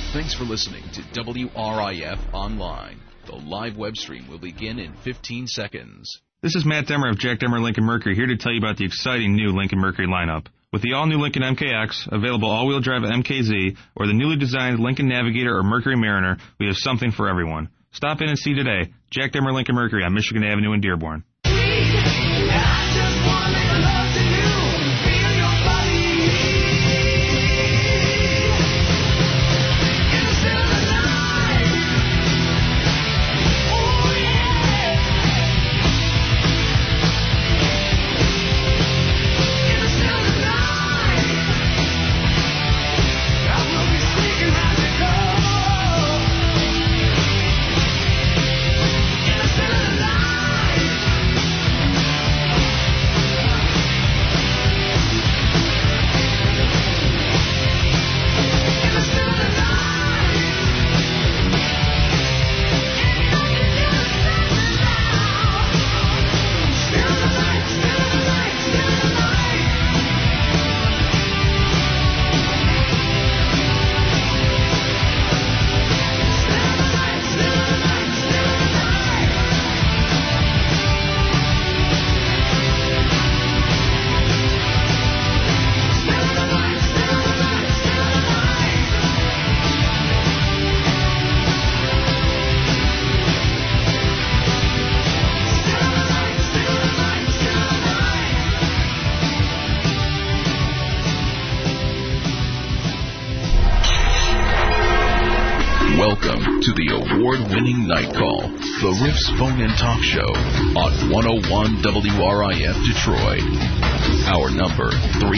Thanks for listening to WRIF Online. The live web stream will begin in 15 seconds. This is Matt Demmer of Jack Demmer Lincoln Mercury, here to tell you about the exciting new Lincoln Mercury lineup. With the all-new Lincoln MKX, available all-wheel drive MKZ, or the newly designed Lincoln Navigator or Mercury Mariner, we have something for everyone. Stop in and see today. Jack Demmer Lincoln Mercury on Michigan Avenue in Dearborn. Welcome to the award-winning Night Call, the Riffs Phone and Talk Show on 101 WRIF Detroit. Our number,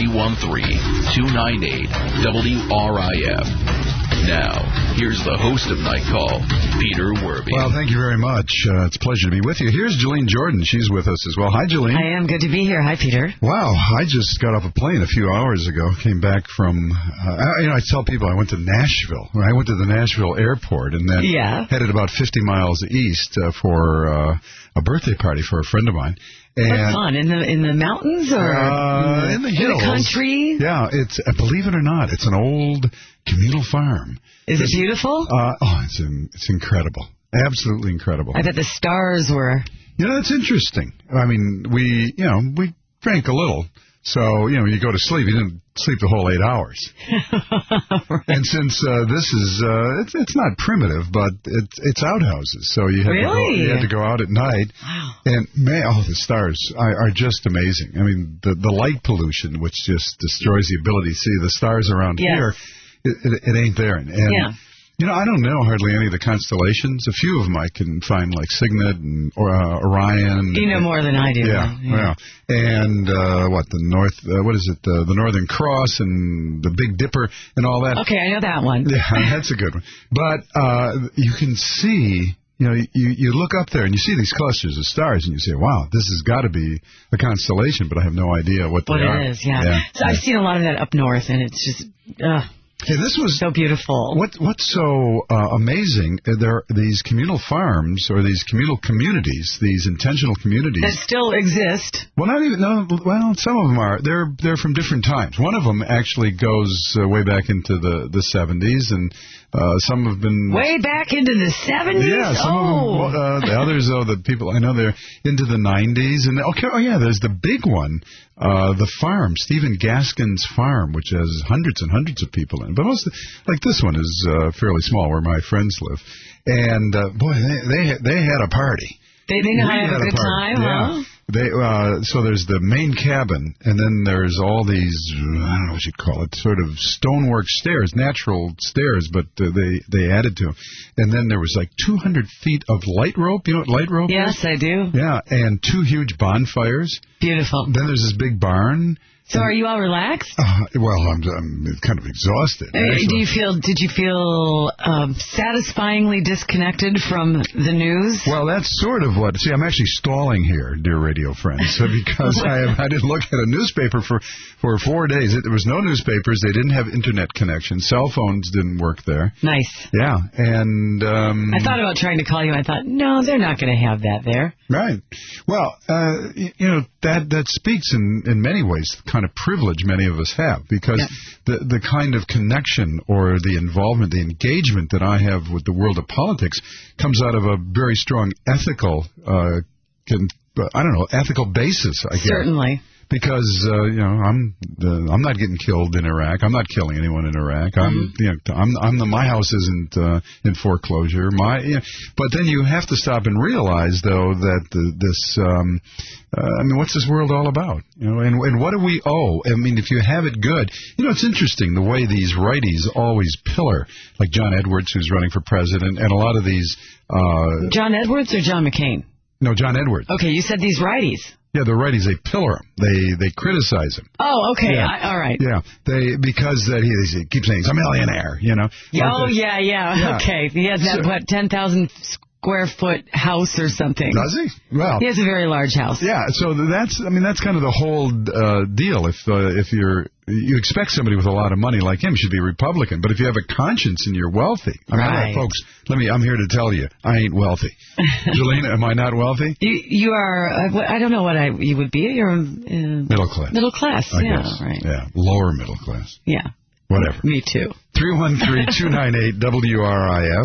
313-298-WRIF. Now, here's the host of Night Call, Peter Werby. Well, thank you very much. It's a pleasure to be with you. Here's Jolene Jordan. She's with us as well. Hi, Jolene. I am. Good to be here. Hi, Peter. Wow. I just got off a plane a few hours ago. Came back from, I tell people I went to Nashville. I went to the Nashville airport and then headed about 50 miles east for a birthday party for a friend of mine. And what fun? In the mountains or in the hills? In the country? Yeah, it's believe it or not, it's an old communal farm. Is it beautiful? It's incredible, absolutely incredible. I bet the stars were. It's interesting. I mean, we drank a little, so you go to sleep. You didn't sleep the whole 8 hours. Right. And since this is it's not primitive, but it's outhouses, so you had to go out at night. Wow. And man, the stars are just amazing. I mean, the light pollution, which just destroys the ability to see the stars around here, it ain't there. And I don't know hardly any of the constellations. A few of them I can find, like Cygnet and Orion. You know more than I do. Yeah. And the Northern Cross and the Big Dipper and all that. Okay, I know that one. Yeah, that's a good one. But you can see, you look up there and you see these clusters of stars and you say, wow, this has got to be a constellation, but I have no idea what they are. What it is, yeah. So I've seen a lot of that up north, and it's just... Yeah, this was so beautiful. What's so amazing? There are these communal farms or these communal communities, these intentional communities that still exist. Well, not even. No, well, some of them are. They're from different times. One of them actually goes way back into the 70s, and some have been way back into the 70s. Yeah, some of them. The others, though, the people I know, they're into the 90s. And there's the big one. The farm, Stephen Gaskin's farm, which has hundreds and hundreds of people in it. But most, like this one, is fairly small, where my friends live. And boy, they had a party. They know how to have a good time, huh? So there's the main cabin, and then there's all these, I don't know what you'd call it, sort of stonework stairs, natural stairs, but they added to them. And then there was like 200 feet of light rope. You know what light rope is? Yes, I do. Yeah, and 2 huge bonfires. Beautiful. Then there's this big barn. So are you all relaxed? Well, I'm kind of exhausted. Did you feel satisfyingly disconnected from the news? Well, that's sort of what... See, I'm actually stalling here, dear radio friends, because I didn't look at a newspaper for 4 days. There was no newspapers. They didn't have internet connection. Cell phones didn't work there. Nice. Yeah, and... I thought about trying to call you. I thought, no, they're not going to have that there. Right. Well, that speaks in many ways the kind of privilege many of us have, because the kind of connection or the involvement, the engagement that I have with the world of politics comes out of a very strong ethical, ethical basis, I guess. Certainly. Because I'm not getting killed in Iraq. I'm not killing anyone in Iraq. My house isn't in foreclosure. But then you have to stop and realize, though, that what's this world all about? And what do we owe? I mean, if you have it good, it's interesting the way these righties always pillar, like John Edwards, who's running for president, and a lot of these. John Edwards or John McCain? No, John Edwards. Okay, you said these righties. Yeah, the righties, they pillar him. They criticize him. Oh, okay. Yeah. All right. Yeah, because he keeps saying he's a millionaire, Yeah. Okay. He has that, 10,000 square foot house or something. Does he? Well, he has a very large house. Yeah, so that's kind of the whole deal. If you expect somebody with a lot of money like him should be Republican, but if you have a conscience and you're wealthy, folks, I'm here to tell you, I ain't wealthy. Jolene, am I not wealthy? You are. I don't know what you would be. You're middle class. Middle class. I guess. Right. Yeah, lower middle class. Yeah. Whatever. Me too. 313-298-WRIF.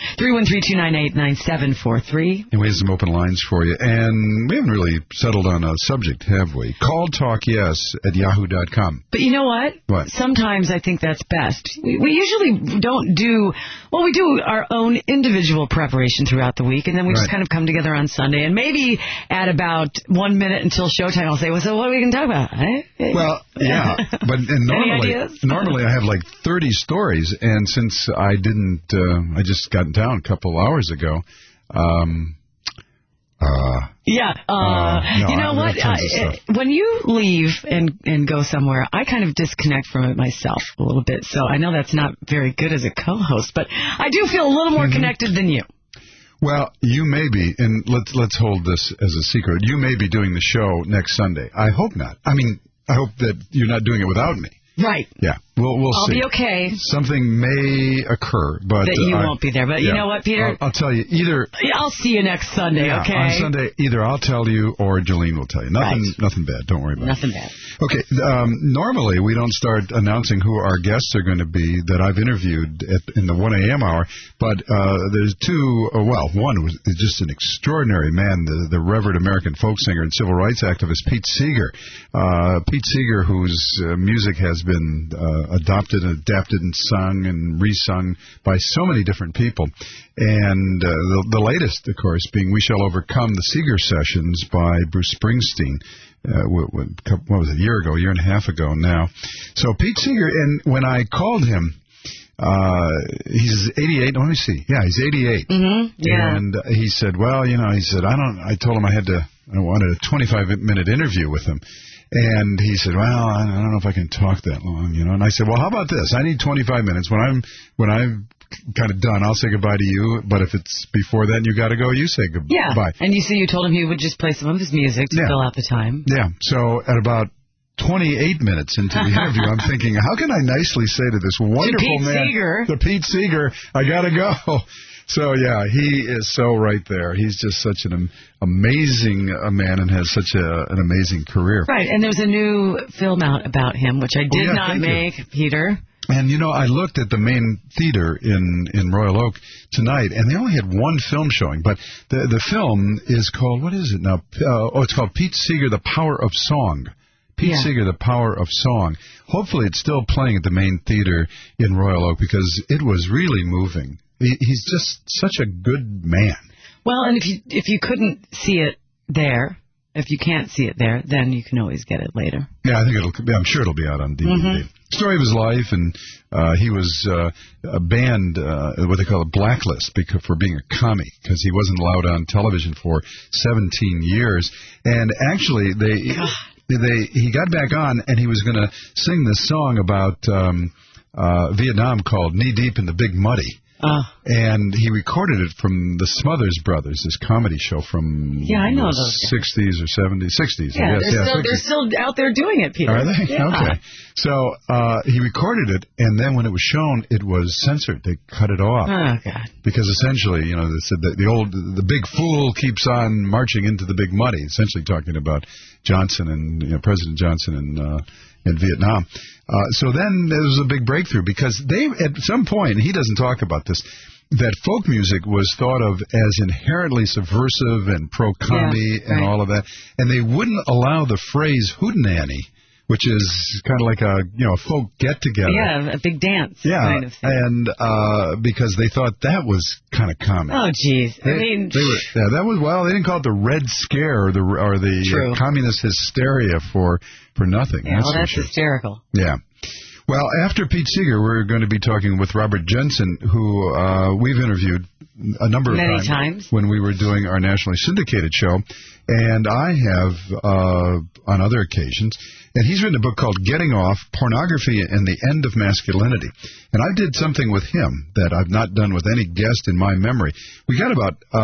313-298-9743. And we have some open lines for you. And we haven't really settled on a subject, have we? Call Talk Yes at yahoo.com. But you know what? What? Sometimes I think that's best. We usually don't do... Well, we do our own individual preparation throughout the week, and then we just kind of come together on Sunday. And maybe at about 1 minute until showtime, I'll say, well, so what are we going to talk about? Well, yeah. But normally I have like 30 stories, and since I didn't... I just got in town a couple hours ago. You know what? When you leave and go somewhere, I kind of disconnect from it myself a little bit. So I know that's not very good as a co-host, but I do feel a little more connected than you. Well, you may be, and let's hold this as a secret. You may be doing the show next Sunday. I hope not. I mean, I hope that you're not doing it without me. Right. Yeah. We'll I'll see. be okay. Something may occur, but that you won't be there. But you know what, Peter? I'll tell you either. I'll see you next Sunday. Okay. On Sunday, either I'll tell you or Jolene will tell you. Nothing bad. Don't worry about it. Nothing bad. Okay. Normally we don't start announcing who our guests are going to be that I've interviewed in the 1 a.m. hour, but there's two. One was just an extraordinary man, the Reverend American folk singer and civil rights activist Pete Seeger. Pete Seeger, whose music has been adopted and adapted and sung and resung by so many different people. And the latest, of course, being We Shall Overcome, the Seeger Sessions by Bruce Springsteen. What was it, a year and a half ago now. So Pete Seeger, and when I called him, he's 88. Let me see. Yeah, he's 88. Mm-hmm. Yeah. And he said, I told him I wanted a 25-minute interview with him. And he said, well, I don't know if I can talk that long, And I said, well, how about this? I need 25 minutes. When I'm kind of done, I'll say goodbye to you. But if it's before then, you got to go. You say goodbye. Yeah. And you told him he would just play some of his music to fill out the time. Yeah. So at about 28 minutes into the interview, I'm thinking, how can I nicely say to this wonderful man, to Pete Seeger, I got to go. So, yeah, he is so right there. He's just such an amazing man and has such an amazing career. Right, and there's a new film out about him, which I did not make, Peter. And, I looked at the main theater in Royal Oak tonight, and they only had one film showing. But the film is called, what is it now? It's called Pete Seeger, The Power of Song. Pete Seeger, The Power of Song. Hopefully it's still playing at the main theater in Royal Oak because it was really moving. He's just such a good man. Well, and if you couldn't see it there, if you can't see it there, then you can always get it later. Yeah, I'm sure it'll be out on DVD. Mm-hmm. Story of his life, and he was banned, what they call a blacklist, for being a commie, because he wasn't allowed on television for 17 years. And actually, he got back on, and he was going to sing this song about Vietnam called Knee Deep in the Big Muddy. And he recorded it from the Smothers Brothers, this comedy show from I know those 60s or 70s, 60s. Yeah, they're still out there doing it, Peter. Are they? Yeah. Okay. So he recorded it, and then when it was shown, it was censored. They cut it off. Oh, God. Because essentially, they said that the big fool keeps on marching into the big muddy, essentially talking about Johnson and President Johnson in Vietnam. So then there was a big breakthrough because at some point, and he doesn't talk about this, that folk music was thought of as inherently subversive and pro-commie and all of that, and they wouldn't allow the phrase hootenanny, which is kind of like a folk get-together. Yeah, a big dance kind of thing. And because they thought that was kind of common. Oh, jeez. They didn't call it the Red Scare or the communist hysteria for nothing. Yeah, that's hysterical. Yeah. Well, after Pete Seeger, we're going to be talking with Robert Jensen, who we've interviewed a number of times when we were doing our nationally syndicated show, and I have on other occasions. And he's written a book called Getting Off, Pornography and the End of Masculinity. And I did something with him that I've not done with any guest in my memory. We got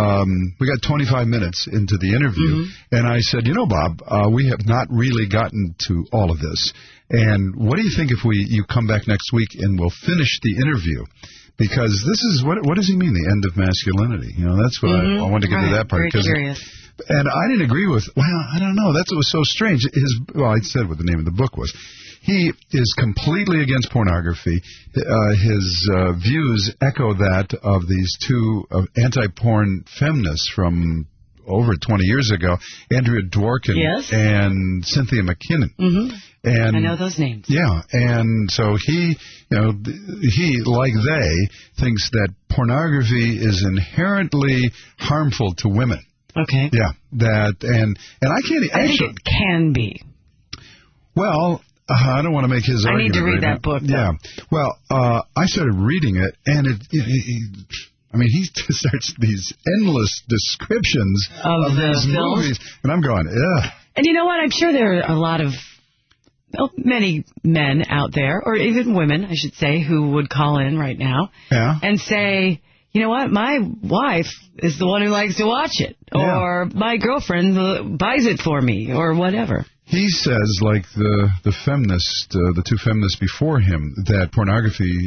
25 minutes into the interview, and I said, Bob, we have not really gotten to all of this. And what do you think if you come back next week and we'll finish the interview? Because this is, what does he mean, the end of masculinity? That's what I want to get to that part. Very curious. And I didn't agree with, I don't know, that's what was so strange. I said what the name of the book was. He is completely against pornography. His views echo that of these two anti-porn feminists from over 20 years ago, Andrea Dworkin and Cynthia McKinnon. And I know those names. Yeah, and so he, like they, thinks that pornography is inherently harmful to women. Okay. Yeah, and I can't. I think it can be. Well, I don't want to make his argument. I need to read that book. Yeah. Well, I started reading it, and he starts these endless descriptions of these movies, and I'm going, ugh. And you know what? I'm sure there are a lot of many men out there, or even women, I should say, who would call in right now and say, you know what, my wife is the one who likes to watch it, or my girlfriend buys it for me, or whatever. He says, like the two feminists before him, that pornography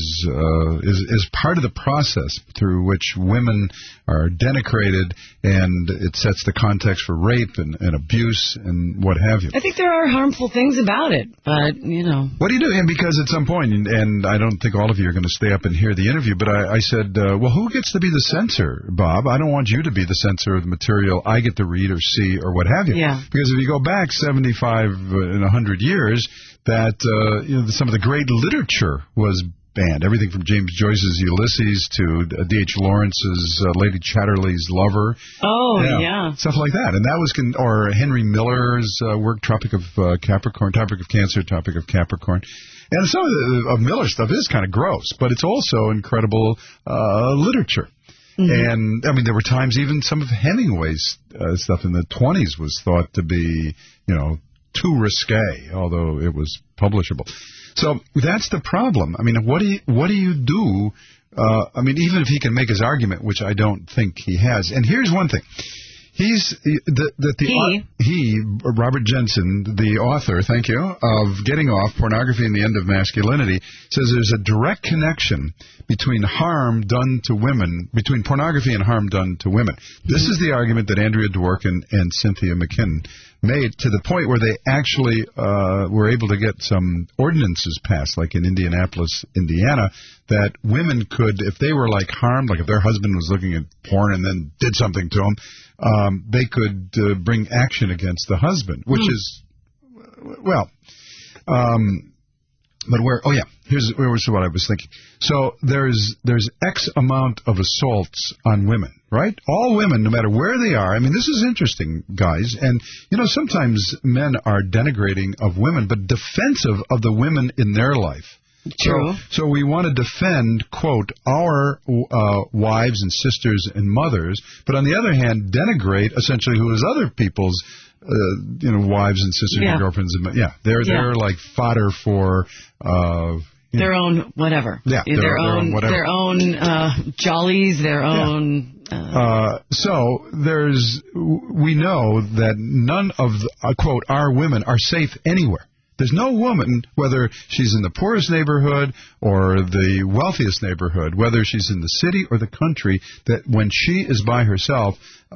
is part of the process through which women are denigrated, and it sets the context for rape and abuse and what have you. I think there are harmful things about it, but, What do you do? And because at some point, and I don't think all of you are going to stay up and hear the interview, but I said, well, who gets to be the censor, Bob? I don't want you to be the censor of the material I get to read or see or what have you. Yeah. Because if you go back 75 and 100 years, that some of the great literature was banned. Everything from James Joyce's Ulysses to D.H. Lawrence's Lady Chatterley's Lover. Oh, yeah. Stuff like that. And that was, or Henry Miller's work, Tropic of Capricorn, Tropic of Cancer, Tropic of Capricorn. And some of Miller's stuff is kind of gross, but it's also incredible literature. And, there were times even some of Hemingway's stuff in the 20s was thought to be, too risque, although it was publishable. So that's the problem. What do you do? Even if he can make his argument, which I don't think he has. And here's one thing. Robert Jensen, the author, thank you, of Getting Off, Pornography and the End of Masculinity, says there's a direct connection between pornography and harm done to women. This is the argument that Andrea Dworkin and Cynthia McKinnon made, to the point where they actually were able to get some ordinances passed, like in Indianapolis, Indiana, that women could, if they were harmed, like if their husband was looking at porn and then did something to them, they could bring action against the husband, which is, but where? Oh yeah, here's what I was thinking. So there's X amount of assaults on women, right? All women, no matter where they are. This is interesting, guys. And sometimes men are denigrating of women, but defensive of the women in their life. True. So we want to defend, quote, our wives and sisters and mothers, but on the other hand, denigrate essentially who is other people's wives and sisters and girlfriends. They're like fodder for Their own whatever. Yeah, their own whatever. Their own jollies, their own... So we know that none of, quote, our women are safe anywhere. There's no woman, whether she's in the poorest neighborhood or the wealthiest neighborhood, whether she's in the city or the country, that when she is by herself,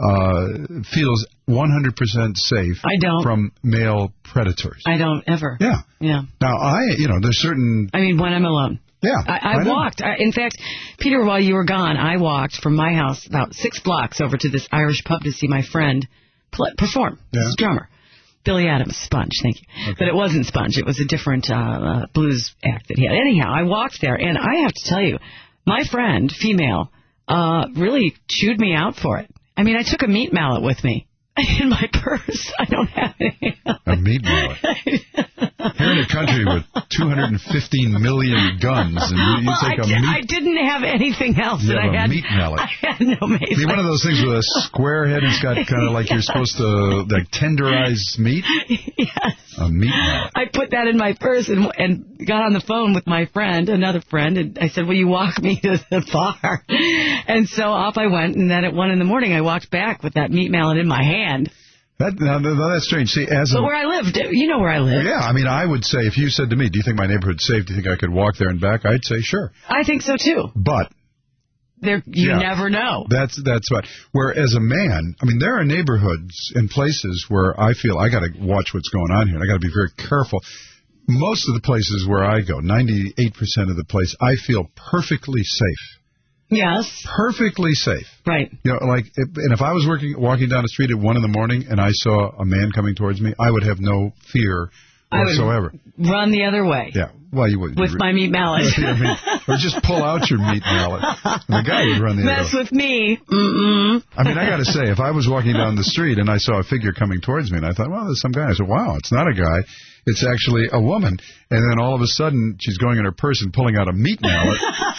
feels 100% safe from male predators. I don't ever. Yeah. Yeah. Now, there's certain... I mean, when I'm alone. Yeah. I walked. In fact, Peter, while you were gone, I walked from my house about 6 blocks over to this Irish pub to see my friend perform. Yeah. This drummer. Billy Adams, Sponge, thank you. Okay. But it wasn't Sponge. It was a different blues act that he had. Anyhow, I walked there, and I have to tell you, my friend, female, really chewed me out for it. I mean, I took a meat mallet with me in my purse. I don't have any. A meat mallet? Here in a country with 215 million guns, and you take a meat... I didn't have anything else. You have a meat mallet. I had no mace. One of those things with a square head, it's got kind of like you're supposed to tenderize meat? Yes. A meat mallet. I put that in my purse and got on the phone with my friend, another friend, and I said, will you walk me to the bar? And so off I went, and then at 1 a.m, I walked back with that meat mallet in my hand. That's strange. See, but where I lived, you know where I live. Yeah, I mean, I would say, if you said to me, do you think my neighborhood's safe? Do you think I could walk there and back? I'd say, sure. I think so, too. But... you never know. That's right. Whereas a man, I mean, there are neighborhoods and places where I feel I got to watch what's going on here, and I got to be very careful. Most of the places where I go, 98% of the place, I feel perfectly safe. Yes. Perfectly safe. Right. And if I was walking down the street at 1 a.m. and I saw a man coming towards me, I would have no fear whatsoever. I would run the other way. Yeah. Well, you would. With my meat mallet. Or just pull out your meat mallet. And the guy would run the other way. Mess with me. Mm-mm. I mean, I got to say, if I was walking down the street and I saw a figure coming towards me and I thought, well, there's some guy. I said, wow, it's not a guy. It's actually a woman. And then all of a sudden, she's going in her purse and pulling out a meat mallet.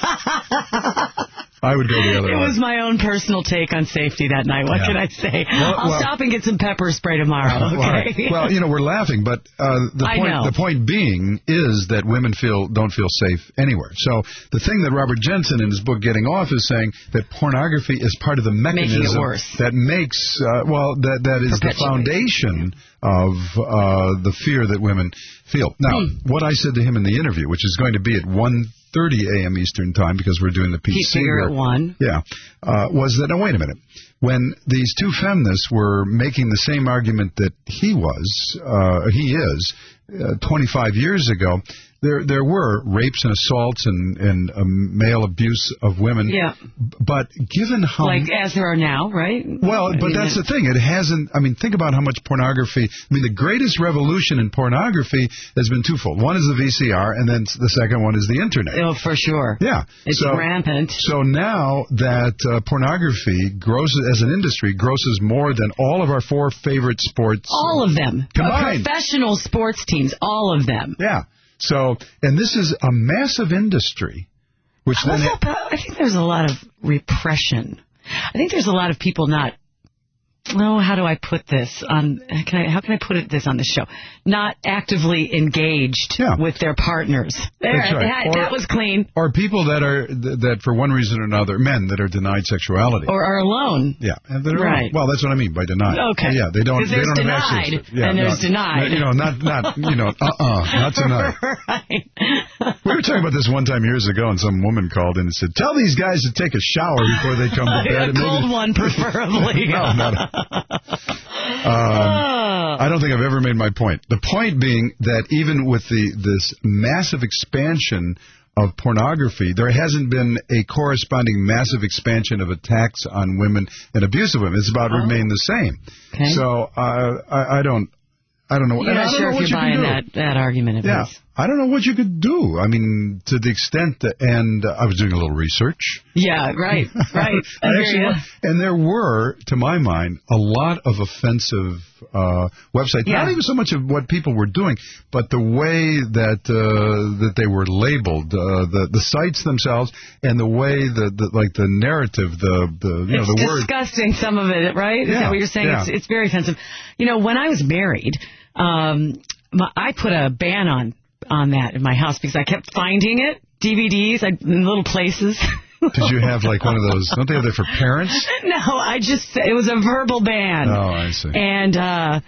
I would go the other way. It was my own personal take on safety that night. What can I say? I'll stop and get some pepper spray tomorrow, okay? Well, we're laughing, but the point being is that women don't feel safe anywhere. So the thing that Robert Jensen in his book Getting Off is saying that pornography is part of the mechanism that makes, that is the foundation of the fear that women feel. Now, what I said to him in the interview, which is going to be at 1:30 a.m. Eastern Time, because we're doing the Pete Seeger at 1. Yeah, was that, now wait a minute. When these two feminists were making the same argument that he is, 25 years ago, there were rapes and assaults and male abuse of women. Yeah. But given how... as there are now, right? Well, but that's the thing. It hasn't... I mean, think about how much pornography... I mean, the greatest revolution in pornography has been twofold. One is the VCR, and then the second one is the Internet. Oh, for sure. Yeah. It's rampant. So now that pornography as an industry grosses more than all of our 4 favorite sports... All of them. Combined. Professional sports teams, all of them. Yeah. So, and this is a massive industry, which I think there's a lot of repression. I think there's a lot of people not... how do I put this on? How can I put this on the show? Not actively engaged with their partners. That's right. That was clean. Or people that for one reason or another, men that are denied sexuality, or are alone. Yeah, and right. Well, that's what I mean by denied. Okay. Yeah, they don't. There's have denied, access to it. and there's denied. Not tonight. Right. We were talking about this one time years ago, and some woman called in and said, "Tell these guys to take a shower before they come to bed." A cold one, preferably. No, not. I don't think I've ever made my point. The point being that even with this massive expansion of pornography, there hasn't been a corresponding massive expansion of attacks on women and abuse of women. It's about remained the same. Okay. So I don't know. You're not sure if you're buying that argument of his. I don't know what you could do. I mean, to the extent that, and I was doing a little research. Yeah, right. And there were, to my mind, a lot of offensive websites. Yeah. Not even so much of what people were doing, but the way that they were labeled, the sites themselves, and the way the narrative, the word. It's disgusting, some of it, right? Is that what you're saying? Yeah. It's very offensive. When I was married, I put a ban on on that in my house because I kept finding it, DVDs, in little places. Did you have like one of those? Don't they have that for parents? No, it was a verbal ban. Oh, I see. And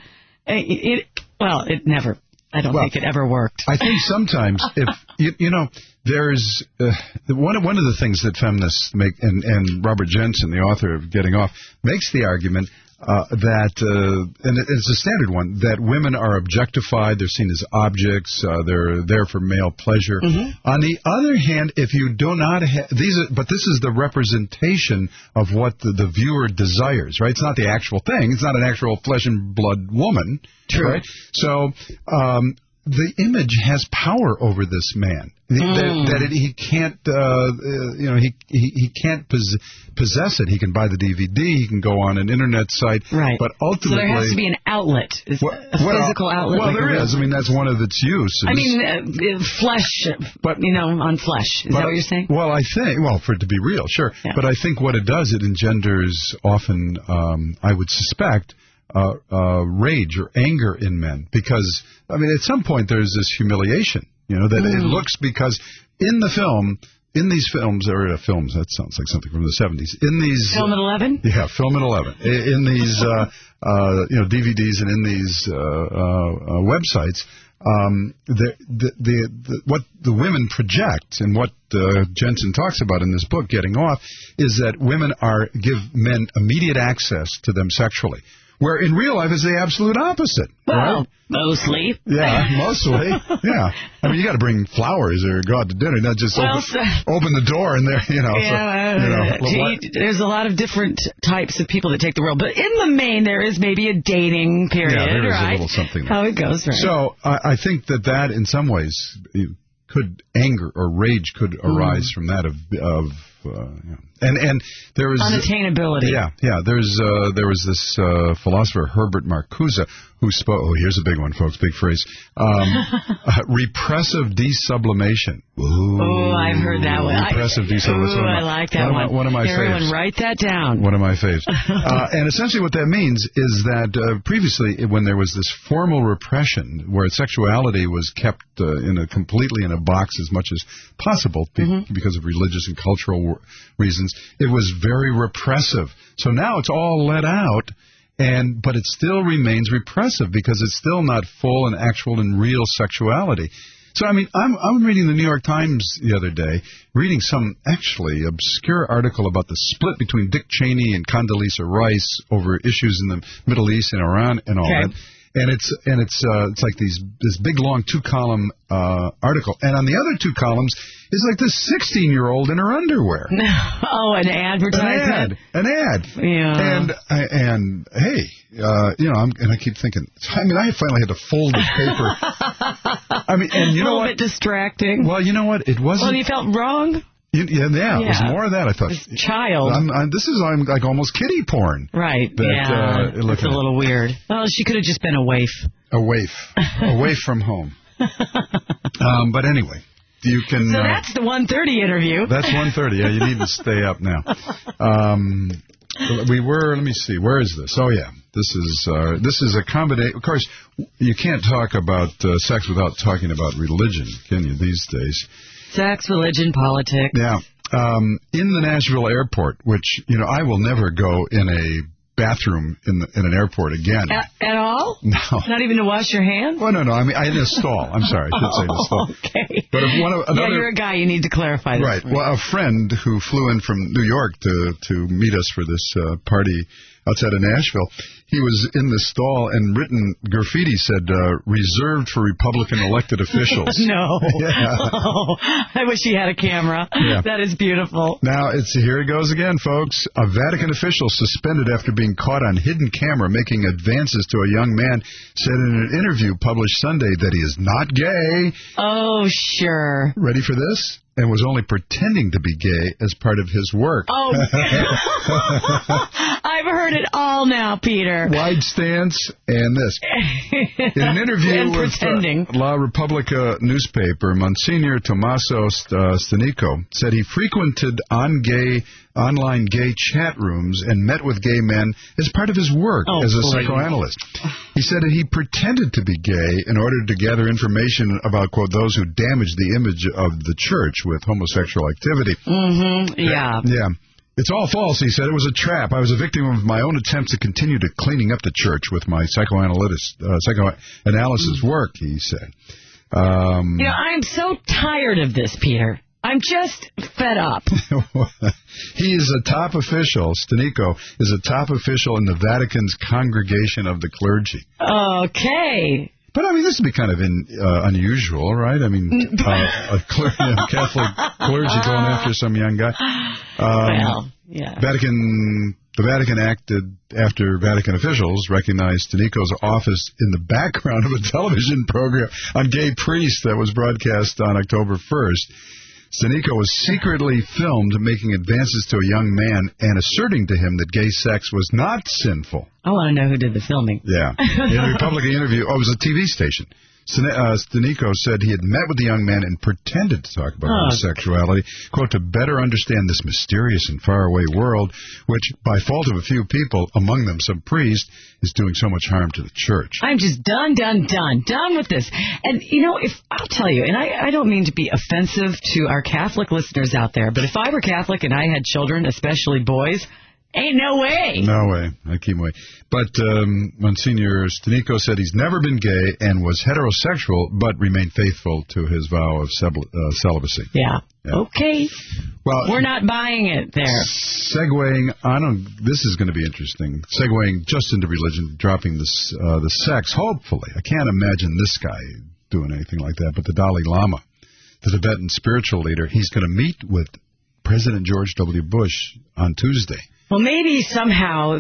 it never. I don't think it ever worked. I think sometimes if there's one of the things that feminists make, and Robert Jensen, the author of Getting Off, makes the argument that, and it's a standard one, that women are objectified, they're seen as objects, they're there for male pleasure. Mm-hmm. On the other hand, if you do not have but this is the representation of what the viewer desires, right? It's not the actual thing. It's not an actual flesh and blood woman. True. Right? So, the image has power over this man. He can't, he can't possess it. He can buy the DVD. He can go on an internet site. Right. But ultimately, so there has to be an outlet, a physical outlet. Well, there is. I mean, that's one of its uses. I mean, flesh. But on flesh. Is that what you're saying? Well, for it to be real, sure. Yeah. But I think what it does, it engenders often, I would suspect, rage or anger in men, because I mean at some point there's this humiliation, that it looks, because in these films, that sounds like something from the 70s, in these Film at 11? Yeah, Film at 11. In these DVDs and in these websites, what the women project and what Jensen talks about in this book, Getting Off, is that women give men immediate access to them sexually. Where in real life is the absolute opposite. Well, right? mostly. Yeah, mostly. Yeah. I mean, you got to bring flowers or go out to dinner, not just open the door and there, there's a lot of different types of people that take the role. But in the main, there is maybe a dating period, there is right? a little something there. How it goes, right? So I think that in some ways could anger or rage could arise from that and there was unattainability. Yeah. There was this philosopher Herbert Marcuse who spoke. Oh, here's a big one, folks. Big phrase. Repressive desublimation. Oh, I've heard that one. Repressive desublimation. I like that one. One of my faves. Everyone, write that down. One of my faves. And essentially, what that means is that previously, when there was this formal repression, where sexuality was kept completely in a box as much as possible because of religious and cultural reasons, it was very repressive. So now it's all let out, but it still remains repressive because it's still not full and actual and real sexuality. So, I mean, I'm reading the New York Times the other day, reading some actually obscure article about the split between Dick Cheney and Condoleezza Rice over issues in the Middle East and Iran and all that. And it's like this big long 2-column article, and on the other 2 columns is like this 16-year-old in her underwear. Oh, an advertisement. An ad. Yeah. And hey, I keep thinking. I mean, I finally had to fold the paper. I mean, and you know what? A little bit distracting. Well, you know what? It wasn't. Well, you felt wrong. It was more of that. I thought, this child. I'm like almost kiddie porn. Right. It's a little weird. Well, she could have just been a waif. A waif from home. But anyway, you can. So that's the 1:30 interview. That's 1:30. Yeah, you need to stay up now. Let me see. Where is this? Oh yeah, this is a combination. Of course, you can't talk about sex without talking about religion, can you? These days. Sex, religion, politics. Yeah. In the Nashville airport, which, I will never go in a bathroom in an airport again. At all? No. Not even to wash your hands? Well, no. I mean, in a stall. I'm sorry. I should say in a stall. Okay. But if you're a guy. You need to clarify this. Right. Well, a friend who flew in from New York to meet us for this party outside of Nashville, he was in the stall, and written graffiti said, reserved for Republican elected officials. No. Yeah. Oh, I wish he had a camera. Yeah. That is beautiful. Now, here it goes again, folks. A Vatican official suspended after being caught on hidden camera making advances to a young man said in an interview published Sunday that he is not gay. Oh, sure. Ready for this? and was only pretending to be gay as part of his work. Oh, I've heard it all now, Peter. Wide stance and this. In an interview with La Repubblica newspaper, Monsignor Tommaso Stanico said he frequented online gay chat rooms and met with gay men as part of his work as a psychoanalyst. He said that he pretended to be gay in order to gather information about, quote, those who damaged the image of the church with homosexual activity. Mm-hmm. Yeah. Yeah. It's all false, he said. It was a trap. I was a victim of my own attempts to continue to cleaning up the church with my psychoanalysis work, he said. I'm so tired of this, Peter. I'm just fed up. He is a top official. Stanico is a top official in the Vatican's Congregation of the Clergy. Okay. But, I mean, this would be kind of unusual, right? I mean, a Catholic clergy going after some young guy. Well, yeah. The Vatican acted after Vatican officials recognized Stanico's office in the background of a television program on gay priests that was broadcast on October 1st. Stanico was secretly filmed making advances to a young man and asserting to him that gay sex was not sinful. I want to know who did the filming. Yeah. In a Republican interview, it was a TV station. Stanico said he had met with the young man and pretended to talk about homosexuality, quote, to better understand this mysterious and faraway world, which, by fault of a few people, among them some priests, is doing so much harm to the church. I'm just done with this. And, if I'll tell you, and I don't mean to be offensive to our Catholic listeners out there, but if I were Catholic and I had children, especially boys, ain't no way. No way. I keep away. But Monsignor Stanico said he's never been gay and was heterosexual, but remained faithful to his vow of celibacy. Yeah. Okay. Well, we're not buying it there. Segueing, this is going to be interesting. Segueing just into religion, dropping the sex, hopefully. I can't imagine this guy doing anything like that, but the Dalai Lama, the Tibetan spiritual leader, he's going to meet with President George W. Bush on Tuesday. Well, maybe somehow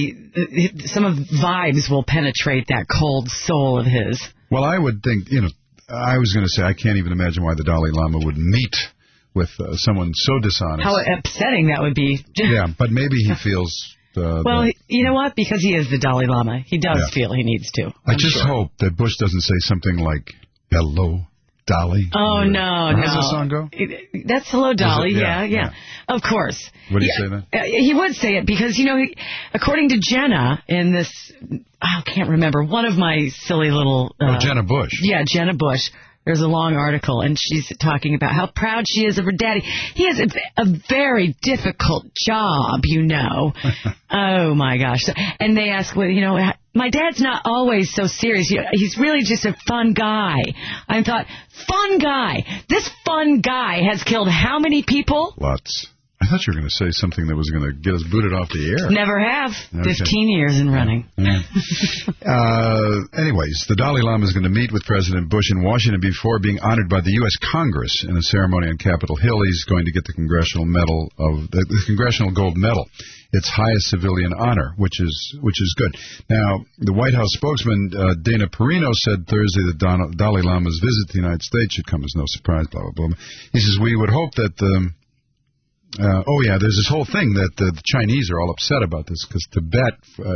some of vibes will penetrate that cold soul of his. Well, I would think, I was going to say I can't even imagine why the Dalai Lama would meet with someone so dishonest. How upsetting that would be. Yeah, but maybe he feels... well, you know what? Because he is the Dalai Lama, he does feel he needs to. I just hope that Bush doesn't say something like, hello, Dolly. Oh, no. How does the song go? That's Hello, Dolly. Yeah. Of course. Would he say that? He would say it because, according to Jenna in this, I can't remember, one of my silly little... Jenna Bush. Yeah, Jenna Bush. There's a long article, and she's talking about how proud she is of her daddy. He has a very difficult job, Oh, my gosh. And they ask, my dad's not always so serious. He's really just a fun guy. I thought, fun guy? This fun guy has killed how many people? Lots. I thought you were going to say something that was going to get us booted off the air. Never have. Okay. 15 years in running. Yeah. Anyways, the Dalai Lama is going to meet with President Bush in Washington before being honored by the U.S. Congress in a ceremony on Capitol Hill. He's going to get the Congressional Congressional Gold Medal, its highest civilian honor, which is good. Now, the White House spokesman, Dana Perino, said Thursday that Dalai Lama's visit to the United States should come as no surprise, blah, blah, blah. He says, we would hope that there's this whole thing that the Chinese are all upset about this because Tibet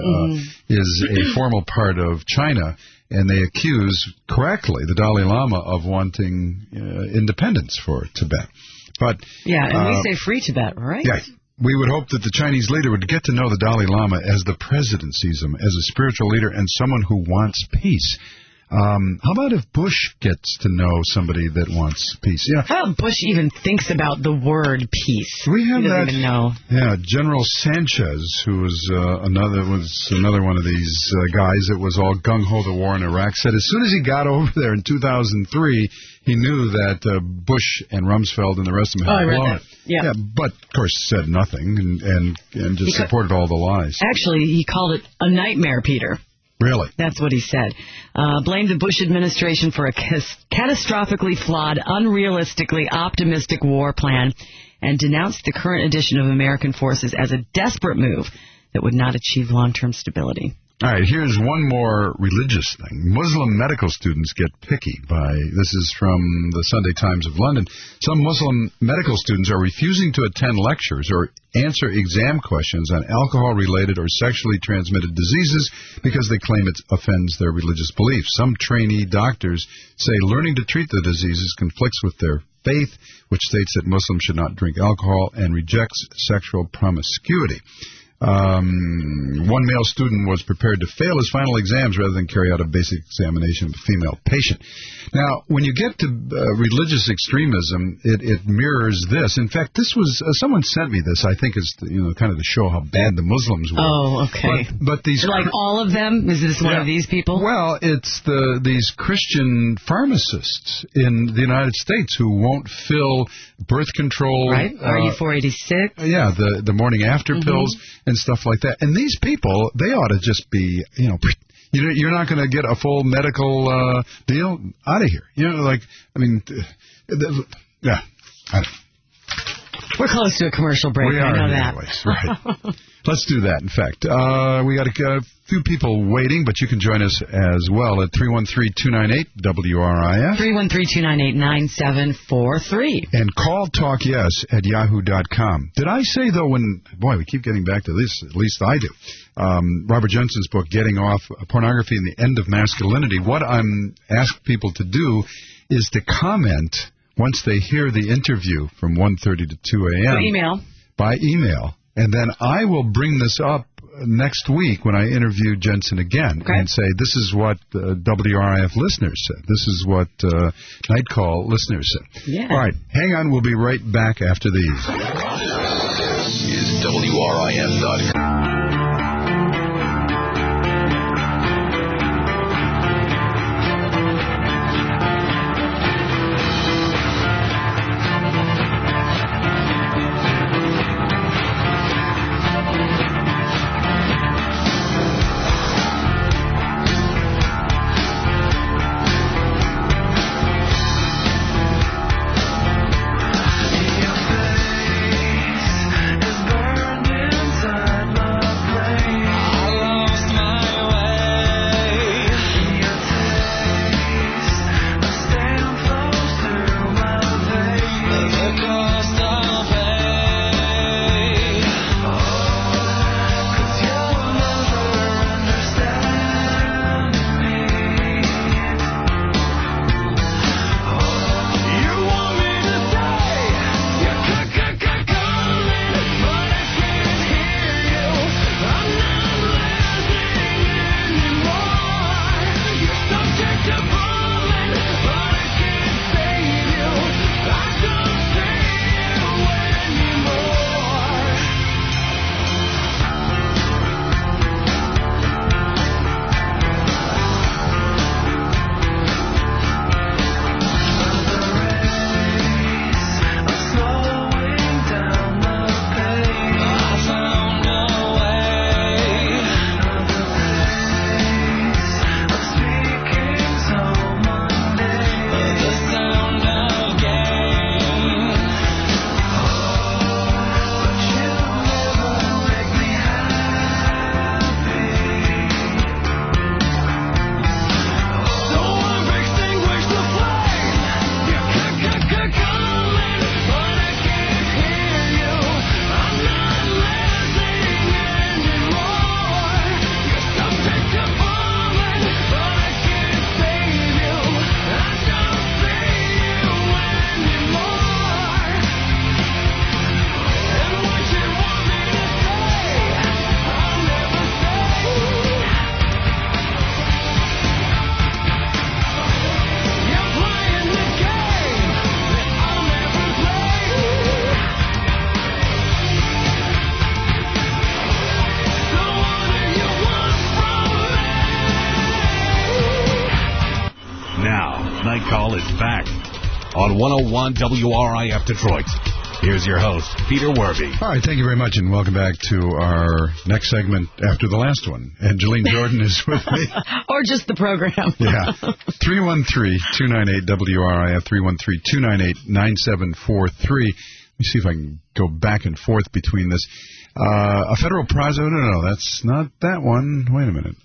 is a formal part of China, and they accuse, correctly, the Dalai Lama of wanting independence for Tibet. But and we say free Tibet, right? Yeah. We would hope that the Chinese leader would get to know the Dalai Lama as the president sees him, as a spiritual leader and someone who wants peace. How about if Bush gets to know somebody that wants peace? Yeah. How about Bush even thinks about the word peace? We have he doesn't even know. Yeah, General Sanchez, who was another one of these guys that was all gung-ho the war in Iraq, said as soon as he got over there in 2003, he knew that Bush and Rumsfeld and the rest of them had blown it. Yeah, but of course said nothing and just supported all the lies. Actually, he called it a nightmare, Peter. Really? That's what he said. Blamed the Bush administration for a catastrophically flawed, unrealistically optimistic war plan and denounced the current addition of American forces as a desperate move that would not achieve long-term stability. All right, here's one more religious thing. Muslim medical students get picky this is from the Sunday Times of London. Some Muslim medical students are refusing to attend lectures or answer exam questions on alcohol-related or sexually transmitted diseases because they claim it offends their religious beliefs. Some trainee doctors say learning to treat the diseases conflicts with their faith, which states that Muslims should not drink alcohol and rejects sexual promiscuity. One male student was prepared to fail his final exams rather than carry out a basic examination of a female patient. Now, when you get to religious extremism, it mirrors this. In fact, this was someone sent me this. I think it's kind of to show how bad the Muslims were. Oh, okay. But these like all of them. Is this one of these people? Well, it's these Christian pharmacists in the United States who won't fill birth control. Right. RE486. Yeah, the morning after pills. And stuff like that. And these people, they ought to just be, you're not going to get a full medical deal out of here. Yeah. I don't know. We're close to a commercial break. We are, I know that. Anyways, right. Let's do that, in fact. We got a few people waiting, but you can join us as well at 313-298-WRIF. 313-298-9743. And call Talk Yes at yahoo.com. Did I say, though, we keep getting back to this, at least I do, Robert Jensen's book, Getting Off Pornography and the End of Masculinity, what I'm asking people to do is to comment once they hear the interview from 1:30 to 2 a.m. By email. And then I will bring this up next week when I interview Jensen again and say, this is what WRIF listeners said. This is what Night Call listeners said. Yeah. All right. Hang on. We'll be right back after these. This is WRIF.com. Night Call is back on 101 WRIF Detroit. Here's your host, Peter Werby. All right, thank you very much, and welcome back to our next segment after the last one. Angeline Jordan is with me. Or just the program. Yeah. 313-298-WRIF, 313-298-9743. me see if I can go back and forth between this. A federal prosecutor. No, that's not that one. Wait a minute.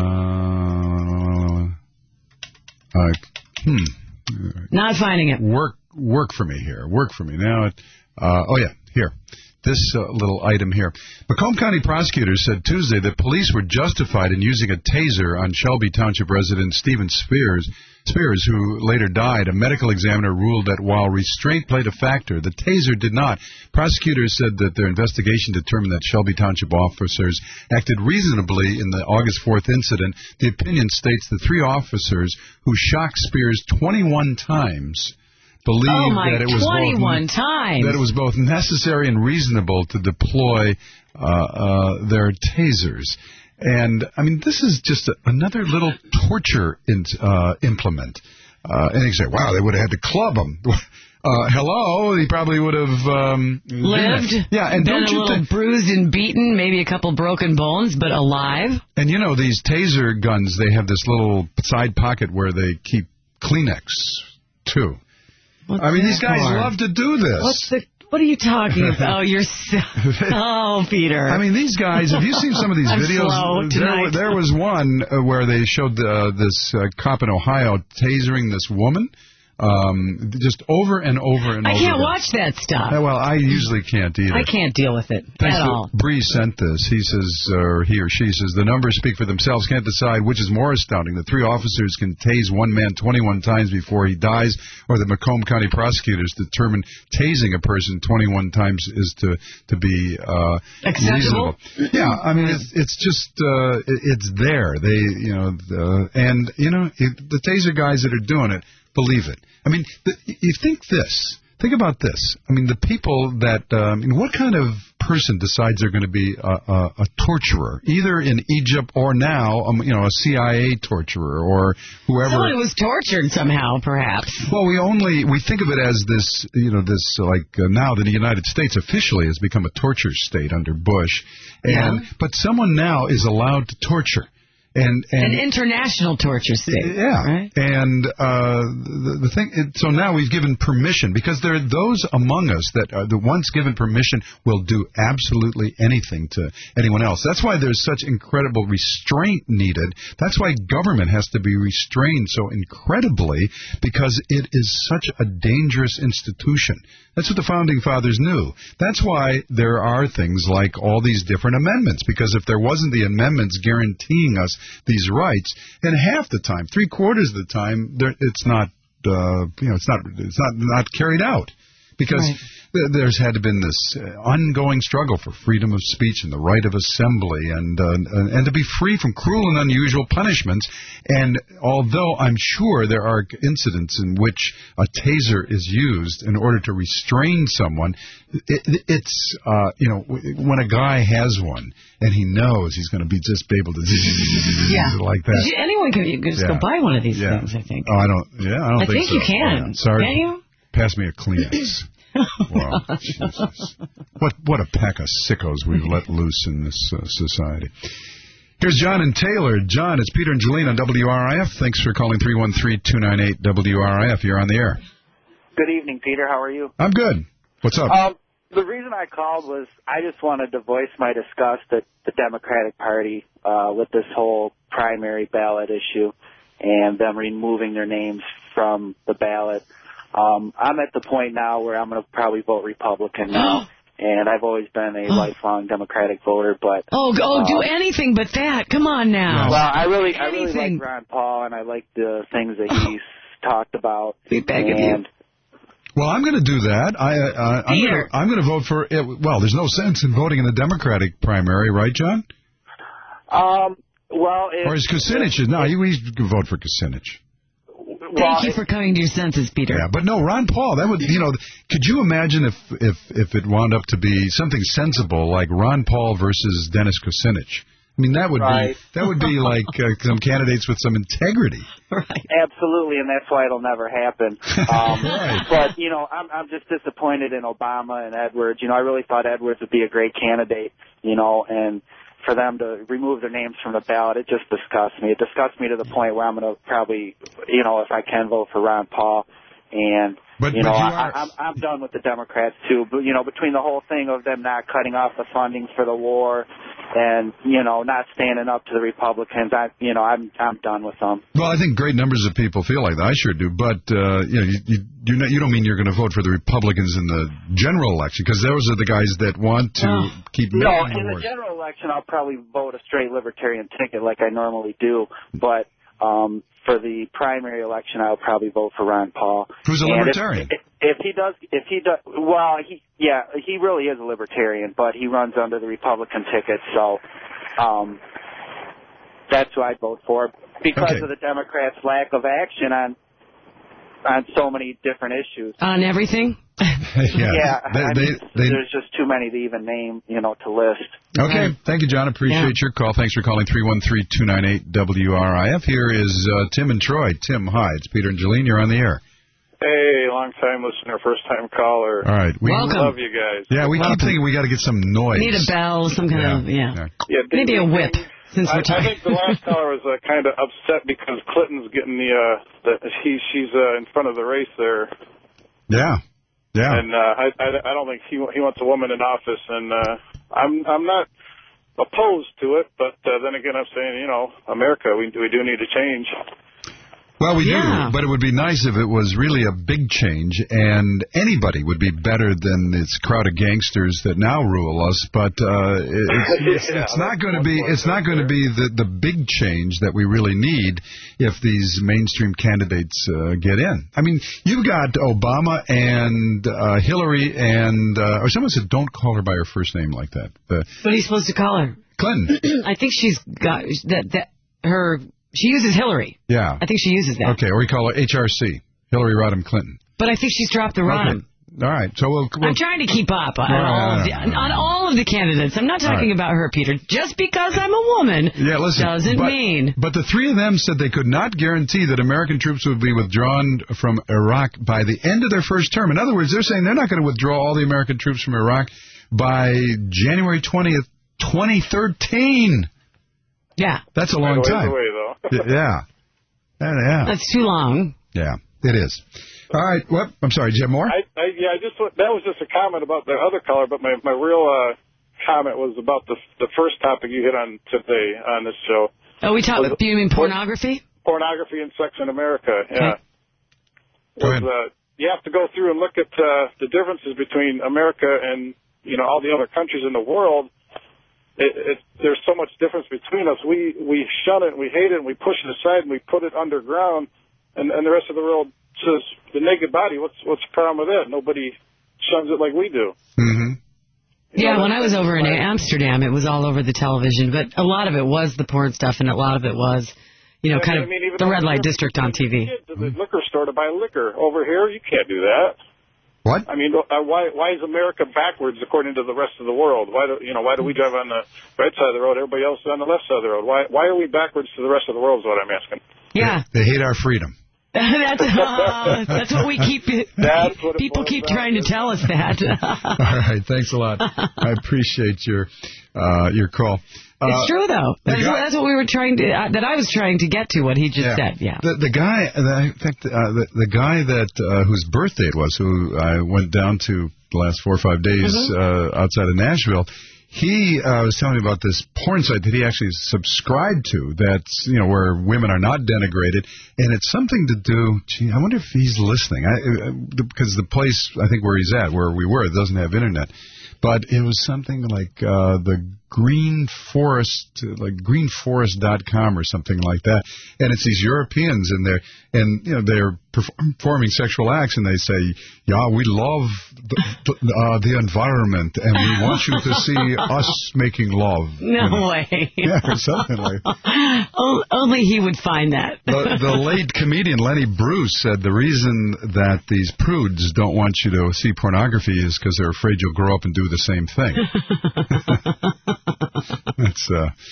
Not finding it. Work for me here. Work for me. Now, here. This little item here. Macomb County prosecutors said Tuesday that police were justified in using a taser on Shelby Township resident Stephen Spears, who later died. A medical examiner ruled that while restraint played a factor, the taser did not. Prosecutors said that their investigation determined that Shelby Township officers acted reasonably in the August 4th incident. The opinion states the 3 officers who shocked Spears 21 times believed that it was both necessary and reasonable to deploy their tasers. And, I mean, this is just another little torture implement. And you say, wow, they would have had to club him. Hello, he probably would have lived. Yeah, and been a little bruised and beaten, maybe a couple broken bones, but alive. And, you know, these taser guns, they have this little side pocket where they keep Kleenex, too. These guys love to do this. What are you talking about? Oh, Peter. I mean, these guys, have you seen some of these videos? There was one where they showed this cop in Ohio tasering this woman. Just over and over and over. I can't watch that stuff. Well, I usually can't either. I can't deal with it at all. Bree sent this. He says, or he or she says, the numbers speak for themselves. Can't decide which is more astounding. The 3 officers can tase one man 21 times before he dies, or the Macomb County prosecutors determine tasing a person 21 times is to be acceptable. Reasonable. Yeah, I mean, it's just it's there. The taser guys that are doing it believe it. I mean, you think about this. I mean, the people that, what kind of person decides they're going to be a torturer, either in Egypt or now, a CIA torturer or whoever. Someone who was tortured somehow, perhaps. Well, we think of it as this, now the United States officially has become a torture state under Bush, but someone now is allowed to torture. And an international torture state. Yeah. Right? And the thing, so now we've given permission, because there are those among us that the once given permission will do absolutely anything to anyone else. That's why there's such incredible restraint needed. That's why government has to be restrained so incredibly, because it is such a dangerous institution. That's what the Founding Fathers knew. That's why there are things like all these different amendments, because if there wasn't the amendments guaranteeing us these rights, and half the time, 3/4 of the time, it's not carried out, because there's had to been this ongoing struggle for freedom of speech and the right of assembly, and to be free from cruel and unusual punishments. And although I'm sure there are incidents in which a taser is used in order to restrain someone, it's when a guy has one and he knows he's going to be able to like that. Anyone can just go buy one of these things, I think. Oh, I don't think so. You can. Sorry. Can you? Pass me a Kleenex. Wow, Jesus. What a pack of sickos we've let loose in this society. Here's John and Taylor. John, it's Peter and Jolene on WRIF. Thanks for calling 313-298-WRIF. You're on the air. Good evening, Peter. How are you? I'm good. What's up? The reason I called was I just wanted to voice my disgust at the Democratic Party with this whole primary ballot issue and them removing their names from the ballot. I'm at the point now where I'm going to probably vote Republican now, and I've always been a lifelong Democratic voter. But do anything but that. Come on now. Well, I really like Ron Paul, and I like the things that he's talked about. Well, I'm going to do that. I'm going to vote for it. Well, there's no sense in voting in the Democratic primary, right, John? Or is Kucinich? No, we can vote for Kucinich. Thank you for coming to your senses, Peter. Yeah, but no, Ron Paul, that would, could you imagine if it wound up to be something sensible like Ron Paul versus Dennis Kucinich? I mean, that would be like some candidates with some integrity. Right. Absolutely, and that's why it'll never happen. Right. But, I'm just disappointed in Obama and Edwards. I really thought Edwards would be a great candidate, and for them to remove their names from the ballot, it just disgusts me. It disgusts me to the point where I'm going to probably, if I can, vote for Ron Paul. But I'm done with the Democrats too. But between the whole thing of them not cutting off the funding for the war, and not standing up to the Republicans, I'm done with them. Well, I think great numbers of people feel like that. I sure do. But you don't mean you're going to vote for the Republicans in the general election, because those are the guys that want to keep making the in wars. the general election, I'll probably vote a straight libertarian ticket like I normally do. But for the primary election, I'll probably vote for Ron Paul. Who's a libertarian? If he does, well, he really is a libertarian, but he runs under the Republican ticket, so that's who I'd vote for because of the Democrats' lack of action on so many different issues. On everything? There's just too many to even name, to list. Okay. Thank you, John. Appreciate your call. Thanks for calling 313-298-WRIF. Here is Tim in Troy. Tim, hi. It's Peter and Jolene. You're on the air. Hey, long-time listener, first-time caller. All right. We love you guys. Yeah, we keep thinking we got to get some noise. Need a bell, some kind of, maybe a whip. Since we're talking. I think the last caller was kind of upset because Clinton's getting she's in front of the race there. Yeah. And I don't think he wants a woman in office, and I'm not opposed to it, but then again, I'm saying, America, we do need to change. Well, we do, but it would be nice if it was really a big change, and anybody would be better than this crowd of gangsters that now rule us. But it's not going to be the big change that we really need if these mainstream candidates get in. I mean, you've got Obama and Hillary, and or someone said don't call her by her first name like that. What are you supposed to call her? Clinton. I think she's got her. She uses Hillary. Yeah. I think she uses that. Okay, or we call her HRC, Hillary Rodham Clinton. But I think she's dropped the Rodham. Okay. All right, so we'll I'm trying to keep up on all of the candidates. I'm not talking about her, Peter. Just because I'm a woman doesn't mean. But the three of them said they could not guarantee that American troops would be withdrawn from Iraq by the end of their first term. In other words, they're saying they're not going to withdraw all the American troops from Iraq by January 20th, 2013. Yeah. That's a long time. Away, though. Yeah. That's too long. Yeah, it is. All right. What? I'm sorry. Do you have more? That was just a comment about the other caller, but my real comment was about the first topic you hit on today on this show. Oh, do you mean pornography? Pornography and sex in America, yeah. Go ahead. You have to go through and look at the differences between America and, all the other countries in the world. There's so much difference between us. We shun it, and we hate it, and we push it aside, and we put it underground, and the rest of the world says, the naked body, what's the problem with that? Nobody shuns it like we do. Mm-hmm. Yeah, when I was over in Amsterdam, it was all over the television, but a lot of it was the porn stuff, and a lot of it was, kind of the red light district on TV. To the liquor store to buy liquor. Over here, you can't do that. What? I mean, why is America backwards according to the rest of the world? Why do we drive on the right side of the road, everybody else is on the left side of the road? Why are we backwards to the rest of the world is what I'm asking. Yeah. They hate our freedom. That's what we keep. People keep trying to tell us that. All right, thanks a lot. I appreciate your call. It's true though. That's what we were trying to. That I was trying to get to. What he just said. Yeah. The guy. In fact, the guy that whose birthday it was, who I went down to the last 4 or 5 days outside of Nashville. He was telling me about this porn site that he actually subscribed to that's, where women are not denigrated. And it's something to do, I wonder if he's listening. Because the place, I think where he's at, where we were, doesn't have internet. But it was something like the Green Forest, like greenforest.com or something like that. And it's these Europeans they're performing sexual acts, and they say, yeah, we love the environment, and we want you to see us making love. No way. Yeah, or something like that. Only he would find that. The late comedian Lenny Bruce said the reason that these prudes don't want you to see pornography is because they're afraid you'll grow up and do the same thing. That's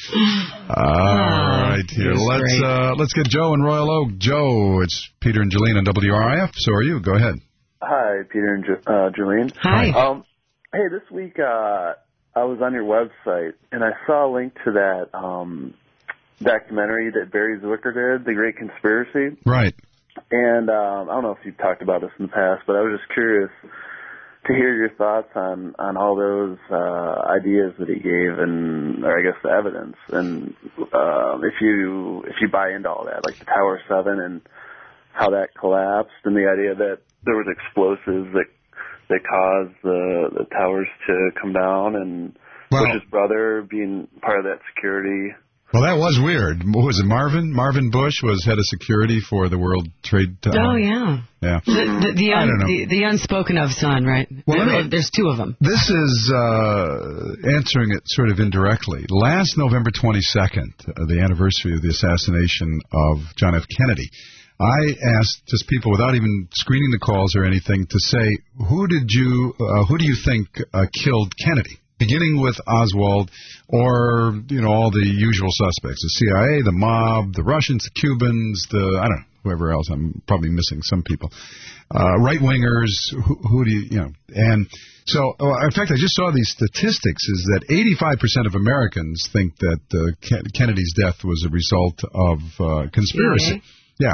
all right here. Let's get Joe in Royal Oak. Joe, it's Peter and Jolene on WRIF. So are you? Go ahead. Hi, Peter and Jolene. Hi. Hey, this week I was on your website and I saw a link to that documentary that Barry Zwicker did, The Great Conspiracy. Right. And I don't know if you've talked about this in the past, but I was just curious to hear your thoughts on all those ideas that he gave, or I guess the evidence, and if you buy into all that, like the Tower 7 and how that collapsed, and the idea that there was explosives that caused the towers to come down, and Bush's brother being part of that security. Well, that was weird. What was it, Marvin? Marvin Bush was head of security for the World Trade Center. Oh, yeah. Yeah. The unspoken of son, right? Well, there's two of them. This is answering it sort of indirectly. Last November 22nd, the anniversary of the assassination of John F. Kennedy, I asked just people without even screening the calls or anything to say, who do you think killed Kennedy? Beginning with Oswald or, all the usual suspects, the CIA, the mob, the Russians, the Cubans, I don't know, whoever else. I'm probably missing some people. Right-wingers, who do you know. And so, in fact, I just saw these statistics, is that 85% of Americans think that Kennedy's death was a result of conspiracy. Yeah.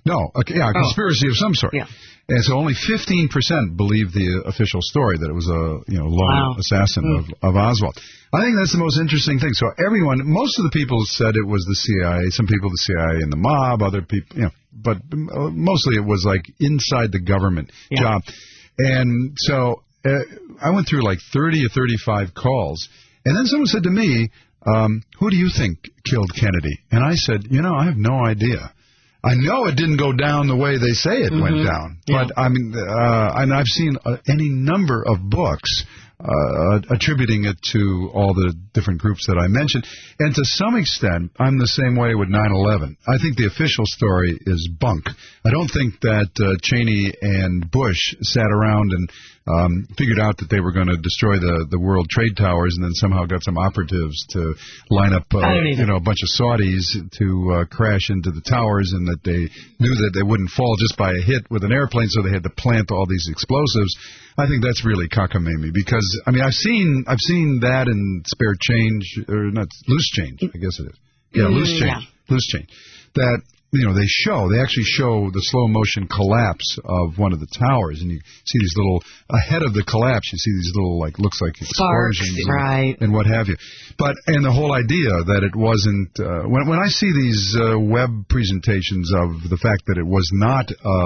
A conspiracy of some sort. Yeah. And so only 15% believe the official story that it was a lone assassin of Oswald. I think that's the most interesting thing. So most of the people said it was the CIA. Some people the CIA and the mob. Other people, but mostly it was like inside the government job. And so I went through like 30 or 35 calls, and then someone said to me, "Who do you think killed Kennedy?" And I said, I have no idea. I know it didn't go down the way they say it went down, but I mean, and I've seen any number of books attributing it to all the different groups that I mentioned, and to some extent, I'm the same way with 9/11. I think the official story is bunk. I don't think that Cheney and Bush sat around and figured out that they were going to destroy the World Trade Towers, and then somehow got some operatives to line up, a bunch of Saudis to crash into the towers, and that they knew that they wouldn't fall just by a hit with an airplane, so they had to plant all these explosives. I think that's really cockamamie, because I mean I've seen that in Spare Change, or not, Loose Change, I guess it is. Yeah, Loose Change. That they actually show the slow motion collapse of one of the towers, and you see these little, ahead of the collapse, you see these little, looks like explosions, right, and what have you. And the whole idea that it wasn't, when I see these web presentations of the fact that it was not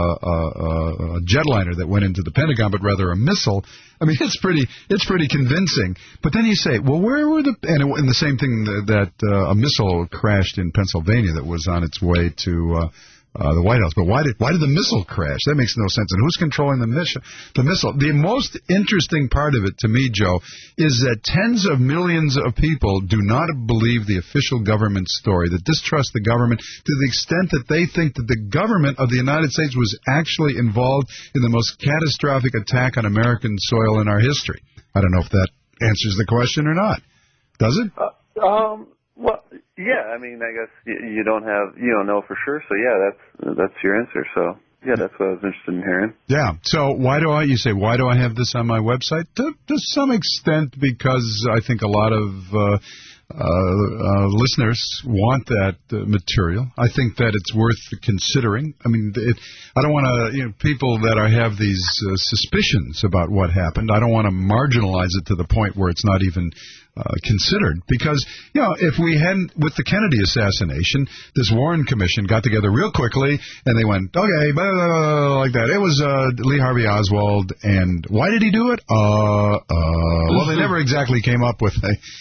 a jetliner that went into the Pentagon, but rather a missile, I mean, it's pretty convincing. But then you say, well, where were and the same thing that a missile crashed in Pennsylvania that was on its way to the White House. But why did the missile crash? That makes no sense. And who's controlling the missile? The most interesting part of it to me, Joe, is that tens of millions of people do not believe the official government story, that distrust the government to the extent that they think that the government of the United States was actually involved in the most catastrophic attack on American soil in our history. I don't know if that answers the question or not. Does it? Well, yeah. I mean, I guess you don't know for sure. So yeah, that's your answer. So yeah, that's what I was interested in hearing. Yeah. So why do I have this on my website? To some extent, because I think a lot of listeners want that material. I think that it's worth considering. I mean, I don't want to, people that have these suspicions about what happened, I don't want to marginalize it to the point where it's not even considered. Because, if we hadn't, with the Kennedy assassination, this Warren Commission got together real quickly, and they went, okay, blah, blah, blah, like that. It was Lee Harvey Oswald, and why did he do it? Well, they never exactly came up with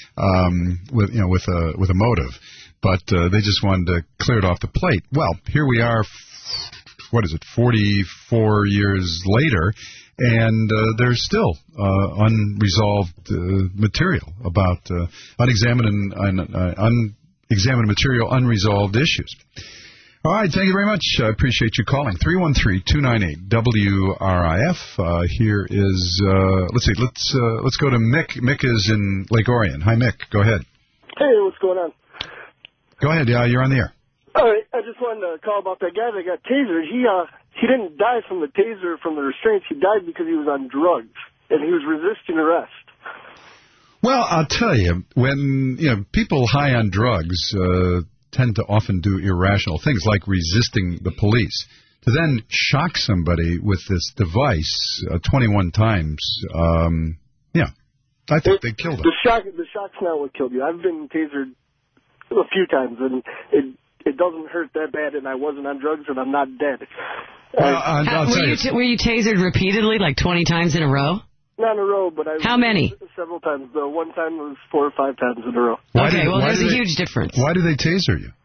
a motive, but they just wanted to clear it off the plate. Well, here we are. What is it? 44 years later. And there's still unresolved material about unexamined material, unresolved issues. All right, thank you very much. I appreciate you calling. 313-298-WRIF. Here is, let's go to Mick. Mick is in Lake Orion. Hi, Mick. Go ahead. Hey, what's going on? Go ahead. Yeah, you're on the air. All right, I just wanted to call about that guy that got tasered. He didn't die from the taser, from the restraints. He died because he was on drugs, and he was resisting arrest. Well, I'll tell you, when people high on drugs tend to often do irrational things, like resisting the police. to then shock somebody with this device 21 times, I think they killed him. The shock's not what killed you. I've been tasered a few times, and it doesn't hurt that bad, and I wasn't on drugs, and I'm not dead. Were you tasered repeatedly, like 20 times in a row? Not in a row, but How many? Several times. The one time was 4 or 5 times in a row. There's a huge difference. Why do they taser you?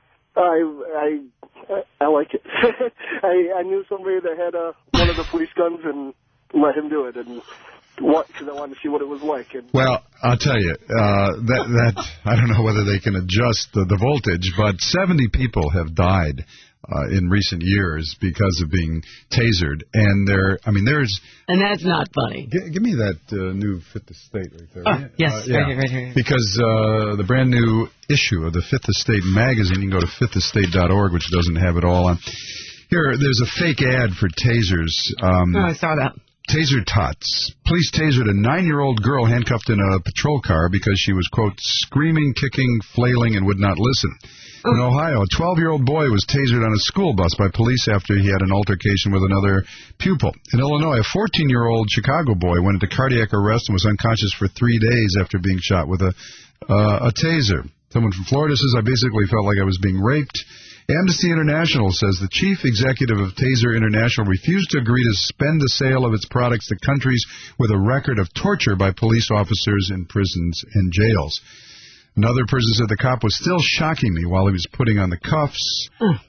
I like it. I knew somebody that had one of the police guns and let him do it, and because I wanted to see what it was like. And well, I'll tell you, that I don't know whether they can adjust the voltage, but 70 people have died in recent years because of being tasered, and there's. And that's not funny. Give me that new Fifth Estate right there. Oh, yes, right here. Because the brand new issue of the Fifth Estate magazine, you can go to fifthestate.org, which doesn't have it all on. Here, there's a fake ad for tasers. I saw that. Taser tots. Police tasered a 9-year-old girl handcuffed in a patrol car because she was, quote, screaming, kicking, flailing, and would not listen. In Ohio, a 12-year-old boy was tasered on a school bus by police after he had an altercation with another pupil. In Illinois, a 14-year-old Chicago boy went into cardiac arrest and was unconscious for 3 days after being shot with a taser. Someone from Florida says, I basically felt like I was being raped. Amnesty International says the chief executive of Taser International refused to agree to suspend the sale of its products to countries with a record of torture by police officers in prisons and jails. Another person said the cop was still shocking me while he was putting on the cuffs.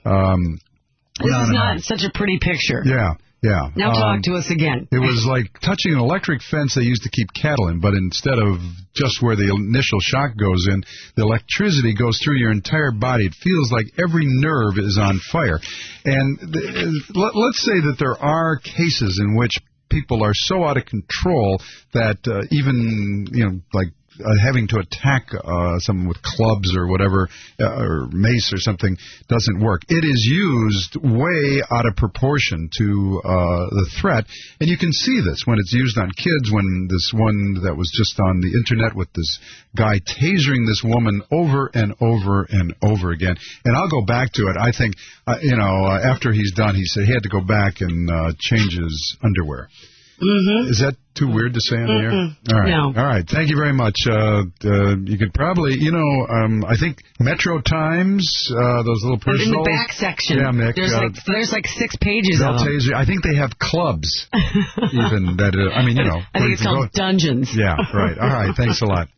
This is not such a pretty picture. Yeah. Now talk to us again. It was like touching an electric fence they used to keep cattle in, but instead of just where the initial shock goes in, the electricity goes through your entire body. It feels like every nerve is on fire. And let's say that there are cases in which people are so out of control that even, having to attack someone with clubs or whatever, or mace or something, doesn't work. It is used way out of proportion to the threat, and you can see this when it's used on kids, when this one that was just on the Internet with this guy tasering this woman over and over and over again. And I'll go back to it. I think, after he's done, he said he had to go back and change his underwear. Mm-hmm. Is that too weird to say on the air? All right. No. All right. Thank you very much. You could probably, I think Metro Times, those little personals. In the back section. Yeah, Mick. There's like 6 pages of them. I think they have clubs. Even that. I think it's called Dungeons. Yeah. Right. All right. Thanks a lot.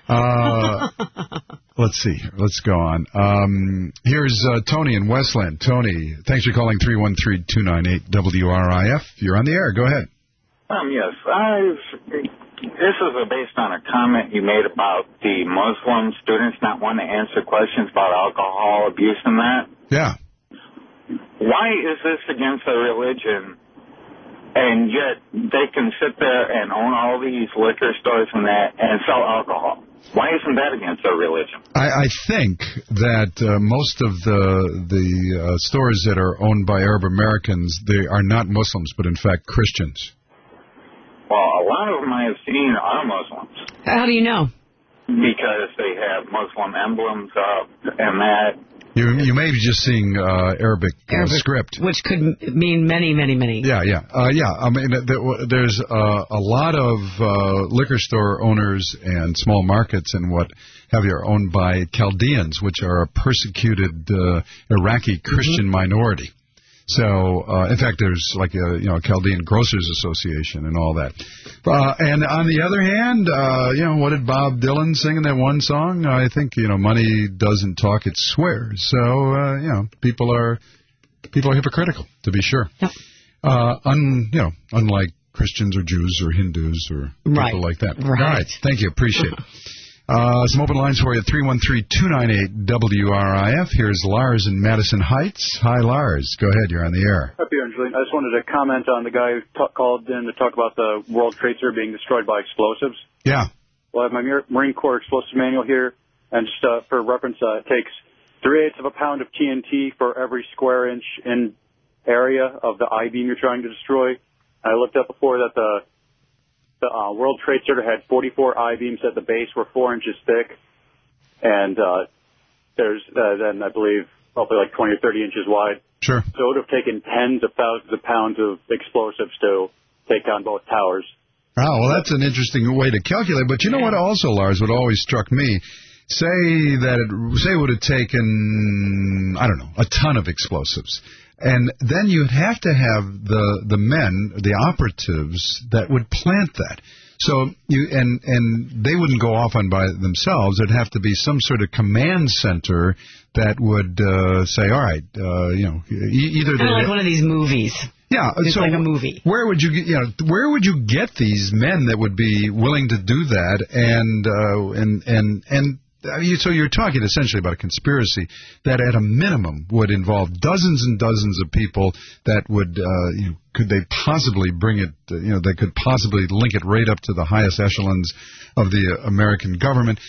Let's see. Let's go on. Here's Tony in Westland. Tony, thanks for calling 313-298-WRIF. You're on the air. Go ahead. Yes. This is based on a comment you made about the Muslim students not wanting to answer questions about alcohol abuse and that. Yeah. Why is this against their religion, and yet they can sit there and own all these liquor stores and that and sell alcohol? Why isn't that against their religion? I think that most of the stores that are owned by Arab Americans, they are not Muslims, but in fact Christians. Well, a lot of them I have seen are Muslims. How do you know? Because they have Muslim emblems up and that. You may be just seeing Arabic script. Which could mean many, many, many. Yeah. I mean, there's a lot of liquor store owners and small markets and what have you are owned by Chaldeans, which are a persecuted Iraqi Christian minority. So, in fact, there's like a Chaldean Grocers Association and all that. And on the other hand, what did Bob Dylan sing in that one song? I think money doesn't talk; it swears. So, people are hypocritical, to be sure. Yep. Unlike Christians or Jews or Hindus or people like that. Right. All right. Thank you. Appreciate it. Some open lines for you at 313-298-WRIF. Here's Lars in Madison Heights. Hi, Lars. Go ahead. You're on the air. Happy, Angeline. I just wanted to comment on the guy who called in to talk about the World Trade Center being destroyed by explosives. Yeah. Well, I have my Marine Corps explosives manual here, and just for reference, it takes 3/8 of a pound of TNT for every square inch in area of the I-beam you're trying to destroy. I looked up before that the World Trade Center had 44 I-beams at the base, were 4 inches thick, and there's then I believe probably like 20 or 30 inches wide. Sure. So it would have taken tens of thousands of pounds of explosives to take on both towers. Oh, well, that's an interesting way to calculate. But you know what also, Lars, what always struck me? Say it would have taken, I don't know, a ton of explosives. And then you'd have to have the men, the operatives, that would plant that. So and they wouldn't go off on by themselves. There'd have to be some sort of command center that would say, all right, either kind of like one of these movies. Yeah, it's so like a movie. Where would you get these men that would be willing to do that? So you're talking essentially about a conspiracy that, at a minimum, would involve dozens and dozens of people that would, could they possibly bring it, they could possibly link it right up to the highest echelons of the American government.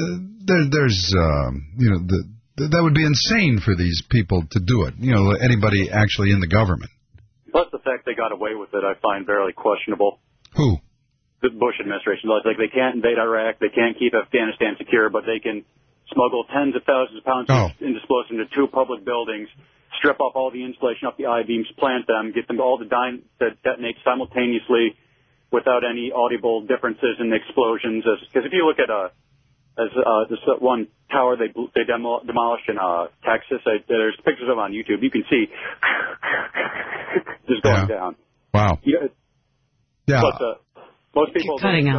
That would be insane for these people to do it. Anybody actually in the government. Plus the fact they got away with it, I find fairly questionable. Who? The Bush administration. Like they can't invade Iraq, they can't keep Afghanistan secure, but they can smuggle tens of thousands of pounds of explosives into 2 public buildings, strip off all the insulation off the I-beams, plant them, get them all to detonate simultaneously without any audible differences in the explosions. Because if you look at this one tower they demolished in Texas, there's pictures of it on YouTube. You can see just going down. Wow. Yeah. But most people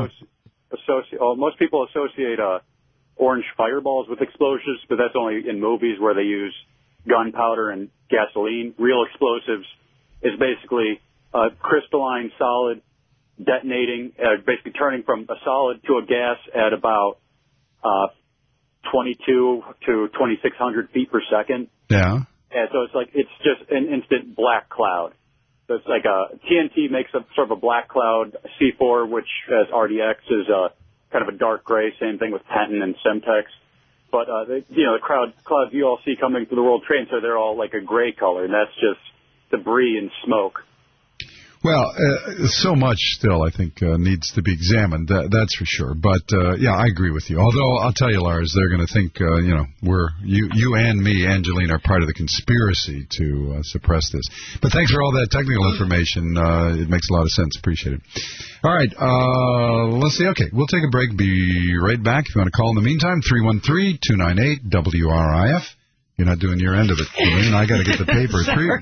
associate orange fireballs with explosives, but that's only in movies where they use gunpowder and gasoline. Real explosives is basically a crystalline solid detonating, basically turning from a solid to a gas at about 22 to 2,600 feet per second. Yeah. And so it's just an instant black cloud. So it's like TNT makes a sort of a black cloud. C4, which as RDX is kind of a dark gray. Same thing with Penton and Semtex. But the clouds you all see coming through the World Trade Center, they're all like a gray color, and that's just debris and smoke. Well, so much still, I think, needs to be examined. That's for sure. But I agree with you. Although I'll tell you, Lars, they're going to think, you and me, Angeline, are part of the conspiracy to suppress this. But thanks for all that technical information. It makes a lot of sense. Appreciate it. All right, let's see. Okay, we'll take a break. Be right back. If you want to call in the meantime, 313-298-WRIF. You're not doing your end of it, Colleen. I got to get the paper.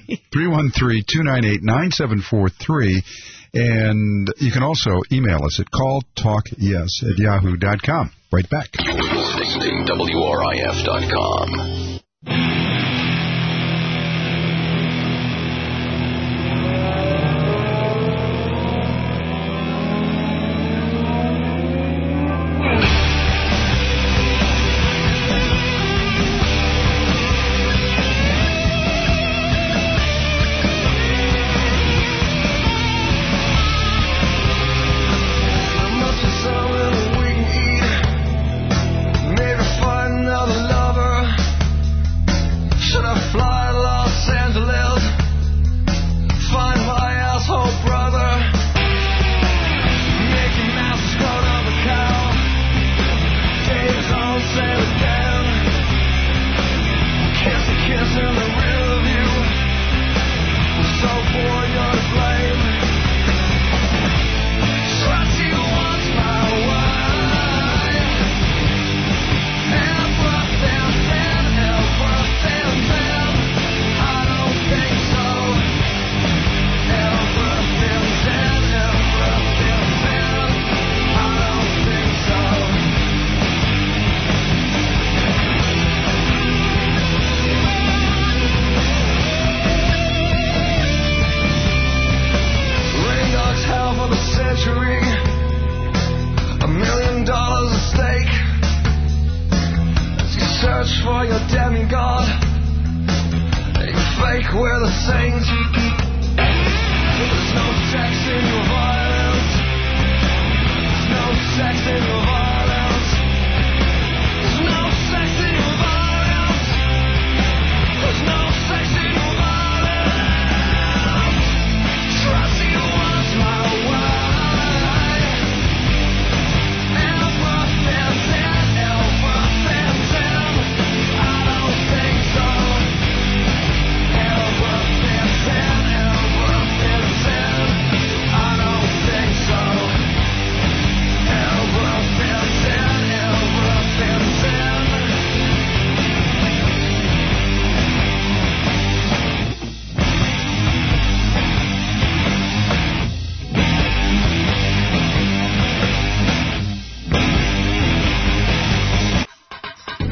313-298-9743. And you can also email us at calltalkyes@yahoo.com. Right back. You're listening to WRIF.com.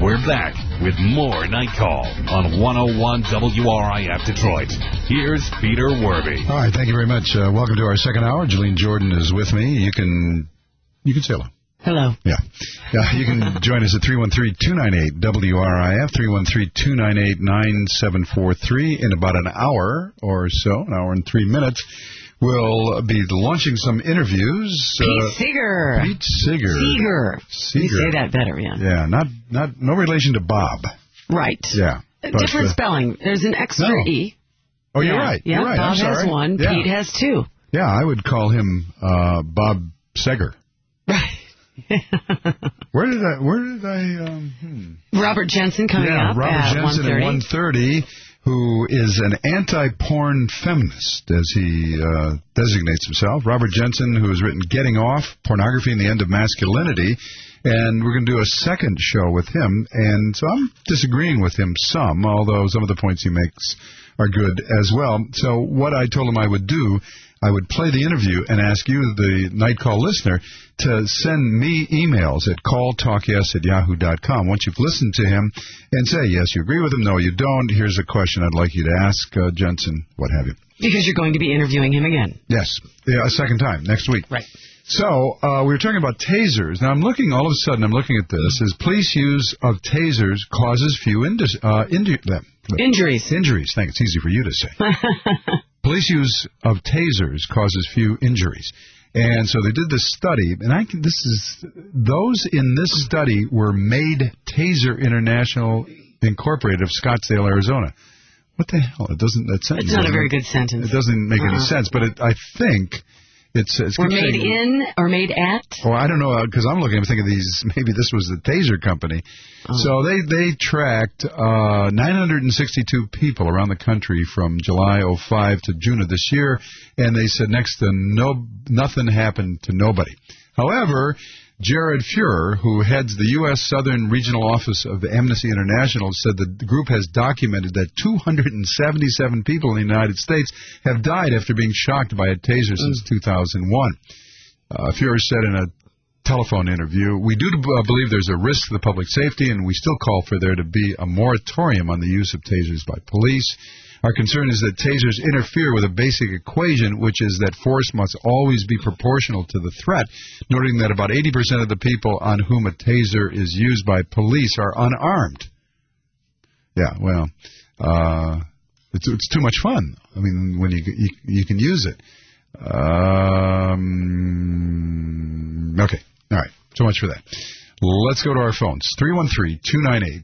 We're back with more Night Call on 101 WRIF Detroit. Here's Peter Werby. All right, thank you very much. Welcome to our second hour. Jalene Jordan is with me. You can say hello. Hello. Yeah. You can join us at 313-298-WRIF, 313-298-9743. In about an hour or so, an hour and 3 minutes, we'll be launching some interviews. Pete Seeger. Pete Seeger. You say that better, yeah. Yeah, no relation to Bob. Right. Yeah. Different spelling. There's an extra E. Oh, you're right. Yeah, You're right. Bob has one. Yeah. Pete has two. Yeah, I would call him Bob Seger. Right. Where did I Robert Jensen coming up Robert at Jensen 1:30. at 1:30, who is an anti-porn feminist, as he designates himself. Robert Jensen, who has written Getting Off, Pornography and the End of Masculinity, and we're going to do a second show with him, and so I'm disagreeing with him some, although some of the points he makes are good as well. So what I told him I would do, I would play the interview and ask you, the Night Call listener, to send me emails at calltalkyes@yahoo.com once you've listened to him and say, yes, you agree with him, no, you don't. Here's a question I'd like you to ask Jensen, what have you. Because you're going to be interviewing him again. Yes, a second time, next week. Right. So, we were talking about tasers. Now, all of a sudden, I'm looking at this, is police use of tasers causes few injuries. Injuries, thank you. It's easy for you to say. Police use of tasers causes few injuries. And so they did this study, and those in this study were Made Taser International Incorporated of Scottsdale, Arizona. What the hell? That sentence. It's not a very good sentence. It doesn't make any sense, but I think it's or made in or made at? Oh, I don't know, because I'm thinking these, maybe this was the Taser company. Oh. So they tracked 962 people around the country from July 05 to June of this year, and they said next to nothing happened to nobody. However, Jared Fuhrer, who heads the U.S. Southern Regional Office of Amnesty International, said that the group has documented that 277 people in the United States have died after being shocked by a taser since 2001. Fuhrer said in a telephone interview, we do believe there's a risk to the public safety, and we still call for there to be a moratorium on the use of tasers by police. Our concern is that tasers interfere with a basic equation, which is that force must always be proportional to the threat, noting that about 80% of the people on whom a taser is used by police are unarmed. Yeah, well, it's too much fun. I mean, when you can use it. Okay, all right, so much for that. Let's go to our phones. 313-298.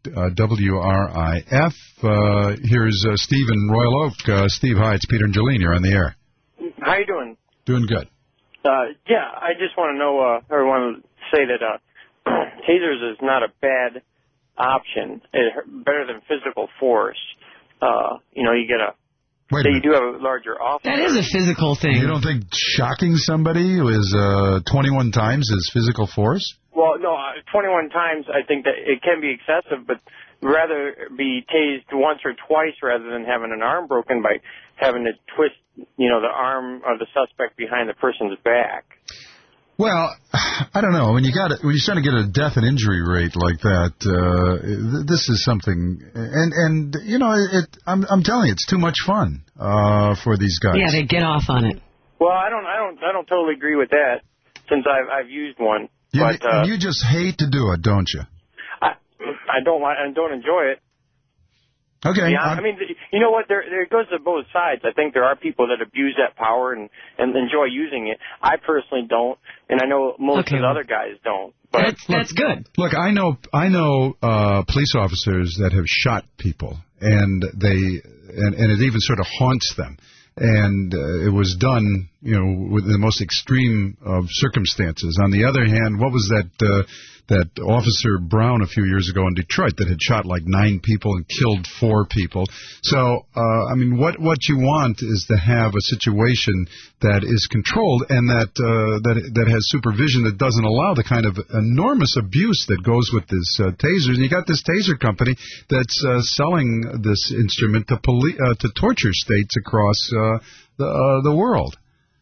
WRIF. Here's Steve in Royal Oak. Steve, hi, it's Peter and Jalene. You're on the air. How you doing? Doing good. Yeah, I just want to know, or want to say that tasers is not a bad option. It's better than physical force. You get you do have a larger officer. That is a physical thing. You don't think shocking somebody who is 21 times is physical force? Well, no, 21 times I think that it can be excessive, but rather be tased once or twice rather than having an arm broken by having to twist, the arm of the suspect behind the person's back. Well, I don't know. When you're starting to get a death and injury rate like that, this is something. And I'm telling you, it's too much fun for these guys. Yeah, they get off on it. Well, I don't totally agree with that since I've used one. But you just hate to do it, don't you? I don't enjoy it. Okay. Yeah, I mean, you know what? There goes to both sides. I think there are people that abuse that power and enjoy using it. I personally don't, and I know most of the other guys don't. But that's good. Look, I know police officers that have shot people, and it even sort of haunts them. And it was done, with the most extreme of circumstances. On the other hand, what was that Officer Brown a few years ago in Detroit that had shot like 9 people and killed 4 people? So, what you want is to have a situation that is controlled and that has supervision that doesn't allow the kind of enormous abuse that goes with this tasers. And you got this taser company that's selling this instrument to torture states across the world.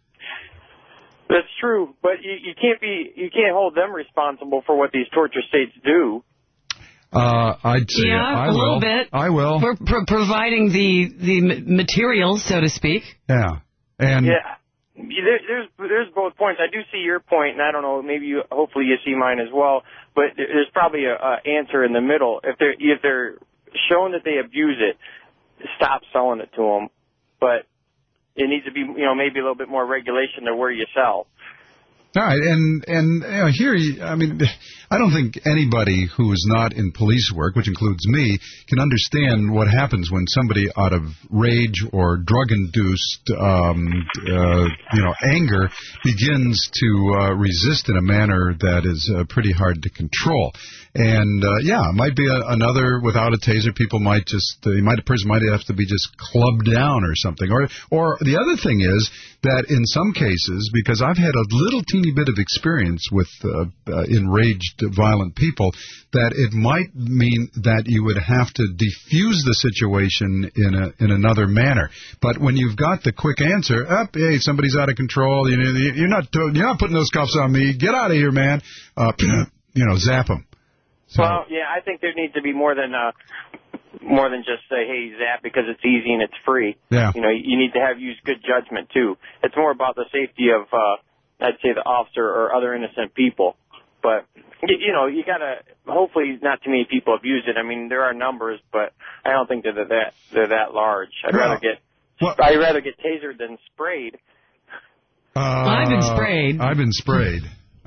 That's true, but you can't hold them responsible for what these torture states do. I'd say I a will. little bit. I will. We're providing the materials, so to speak. Yeah. And there's both points. I do see your point, and I don't know, hopefully you see mine as well. But there's probably a answer in the middle. If they're shown that they abuse it, stop selling it to them. But it needs to be, maybe a little bit more regulation to where you sell. All right, and here, I mean, I don't think anybody who is not in police work, which includes me, can understand what happens when somebody out of rage or drug-induced, anger begins to resist in a manner that is pretty hard to control. And it might be another without a taser. People might a person might have to be just clubbed down or something. Or the other thing is that in some cases, because I've had a little teeny bit of experience with enraged, violent people, that it might mean that you would have to defuse the situation in another manner. But when you've got the quick answer, hey, somebody's out of control. You're not putting those cuffs on me. Get out of here, man. Zap them. So, well, yeah, I think there needs to be more than just say, hey, zap, because it's easy and it's free. Yeah. You need to use good judgment, too. It's more about the safety of, I'd say, the officer or other innocent people. But, you got to, hopefully not too many people abuse it. I mean, there are numbers, but I don't think they're that large. I'd rather get tasered than sprayed. I've been sprayed. I've been sprayed.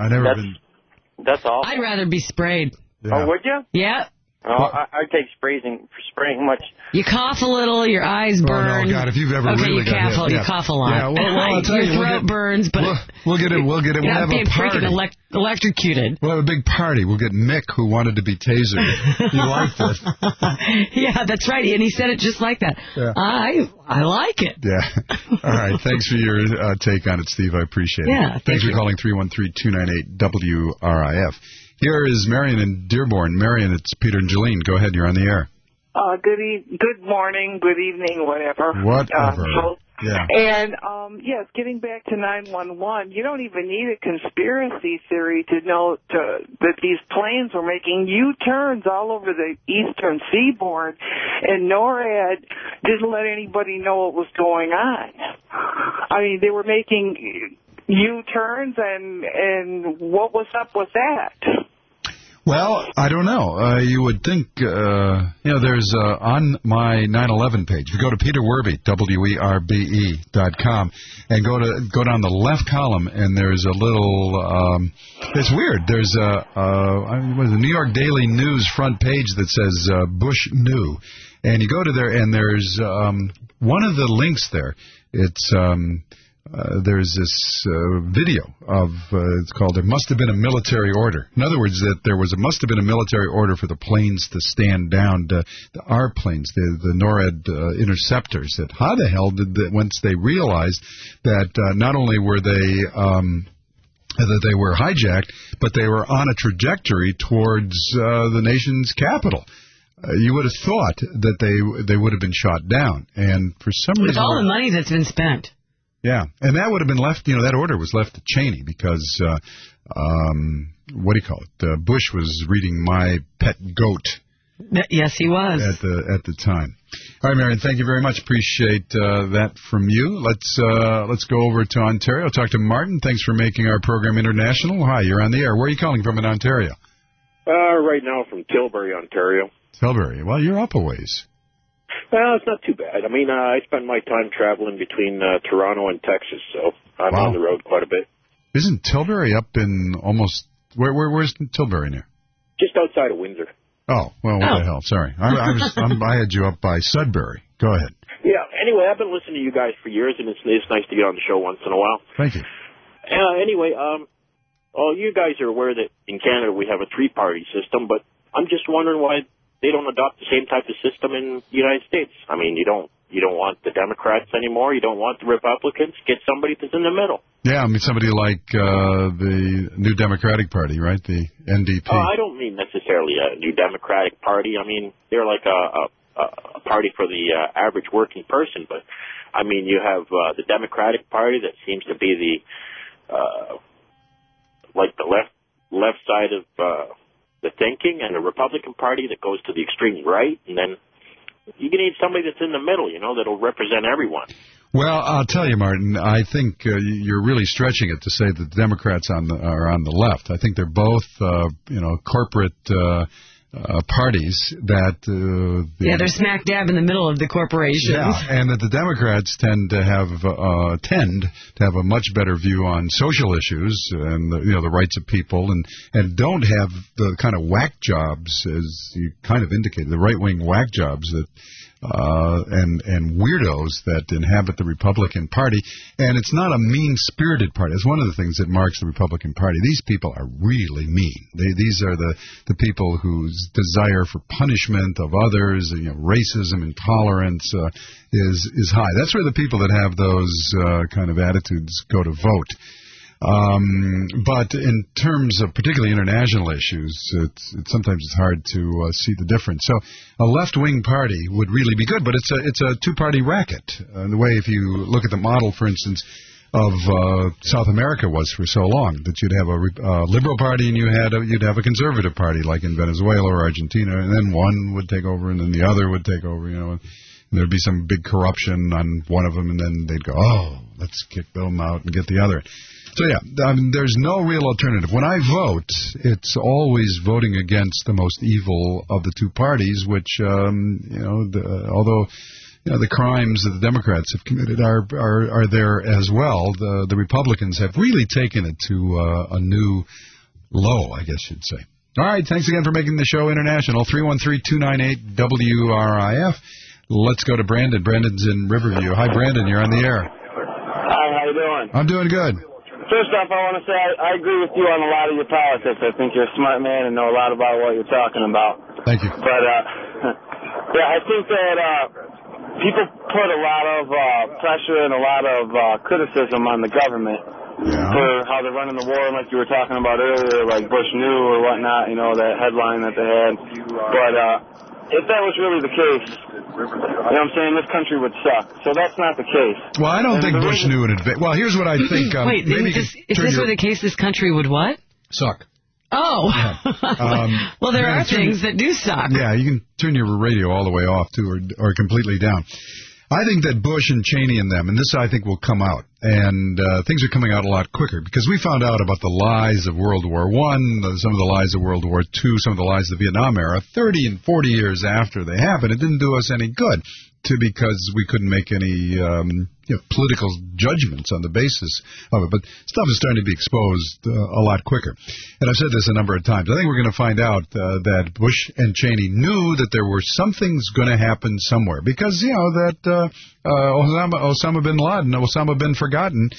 That's all. I'd rather be sprayed. Yeah. Oh, would you? Yeah. Oh, I'd take spraying much. You cough a little, your eyes burn. Oh, no, God, if you've ever really got hit. You cough a lot. Yeah, well, I'll tell you. Your throat burns, but... We'll get it. We'll have a party. Freaking electrocuted. We'll have a big party. We'll get Mick, who wanted to be tasered. He liked it. Yeah, that's right. And he said it just like that. Yeah. I like it. Yeah. All right. Thanks for your take on it, Steve. I appreciate it. Yeah. Thanks for calling 313-298-WRIF. Here is Marion in Dearborn. Marion, it's Peter and Jolene. Go ahead. You're on the air. Good morning, good evening, whatever. Whatever. Yeah. And, yes, getting back to 911, you don't even need a conspiracy theory to know that these planes were making U-turns all over the eastern seaboard, and NORAD didn't let anybody know what was going on. I mean, they were making U-turns, and what was up with that? Well, I don't know. You would think, there's on my 9/11 page, if you go to Peter Werbe, WERBE.com, and go down the left column, and there's a little, it's weird. There's a New York Daily News front page that says Bush knew. And you go to there, and there's one of the links there. It's... there's this video of, it's called, There Must Have Been a Military Order. In other words, that there must have been a military order for the planes to stand down, our planes, the NORAD interceptors. That how the hell did once they realized that not only were they... that they were hijacked, but they were on a trajectory towards the nation's capital. You would have thought that they would have been shot down. And for some reason... With all the money that's been spent. Yeah, and that would have been left, that order was left to Cheney because, what do you call it? Bush was reading My Pet Goat. Yes, he was. At the time. All right, Marion, thank you very much. Appreciate that from you. Let's go over to Ontario. Talk to Martin. Thanks for making our program international. Hi, you're on the air. Where are you calling from in Ontario? Right now from Tilbury, Ontario. Tilbury. Well, you're up a ways. Well, it's not too bad. I mean, I spend my time traveling between Toronto and Texas, so I'm on the road quite a bit. Isn't Tilbury up in almost... Where's Tilbury near? Just outside of Windsor. Oh, well, what the hell? Sorry. I had you up by Sudbury. Go ahead. Yeah, anyway, I've been listening to you guys for years, and it's nice to get on the show once in a while. Thank you. Anyway, you guys are aware that in Canada we have a three-party system, but I'm just wondering why they don't adopt the same type of system in the United States. I mean, you don't want the Democrats anymore. You don't want the Republicans. Get somebody that's in the middle. Yeah, I mean, somebody like the New Democratic Party, right? The NDP. I don't mean necessarily a New Democratic Party. I mean, they're like a party for the average working person. But, I mean, you have the Democratic Party that seems to be the left side of the thinking, and a Republican Party that goes to the extreme right, and then you need somebody that's in the middle, that'll represent everyone. Well, I'll tell you, Martin, I think you're really stretching it to say that the Democrats are on the left. I think they're both, corporate parties that... they're smack dab in the middle of the corporations. Yeah, and that the Democrats tend to have a much better view on social issues and the rights of people, and don't have the kind of whack jobs, as you kind of indicated, the right-wing whack jobs that... and weirdos that inhabit the Republican Party. And it's not a mean-spirited party. It's one of the things that marks the Republican Party. These people are really mean. These are the people whose desire for punishment of others, racism, intolerance is high. That's where the people that have those kind of attitudes go to vote. But in terms of particularly international issues, sometimes it's hard to see the difference. So a left-wing party would really be good, but it's a two-party racket. The way, if you look at the model, for instance, of South America was for so long, that you'd have a liberal party and you'd have a conservative party, like in Venezuela or Argentina, and then one would take over and then the other would take over, and there'd be some big corruption on one of them, and then they'd go, let's kick them out and get the other. So, there's no real alternative. When I vote, it's always voting against the most evil of the two parties, which, although the crimes that the Democrats have committed are there as well, the Republicans have really taken it to a new low, I guess you'd say. All right, thanks again for making the show international. 313-298-WRIF. Let's go to Brandon. Brandon's in Riverview. Hi, Brandon. You're on the air. Hi, how you doing? I'm doing good. First off, I want to say I agree with you on a lot of your politics. I think you're a smart man and know a lot about what you're talking about. Thank you. But, I think that people put a lot of pressure and a lot of criticism on the government for how they're running the war, like you were talking about earlier, like Bush knew or whatnot, that headline that they had. But if that was really the case, I'm saying, this country would suck. So that's not the case. Well, I don't think Bush knew in advance. Well, here's what I think. Wait, if this were the case, this country would what? Suck. Oh. Yeah. Well, there are things that do suck. Yeah, you can turn your radio all the way off, too, or completely down. I think that Bush and Cheney and them, and this I think will come out, and things are coming out a lot quicker, because we found out about the lies of World War I, some of the lies of World War II, some of the lies of the Vietnam era, 30 and 40 years after they happened. It didn't do us any good, because we couldn't make any political judgments on the basis of it. But stuff is starting to be exposed a lot quicker. And I've said this a number of times. I think we're going to find out that Bush and Cheney knew that there were something's going to happen somewhere. Because, that Osama bin Laden, Osama bin Forgotten,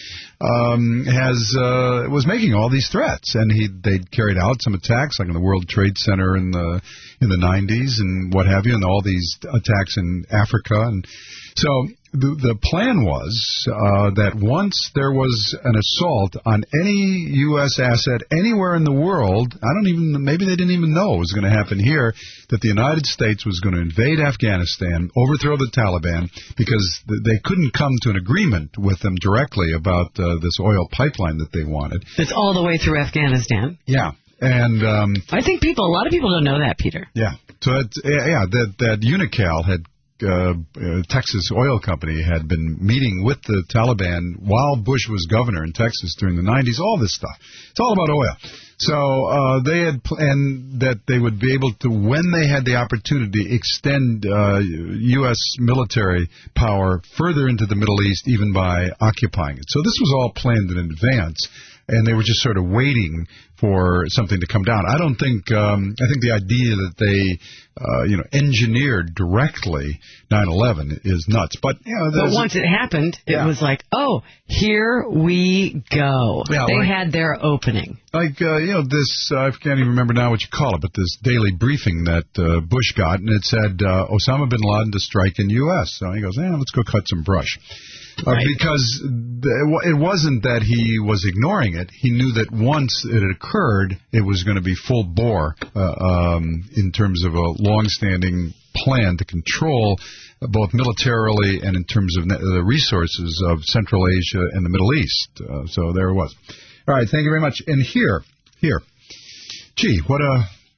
was making all these threats. And they'd carried out some attacks, like in the World Trade Center in the 90s and what have you, and all these attacks in Africa. And so the plan was that once there was an assault on any U.S. asset anywhere in the world, maybe they didn't even know it was going to happen here, that the United States was going to invade Afghanistan, overthrow the Taliban, because they couldn't come to an agreement with them directly about this oil pipeline that they wanted. It's all the way through Afghanistan. Yeah. And I think a lot of people don't know that, Peter. Yeah. So that Unocal had Texas Oil Company had been meeting with the Taliban while Bush was governor in Texas during the 90s. All this stuff. It's all about oil. So they had planned that they would be able to, when they had the opportunity, extend U.S. military power further into the Middle East, even by occupying it. So this was all planned in advance. And they were just sort of waiting for something to come down. I think the idea that they, engineered directly 9/11 is nuts. But once it happened, it was like, oh, here we go. Yeah, they had their opening. Like, this, I can't even remember now what you call it, but this daily briefing that Bush got, and it said Osama bin Laden to strike in U.S. So he goes, let's go cut some brush. Right. Because it wasn't that he was ignoring it. He knew that once it had occurred, it was going to be full bore in terms of a long-standing plan to control both militarily and in terms of the resources of Central Asia and the Middle East. So there it was. All right, thank you very much. And here. Gee, what a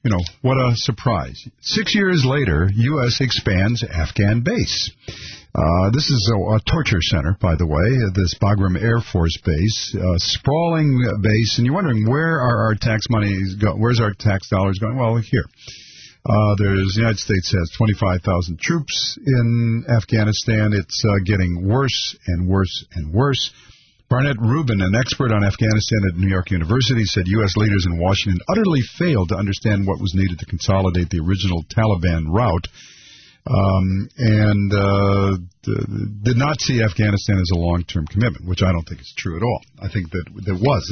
what a surprise. 6 years later, U.S. expands Afghan base. This is a torture center, by the way, this Bagram Air Force Base, sprawling base, and you're wondering where are our tax monies go? Where's our tax dollars going? Well, here. The United States has 25,000 troops in Afghanistan. It's getting worse and worse and worse. Barnett Rubin, an expert on Afghanistan at New York University, said U.S. leaders in Washington utterly failed to understand what was needed to consolidate the original Taliban route. And did not see Afghanistan as a long-term commitment, which I don't think is true at all. I think that there was.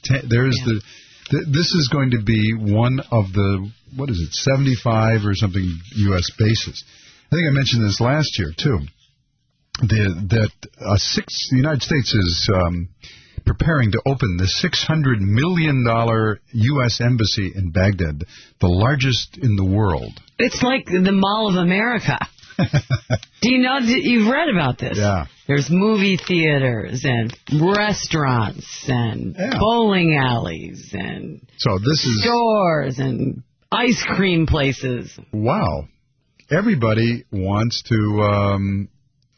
This is going to be one of the, 75 or something U.S. bases. I think I mentioned this last year, too, the United States is preparing to open the $600 million U.S. embassy in Baghdad, the largest in the world. It's like the Mall of America. Do you know that you've read about this? Yeah. There's movie theaters and restaurants and bowling alleys and stores and ice cream places. Wow. Everybody wants to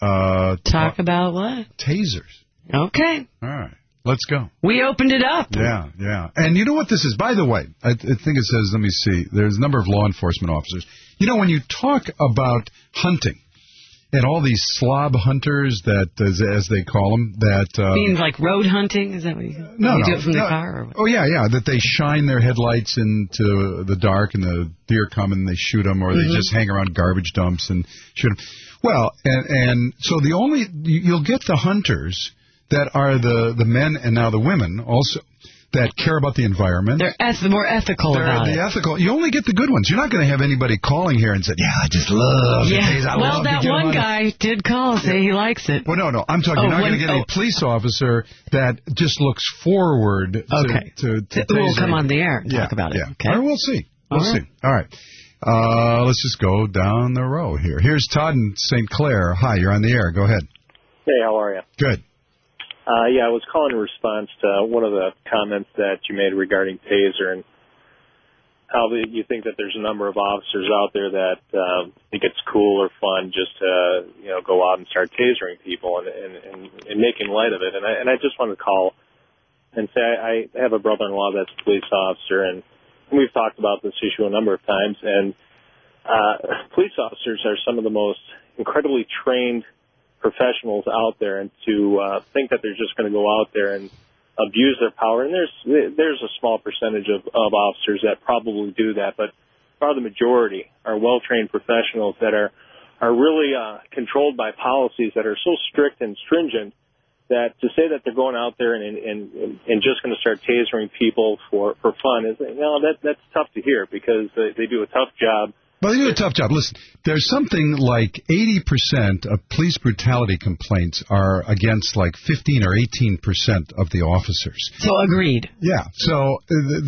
talk about what? Tasers. Okay. All right. Let's go. We opened it up. Yeah. And you know what this is? By the way, I think it says, let me see, there's a number of law enforcement officers. When you talk about hunting and all these slob hunters that, as they call them, that... means like road hunting? Is that what you do it from the car? Or what? Oh, yeah, that they shine their headlights into the dark and the deer come and they shoot them, or they just hang around garbage dumps and shoot them. Well, and so you'll get the hunters that are the men and now the women also that care about the environment. They're more ethical about it. Ethical. You only get the good ones. You're not going to have anybody calling here and say, I just love it. Well, that one guy did call and say he likes it. Well, no. I'm talking, you're not going to get a police officer that just looks forward to we'll come on the air and talk about it. Okay. All right, we'll see. All right. Let's just go down the row here. Here's Todd in St. Clair. Hi, you're on the air. Go ahead. Hey, how are you? Good. I was calling in response to one of the comments that you made regarding Taser and how you think that there's a number of officers out there that think it's cool or fun just to go out and start tasering people and making light of it. And I just wanted to call and say I have a brother-in-law that's a police officer, and we've talked about this issue a number of times. And police officers are some of the most incredibly trained professionals out there, and to think that they're just going to go out there and abuse their power. And there's a small percentage of officers that probably do that, but far the majority are well-trained professionals that are really controlled by policies that are so strict and stringent that to say that they're going out there and just going to start tasering people for fun is that's tough to hear, because they do a tough job. Well, they do a tough job. Listen, there's something like 80% of police brutality complaints are against like 15 or 18% of the officers. So agreed. Yeah. So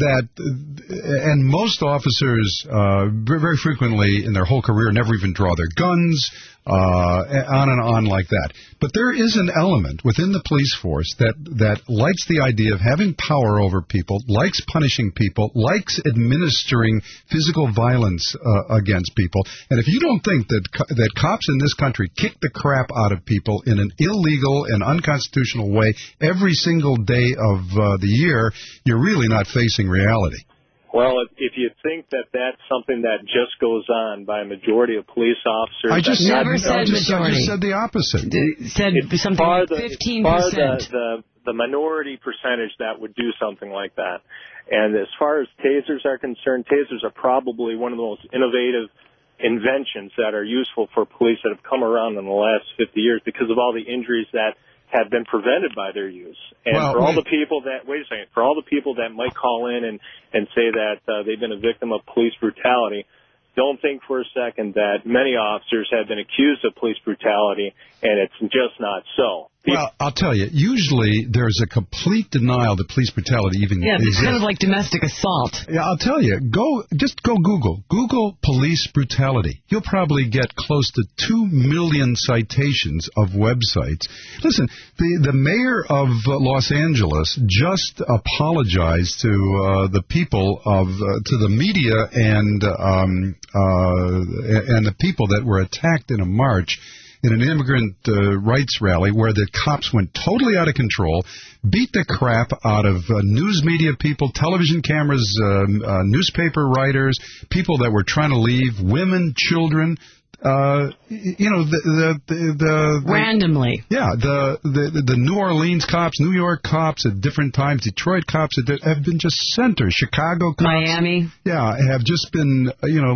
and most officers very frequently in their whole career never even draw their guns, on and on like that. But there is an element within the police force that likes the idea of having power over people, likes punishing people, likes administering physical violence against people. And if you don't think that cops in this country kick the crap out of people in an illegal and unconstitutional way every single day of the year, you're really not facing reality. Well, if you think that that's something that just goes on by a majority of police officers... I just never said majority. I just said the opposite. Said something like 15%. The minority percentage that would do something like that. And as far as tasers are concerned, tasers are probably one of the most innovative inventions that are useful for police that have come around in the last 50 years because of all the injuries that have been prevented by their use. And for all the people that might call in and say that they've been a victim of police brutality, don't think for a second that many officers have been accused of police brutality, and it's just not so. Well, I'll tell you, usually there's a complete denial that police brutality even exists. It's kind of like domestic assault. Yeah, I'll tell you, just go Google. Google police brutality. You'll probably get close to 2 million citations of websites. Listen, the mayor of Los Angeles just apologized to the people to the media and the people that were attacked in a march in an immigrant rights rally where the cops went totally out of control, beat the crap out of news media people, television cameras, newspaper writers, people that were trying to leave, women, children. Randomly. Yeah, the New Orleans cops, New York cops at different times, Detroit cops have been just centers. Chicago cops. Miami. Yeah, have just been,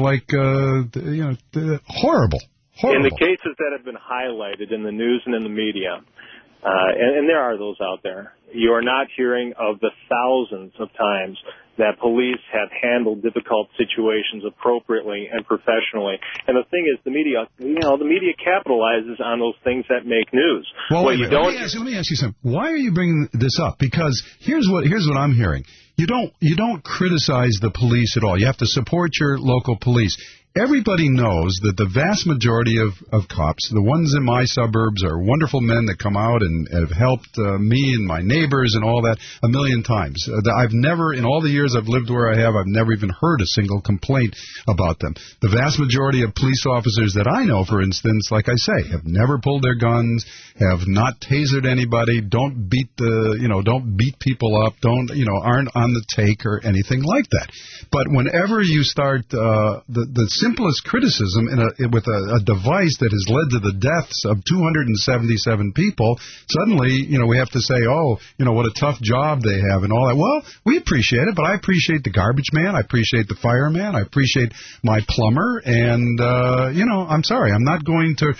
horrible. In the cases that have been highlighted in the news and in the media, and there are those out there, you are not hearing of the thousands of times that police have handled difficult situations appropriately and professionally. And the thing is, the media capitalizes on those things that make news. Well, let me ask you something. Why are you bringing this up? Because here's what I'm hearing. You don't criticize the police at all. You have to support your local police. Everybody knows that the vast majority of cops, the ones in my suburbs, are wonderful men that come out and have helped me and my neighbors and all that a million times. I've never, in all the years I've lived where I have, I've never even heard a single complaint about them. The vast majority of police officers that I know, for instance, like I say, have never pulled their guns, have not tasered anybody, don't beat people up, aren't on the take or anything like that. But whenever you start the simplest criticism with a device that has led to the deaths of 277 people, suddenly, we have to say, what a tough job they have and all that. Well, we appreciate it, but I appreciate the garbage man, I appreciate the fireman, I appreciate my plumber, and, I'm sorry, I'm not going to,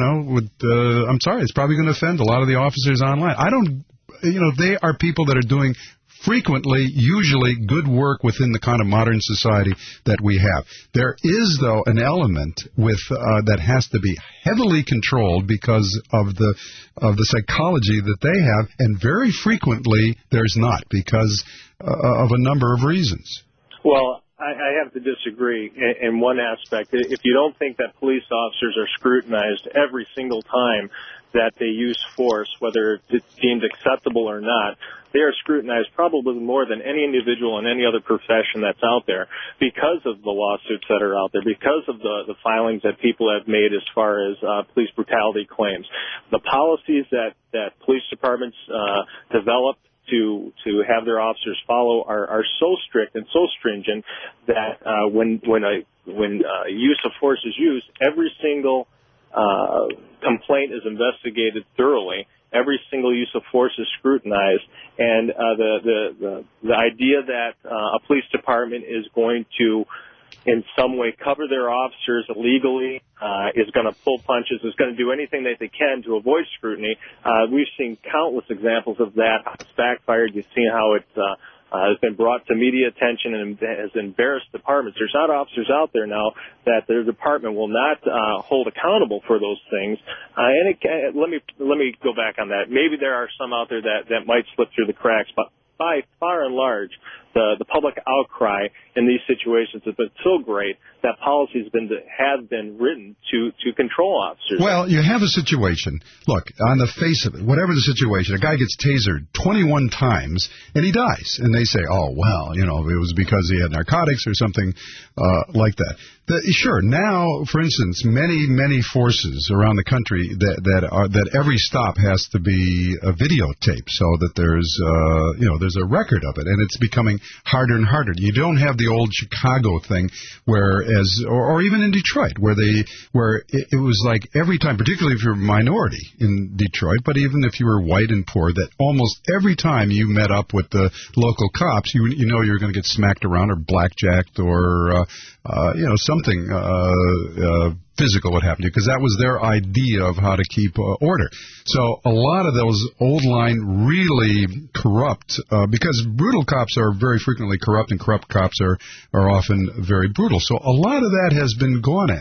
I'm sorry, it's probably going to offend a lot of the officers online. They are people that are doing frequently, usually, good work within the kind of modern society that we have. There is, though, an element that has to be heavily controlled because of the psychology that they have, and very frequently there's not because of a number of reasons. Well, I have to disagree in one aspect. If you don't think that police officers are scrutinized every single time that they use force, whether it's deemed acceptable or not, they are scrutinized probably more than any individual in any other profession that's out there because of the lawsuits that are out there, because of the filings that people have made as far as police brutality claims. The policies that police departments develop to have their officers follow are so strict and so stringent that when use of force is used, every single complaint is investigated thoroughly. Every single use of force is scrutinized, and the idea that a police department is going to, in some way, cover their officers illegally, is going to pull punches, is going to do anything that they can to avoid scrutiny. We've seen countless examples of that. It's backfired. You've seen how it has been brought to media attention and has embarrassed departments. There's not officers out there now that their department will not hold accountable for those things. Let me go back on that. Maybe there are some out there that might slip through the cracks, but by far and large, the public outcry in these situations has been so great that policies have been written to control officers. Well, you have a situation. Look, on the face of it, whatever the situation, a guy gets tasered 21 times and he dies. And they say, it was because he had narcotics or something like that. Sure, now, for instance, many forces around the country that every stop has to be a videotape so that there's a record of it, and it's becoming harder and harder. You don't have the old Chicago thing or even in Detroit where it was like every time, particularly if you're a minority in Detroit, but even if you were white and poor, that almost every time you met up with the local cops, you know you're going to get smacked around or blackjacked or something physical would happen to you, because that was their idea of how to keep order. So a lot of those old line really corrupt, because brutal cops are very frequently corrupt, and corrupt cops are often very brutal. So a lot of that has been gone at.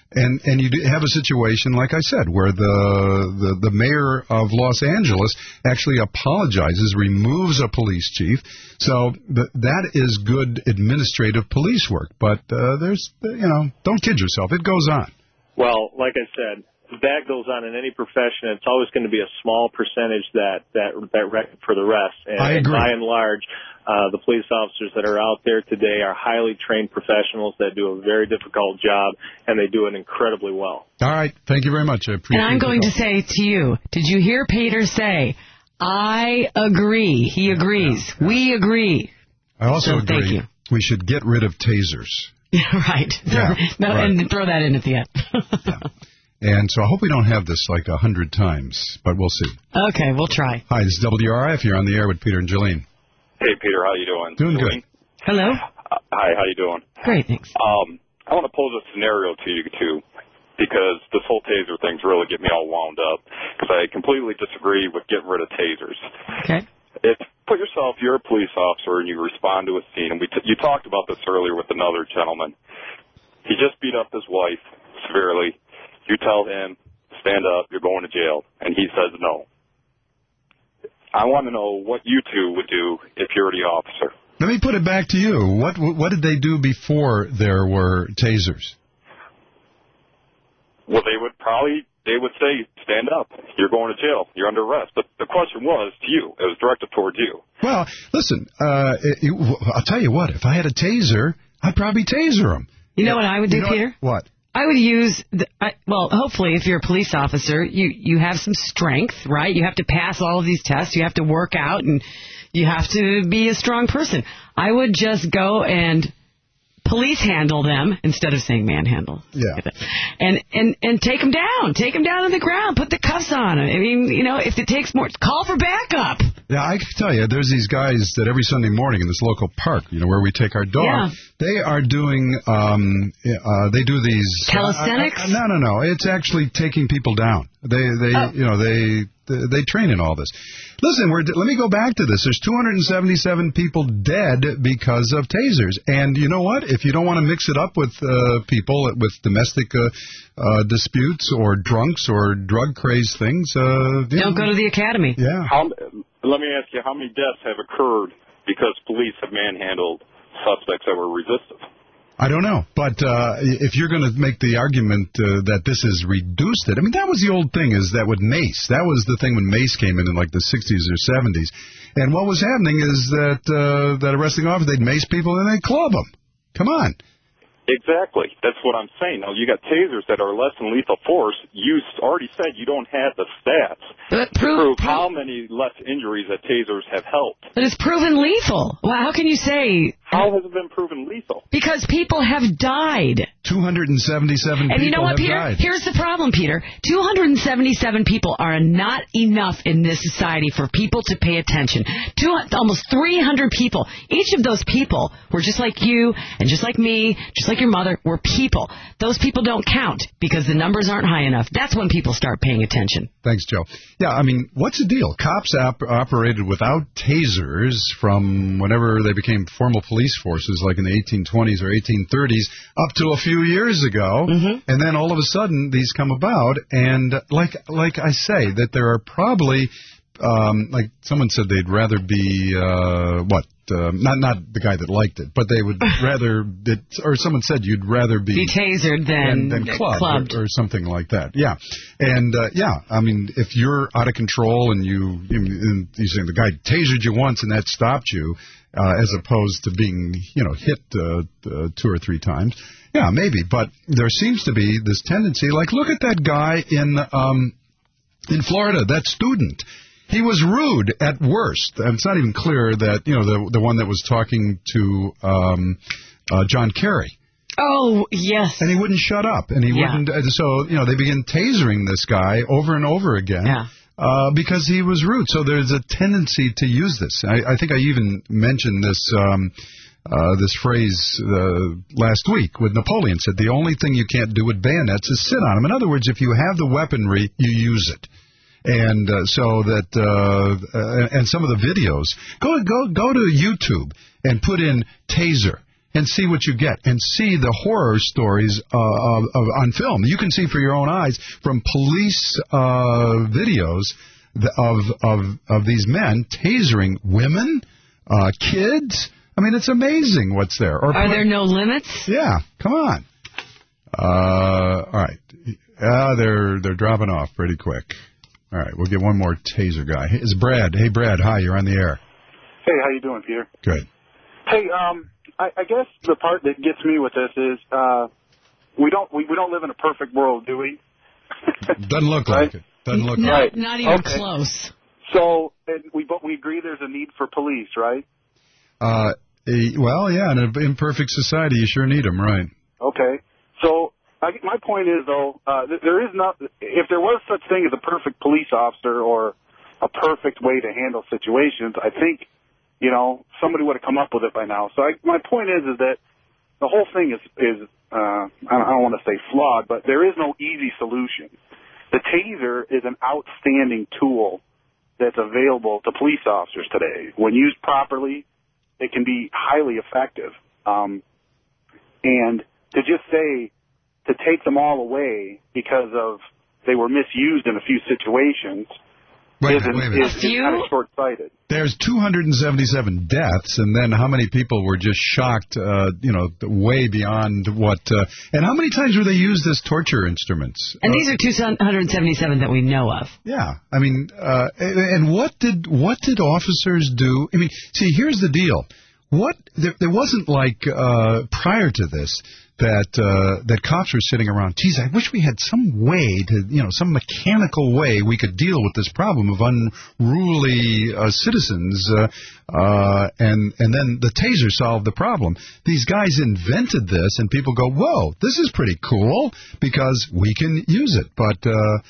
And you have a situation, like I said, where the mayor of Los Angeles actually apologizes, removes a police chief. So that is good administrative police work. But there's, don't kid yourself. It goes on. Well, like I said, that goes on in any profession. It's always going to be a small percentage that record for the rest. And I agree. By and large, the police officers that are out there today are highly trained professionals that do a very difficult job, and they do it incredibly well. All right. Thank you very much. I appreciate it. And I'm going to say to you, did you hear Peter say, I agree. He agrees. Yeah. We agree. I also agree. Thank you. We should get rid of tasers. Right. Yeah, right. And throw that in at the end. Yeah. And so I hope we don't have this like 100 times, but we'll see. Okay, we'll try. Hi, this is WRIF. You're on the air with Peter and Jolene. Hey, Peter, how you doing? Doing good. Hello. Hi, how you doing? Great, thanks. I want to pose a scenario to you, too, because this whole taser thing's really getting me all wound up, because I completely disagree with getting rid of tasers. Okay. Put yourself, you're a police officer, and you respond to a scene, and you talked about this earlier with another gentleman. He just beat up his wife severely. You tell him, stand up, you're going to jail, and he says no. I want to know what you two would do if you're the officer. Let me put it back to you. What did they do before there were tasers? Well, they would say, stand up, you're going to jail, you're under arrest. But the question was to you. It was directed towards you. Well, listen, I'll tell you what. If I had a taser, I'd probably taser him. You know what I would do, Peter? What? I would use, hopefully, if you're a police officer, you have some strength, right? You have to pass all of these tests. You have to work out, and you have to be a strong person. I would just go and police handle them instead of saying manhandle. Yeah. And take them down. Take them down on the ground. Put the cuffs on. I mean, if it takes more, call for backup. Yeah, I can tell you, there's these guys that every Sunday morning in this local park, where we take our dog, yeah. They are doing, they do these... Calisthenics? No. It's actually taking people down. They train in all this. Listen, let me go back to this. There's 277 people dead because of tasers. And you know what? If you don't want to mix it up with people with domestic disputes or drunks or drug-crazed things... don't go to the academy. Yeah. Let me ask you, how many deaths have occurred because police have manhandled suspects that were resistive? I don't know, but if you're going to make the argument that this has reduced it, I mean, that was the old thing, is that with Mace. That was the thing when Mace came in like the 60s or 70s. And what was happening is that arresting officer, they'd mace people and they'd club them. Come on. Exactly. That's what I'm saying. Now, you got tasers that are less than lethal force. You already said you don't have the stats to prove how many less injuries that tasers have helped. But it's proven lethal. Well, how can you say... How has it been proven lethal? Because people have died. 277 and you know what, people Peter? have died. Here's the problem, Peter. 277 people are not enough in this society for people to pay attention. Almost 300 people. Each of those people were just like you and just like me, just like your mother, were people. Those people don't count because the numbers aren't high enough. That's when people start paying attention. Thanks, Joe. Yeah, I mean, what's the deal? Cops operated without tasers from whenever they became formal police forces, like in the 1820s or 1830s, up to a few years ago. Mm-hmm. And then all of a sudden, these come about. And like I say, that there are probably, like someone said, they'd rather be, not the guy that liked it, but they would rather, or someone said you'd rather be tasered than clubbed. Or something like that. Yeah. And, I mean, if you're out of control and you say the guy tasered you once and that stopped you, as opposed to being, hit 2 or 3 times. Yeah, maybe. But there seems to be this tendency, like, look at that guy in Florida, that student. He was rude at worst. And it's not even clear that, the one that was talking to John Kerry. Oh, yes. And he wouldn't shut up. And he wouldn't. So, they begin tasering this guy over and over again. Yeah. Because he was rude. So there's a tendency to use this. I think I even mentioned this this phrase last week with Napoleon said, the only thing you can't do with bayonets is sit on them. In other words, if you have the weaponry, you use it. And so that, and some of the videos, go to YouTube and put in taser. and see what you get, and see the horror stories on film. You can see for your own eyes from police videos of these men tasering women, kids. I mean, it's amazing what's there. Are there no limits? Yeah, come on. All right. They're dropping off pretty quick. All right, we'll get one more taser guy. It's Brad. Hey, Brad. Hi, you're on the air. Hey, how you doing, Peter? Good. Hey, I guess the part that gets me with this is we don't live in a perfect world, do we? Doesn't look like it. Doesn't look like it. Not even close. So, but we agree there's a need for police, right? Well, yeah, in an imperfect society, you sure need them, right? Okay. So, my point is, though, there is not. If there was such thing as a perfect police officer or a perfect way to handle situations, I think, somebody would have come up with it by now. So my point is that the whole thing is I don't want to say flawed, but there is no easy solution. The taser is an outstanding tool that's available to police officers today. When used properly, it can be highly effective. And to just say, to take them all away because of they were misused in a few situations is kind of short-sighted. There's 277 deaths, and then how many people were just shocked, way beyond what... and how many times were they used as torture instruments? And these are 277 that we know of. Yeah. I mean, and what did officers do? I mean, see, here's the deal. There wasn't like prior to this that cops were sitting around, geez, I wish we had some way to, some mechanical way we could deal with this problem of unruly citizens, and then the taser solved the problem. These guys invented this, and people go, whoa, this is pretty cool, because we can use it. But,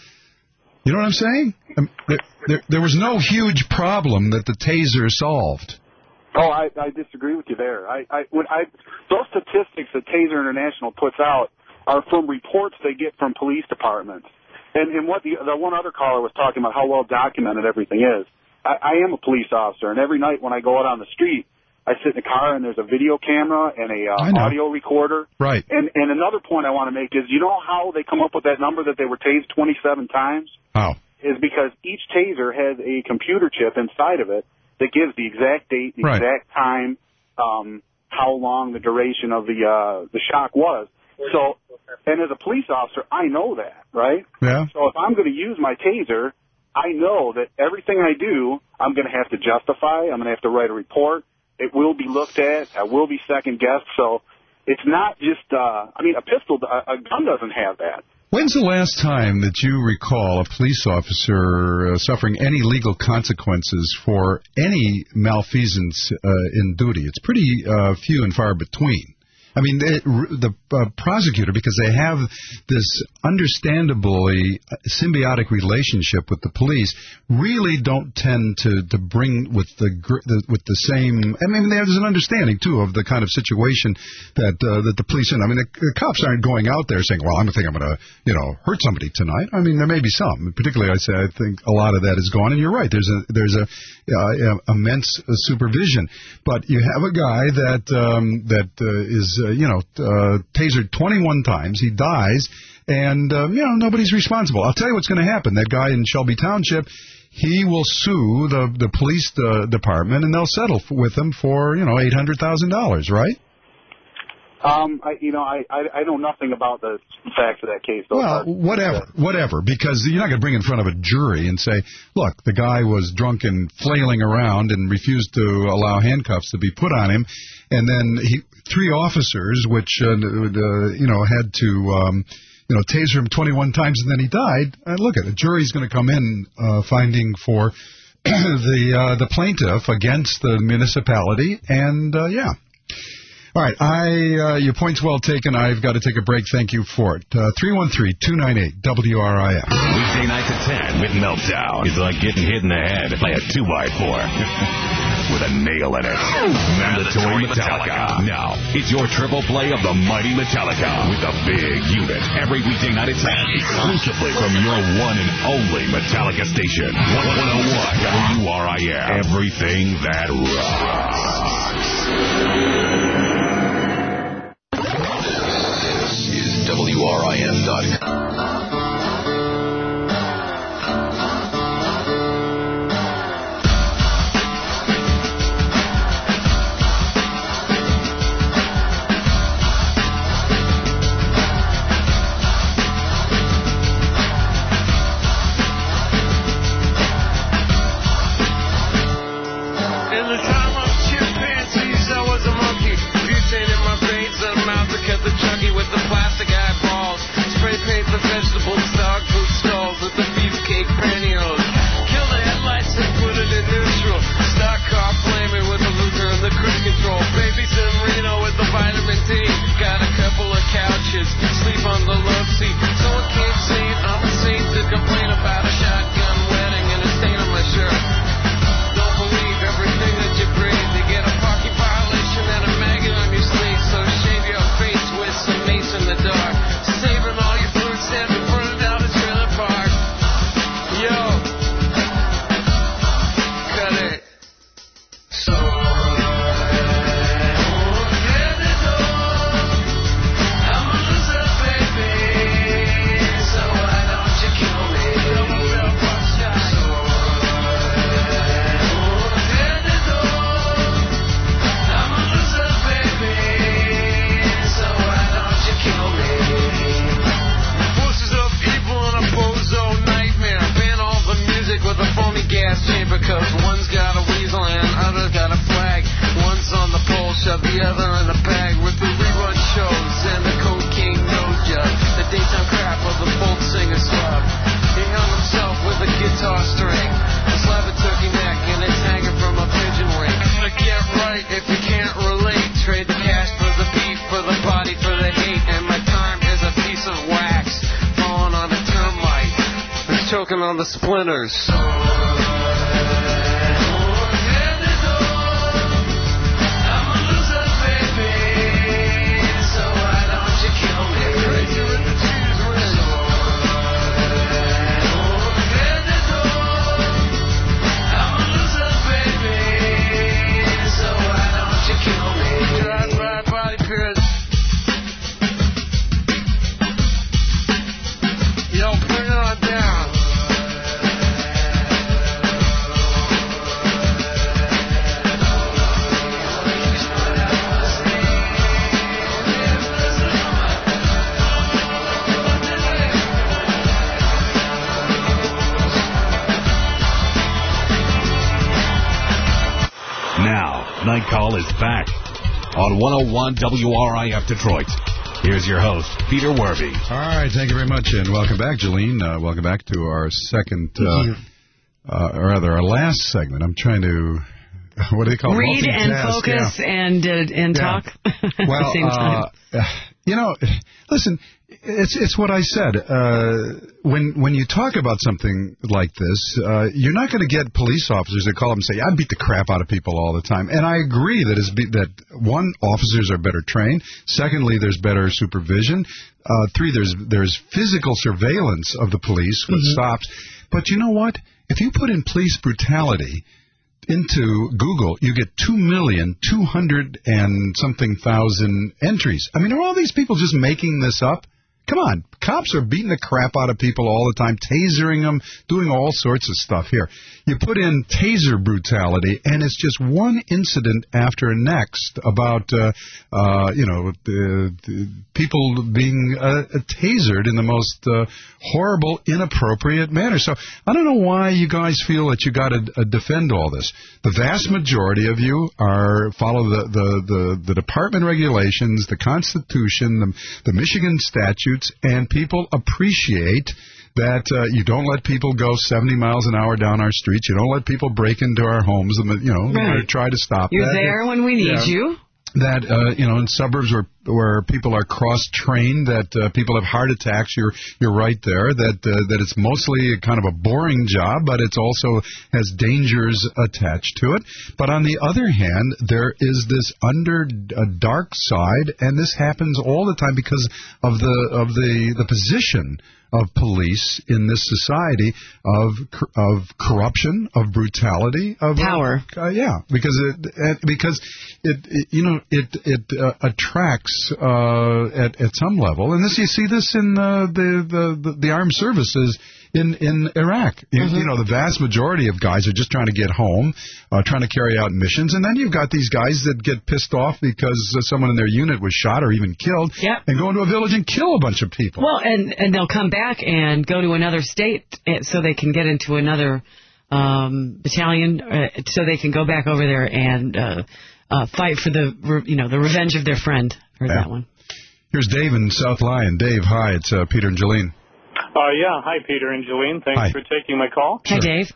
you know what I'm saying? There was no huge problem that the taser solved. Oh, I disagree with you there. Those statistics that Taser International puts out are from reports they get from police departments. And what the one other caller was talking about, how well documented everything is. I am a police officer, and every night when I go out on the street, I sit in the car and there's a video camera and a audio recorder. Right. And another point I want to make is, you know how they come up with that number that they were tased 27 times? How? Is because each taser has a computer chip inside of it that gives the exact date, the exact time, how long the duration of the shock was. So, and as a police officer, I know that, right? Yeah. So if I'm going to use my taser, I know that everything I do, I'm going to have to justify. I'm going to have to write a report. It will be looked at. I will be second-guessed. So it's not just, a gun doesn't have that. When's the last time that you recall a police officer suffering any legal consequences for any malfeasance in duty? It's pretty few and far between. I mean, the prosecutor, because they have this understandably symbiotic relationship with the police, really don't tend to bring with the same. I mean, there's an understanding too of the kind of situation that the police in. I mean, the cops aren't going out there saying, "Well, I'm going to hurt somebody tonight." I mean, there may be some. Particularly, I think a lot of that is gone. And you're right. There's a immense supervision, but you have a guy that is. Tasered 21 times. He dies, and, nobody's responsible. I'll tell you what's going to happen. That guy in Shelby Township, he will sue the police department, and they'll settle with him for, $800,000, right? I know nothing about the facts of that case. Well, whatever, because you're not going to bring in front of a jury and say, look, the guy was drunk and flailing around and refused to allow handcuffs to be put on him, and then three officers, which, had to, taser him 21 times, and then he died. Look, a jury's going to come in finding for the plaintiff against the municipality, and, yeah. All right, your point's well taken. I've got to take a break. Thank you for it. 313-298-WRIF. Weekday nights at 10 with Meltdown. It's like getting hit in the head by a 2x4 with a nail in it. Mandatory Metallica. Now, it's your triple play of the mighty Metallica with the big unit. Every weekday night at 10, exclusively from your one and only Metallica station. 101 WRIF. Everything that rocks. WORIF.com. Choking on the splinters. Night Call is back on 101 WRIF Detroit. Here's your host, Peter Werby. All right, thank you very much, and welcome back, Jolene. Welcome back to our second, or rather, our last segment. I'm trying to, what do they call it? Read and focus and talk well, at the same time. You know, listen, it's what I said. When you talk about something like this, you're not going to get police officers that call up and say, I beat the crap out of people all the time. And I agree that one, officers are better trained. Secondly, there's better supervision. Three, there's physical surveillance of the police with stops. But you know what? If you put in police brutality into Google, you get 2,200,000 and something entries. I mean, are all these people just making this up? Come on. Cops are beating the crap out of people all the time, tasering them, doing all sorts of stuff here. You put in taser brutality, and it's just one incident after next about, people being tasered in the most horrible, inappropriate manner. So I don't know why you guys feel that you got to defend all this. The vast majority of you follow the department regulations, the Constitution, the Michigan statutes, and people appreciate that you don't let people go 70 miles an hour down our streets. You don't let people break into our homes and, try to stop You're that. You're there when we need you. That, in suburbs where people are cross-trained, that people have heart attacks, you're right there, that it's mostly kind of a boring job, but it's also has dangers attached to it. But on the other hand, there is this dark side, and this happens all the time because of the position of police in this society, of corruption, of brutality, of power. Because it attracts works at some level. And you see this in the armed services in Iraq. You know, the vast majority of guys are just trying to get home, trying to carry out missions, and then you've got these guys that get pissed off because someone in their unit was shot or even killed, and go into a village and kill a bunch of people. Well, and they'll come back and go to another state so they can get into another battalion, so they can go back over there and fight for the revenge of their friend. Heard that one. Here's Dave in South Lyon. Dave, hi, it's Peter and Jolene. Hi, Peter and Jolene. Thanks for taking my call. Hi, Dave.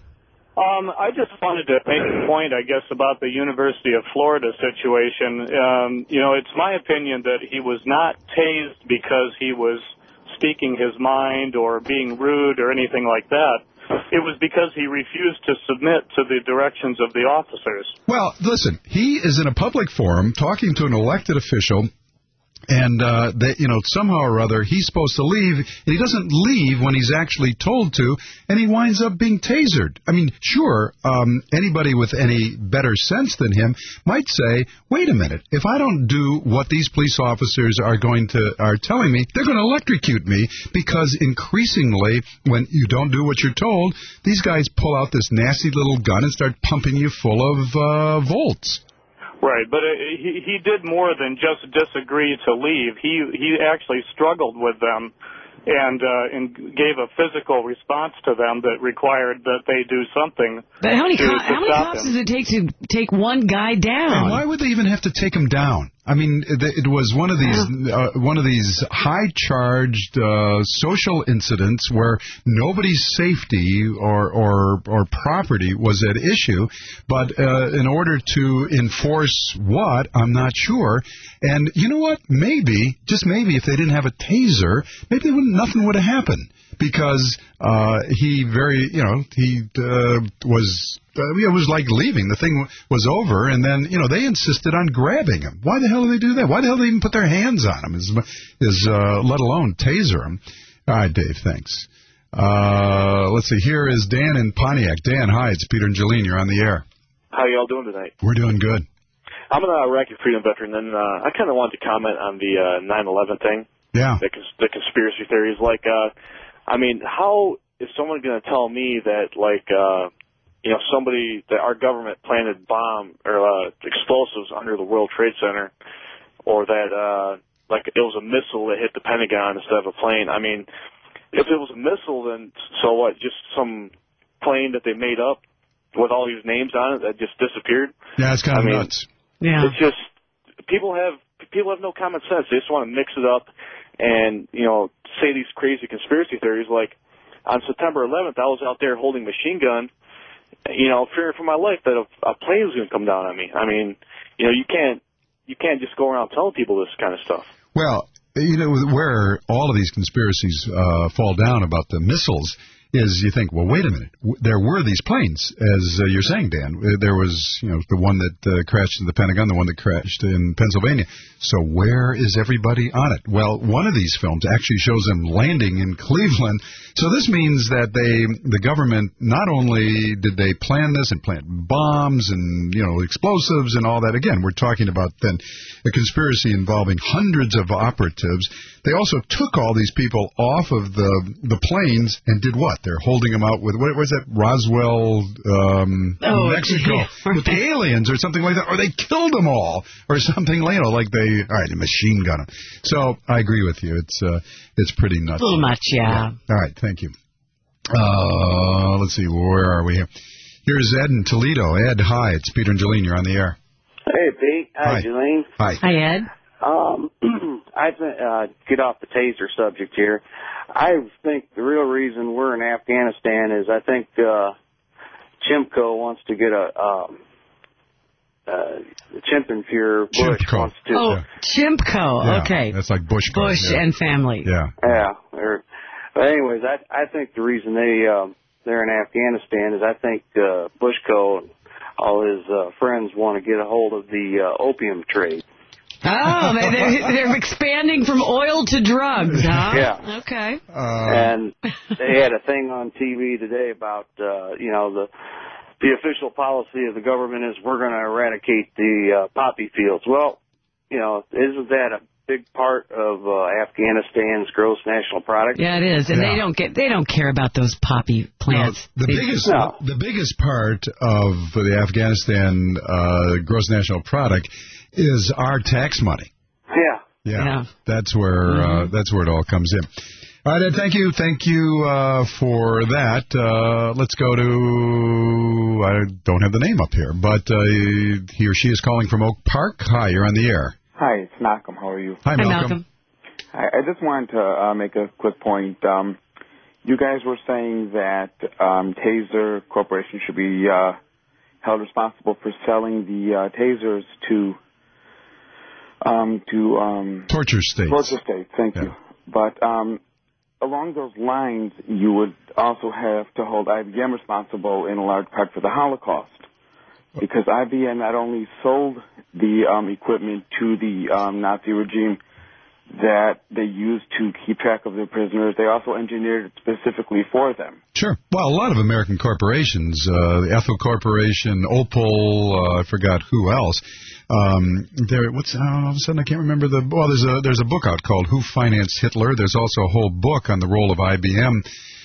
I just wanted to make a point, I guess, about the University of Florida situation. It's my opinion that he was not tased because he was speaking his mind or being rude or anything like that. It was because he refused to submit to the directions of the officers. Well, listen, he is in a public forum talking to an elected official, and somehow or other he's supposed to leave, and he doesn't leave when he's actually told to, and he winds up being tasered. I mean, sure, anybody with any better sense than him might say, wait a minute, if I don't do what these police officers are telling me, they're going to electrocute me, because increasingly, when you don't do what you're told, these guys pull out this nasty little gun and start pumping you full of volts. Right, but he did more than just disagree to leave. He actually struggled with them and gave a physical response to them that required that they do something. But how many cops does it take to take one guy down? And why would they even have to take him down? I mean, it was one of these high-charged social incidents where nobody's safety or property was at issue, but in order to enforce what, I'm not sure. And you know what? Maybe, just maybe, if they didn't have a taser, maybe nothing would have happened, because he was. It was like leaving. The thing was over, and then, they insisted on grabbing him. Why the hell do they do that? Why the hell do they even put their hands on him, let alone taser him? All right, Dave, thanks. Let's see. Here is Dan in Pontiac. Dan, hi, it's Peter and Jolene. You're on the air. How y'all doing tonight? We're doing good. I'm an Iraqi freedom veteran, and I kind of wanted to comment on the 9/11 thing. Yeah. The conspiracy theories. How is someone going to tell me that, somebody, that our government planted bomb or explosives under the World Trade Center, or that it was a missile that hit the Pentagon instead of a plane? I mean, if it was a missile, then so what? Just some plane that they made up with all these names on it that just disappeared? Yeah, it's kind of nuts. Yeah. It's just people have no common sense. They just want to mix it up and say these crazy conspiracy theories. Like on September 11th, I was out there holding a machine gun, fearing for my life that a plane was going to come down on me. I mean, you can't just go around telling people this kind of stuff. Well, where all of these conspiracies fall down about the missiles is, you think, well, wait a minute, there were these planes, as you're saying, Dan. There was, the one that crashed in the Pentagon, the one that crashed in Pennsylvania. So where is everybody on it? Well, one of these films actually shows them landing in Cleveland. So this means that the government, not only did they plan this and plant bombs and, explosives and all that. Again, we're talking about then a conspiracy involving hundreds of operatives. They also took all these people off of the planes and did what? They're holding them out with, what was that, Roswell, Mexico, with the aliens or something like that. Or they killed them all or something, like they machine gun them. So I agree with you. It's pretty nuts. A little much, yeah. All right, thank you. Let's see, where are we here? Here's Ed in Toledo. Ed, hi, it's Peter and Jolene. You're on the air. Hey, Pete. Hi, Jolene. Hi. Hi, Ed. I get off the taser subject here. I think the real reason we're in Afghanistan is I think Chimko wants to get Chimpenfuhrer Bush wants to. Oh, Chimko. Yeah, okay. That's like Bush and family. Yeah. Yeah. But anyways, I think the reason they're in Afghanistan is I think Bushko and all his friends want to get a hold of the opium trade. Oh, they're expanding from oil to drugs, huh? Yeah. Okay. And they had a thing on TV today about, the official policy of the government is we're going to eradicate the poppy fields. Well, isn't that big part of Afghanistan's gross national product. Yeah, it is, and they don't care about those poppy plants. No, the biggest part of the Afghanistan gross national product is our tax money. Yeah. That's where it all comes in. All right, Ed, thank you for that. Let's go to, I don't have the name up here, but he or she is calling from Oak Park. Hi, you're on the air. Hi, it's Malcolm. How are you? Hi, Malcolm. I just wanted to make a quick point. You guys were saying that Taser Corporation should be held responsible for selling the tasers to torture states. Torture states, thank you. But along those lines, you would also have to hold IBM responsible in a large part for the Holocaust, because IBM not only sold the equipment to the Nazi regime that they used to keep track of their prisoners, they also engineered it specifically for them. Sure. Well, a lot of American corporations, the Ethel Corporation, Opel, I forgot who else. All of a sudden I can't remember there's a book out called Who Financed Hitler. There's also a whole book on the role of IBM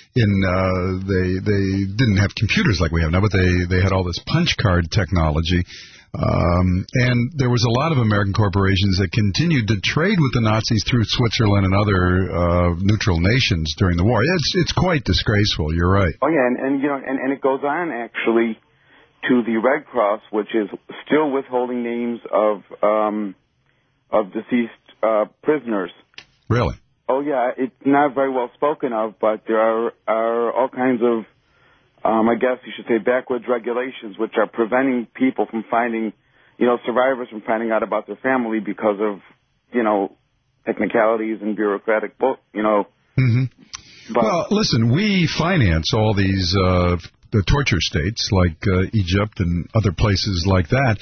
they didn't have computers like we have now, but they had all this punch card technology. And there was a lot of American corporations that continued to trade with the Nazis through Switzerland and other neutral nations during the war. It's quite disgraceful. You're right. Oh yeah, and it goes on actually to the Red Cross, which is still withholding names of deceased prisoners. Really? Oh yeah, it's not very well spoken of, but there are all kinds of, I guess you should say, backwards regulations which are preventing people from finding, survivors from finding out about their family because of, technicalities and bureaucratic, Mm-hmm. Well, listen, we finance all these the torture states like Egypt and other places like that.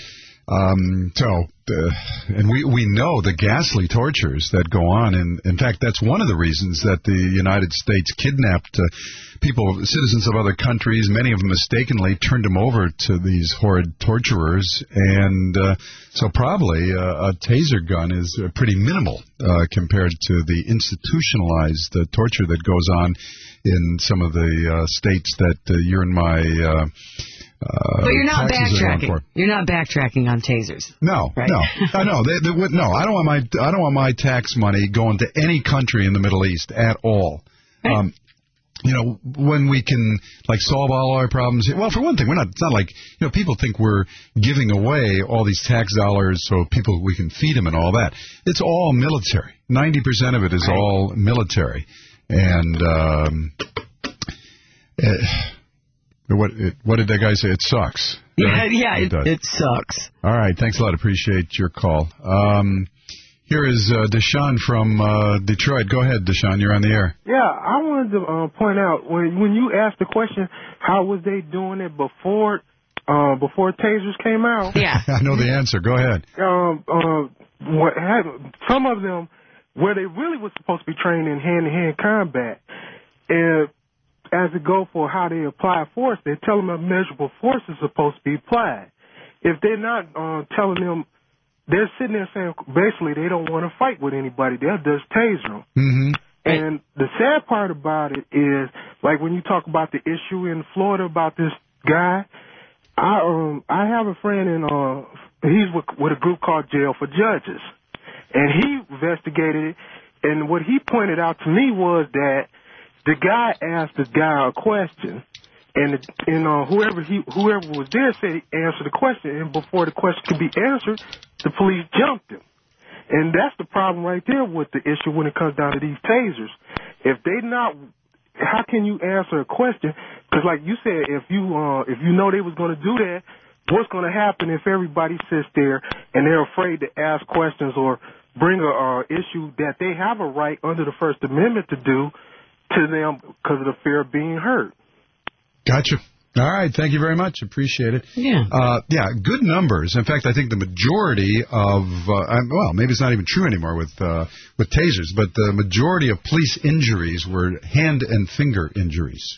And we know the ghastly tortures that go on. And in fact, that's one of the reasons that the United States kidnapped citizens of other countries. Many of them mistakenly turned them over to these horrid torturers. And so probably a taser gun is pretty minimal compared to the institutionalized torture that goes on in some of the states that you're in my... but you're not backtracking. You're not backtracking on tasers. No, right? No. I don't want my tax money going to any country in the Middle East at all. Right. When we can solve all our problems. Well, for one thing, it's not like people think we're giving away all these tax dollars so we can feed them and all that. It's all military. 90% of it is all military, and. What did that guy say? It sucks. Right? Yeah, it sucks. All right, thanks a lot. Appreciate your call. Here is Deshaun from Detroit. Go ahead, Deshaun. You're on the air. Yeah, I wanted to point out, when you asked the question, how was they doing it before tasers came out? Yeah. I know the answer. Go ahead. Some of them, where they really were supposed to be trained in hand-to-hand combat, as it go for how they apply force, they tell them a measurable force is supposed to be applied. If they're not telling them, they're sitting there saying basically they don't want to fight with anybody. They'll just taser them. Mm-hmm. And the sad part about it is, like when you talk about the issue in Florida about this guy, I have a friend he's with a group called Jail for Judges, and he investigated it. And what he pointed out to me was that the guy asked the guy a question, and whoever was there said he answered the question, and before the question could be answered, the police jumped him. And that's the problem right there with the issue when it comes down to these tasers. How can you answer a question? Because like you said, if you know they was going to do that, what's going to happen if everybody sits there and they're afraid to ask questions or bring a issue that they have a right under the First Amendment to do to them because of the fear of being hurt? Gotcha. All right. Thank you very much. Appreciate it. Yeah. Good numbers. In fact, I think the majority of, maybe it's not even true anymore with tasers, but the majority of police injuries were hand and finger injuries.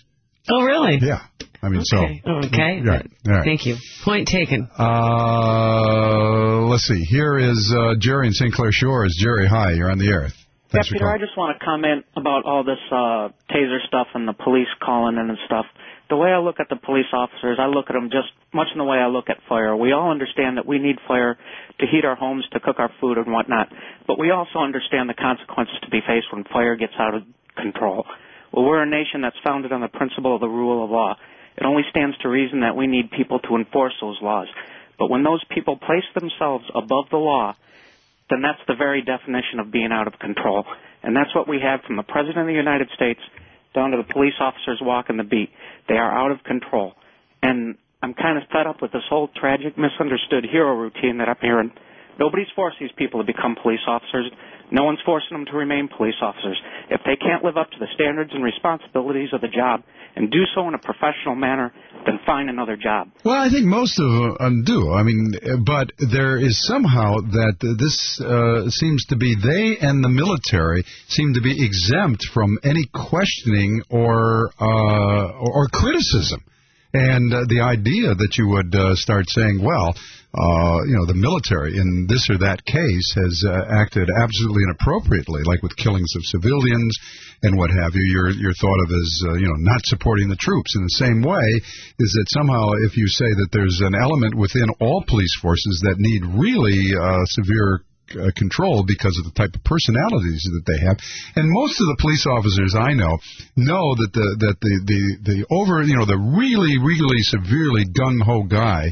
Oh, really? Yeah. I mean, okay. Okay. Right. All right. Thank you. Point taken. Let's see. Here is Jerry in St. Clair Shores. Jerry, hi. You're on the air. Thanks Peter, I just want to comment about all this taser stuff and the police calling in and stuff. The way I look at the police officers, I look at them just much in the way I look at fire. We all understand that we need fire to heat our homes, to cook our food and whatnot. But we also understand the consequences to be faced when fire gets out of control. Well, we're a nation that's founded on the principle of the rule of law. It only stands to reason that we need people to enforce those laws. But when those people place themselves above the law, then that's the very definition of being out of control. And that's what we have from the President of the United States down to the police officers walking the beat. They are out of control. And I'm kind of fed up with this whole tragic, misunderstood hero routine that I'm hearing. Nobody's forced these people to become police officers. No one's forcing them to remain police officers. If they can't live up to the standards and responsibilities of the job and do so in a professional manner, then find another job. Well, I think most of them do. I mean, but there is somehow that this seems to be they and the military seem to be exempt from any questioning or criticism. And the idea that you would start saying, well, the military in this or that case has acted absolutely inappropriately, like with killings of civilians and what have you, you're thought of as, not supporting the troops. In the same way is that somehow if you say that there's an element within all police forces that need really severe control because of the type of personalities that they have, and most of the police officers I know that the really really severely gung ho guy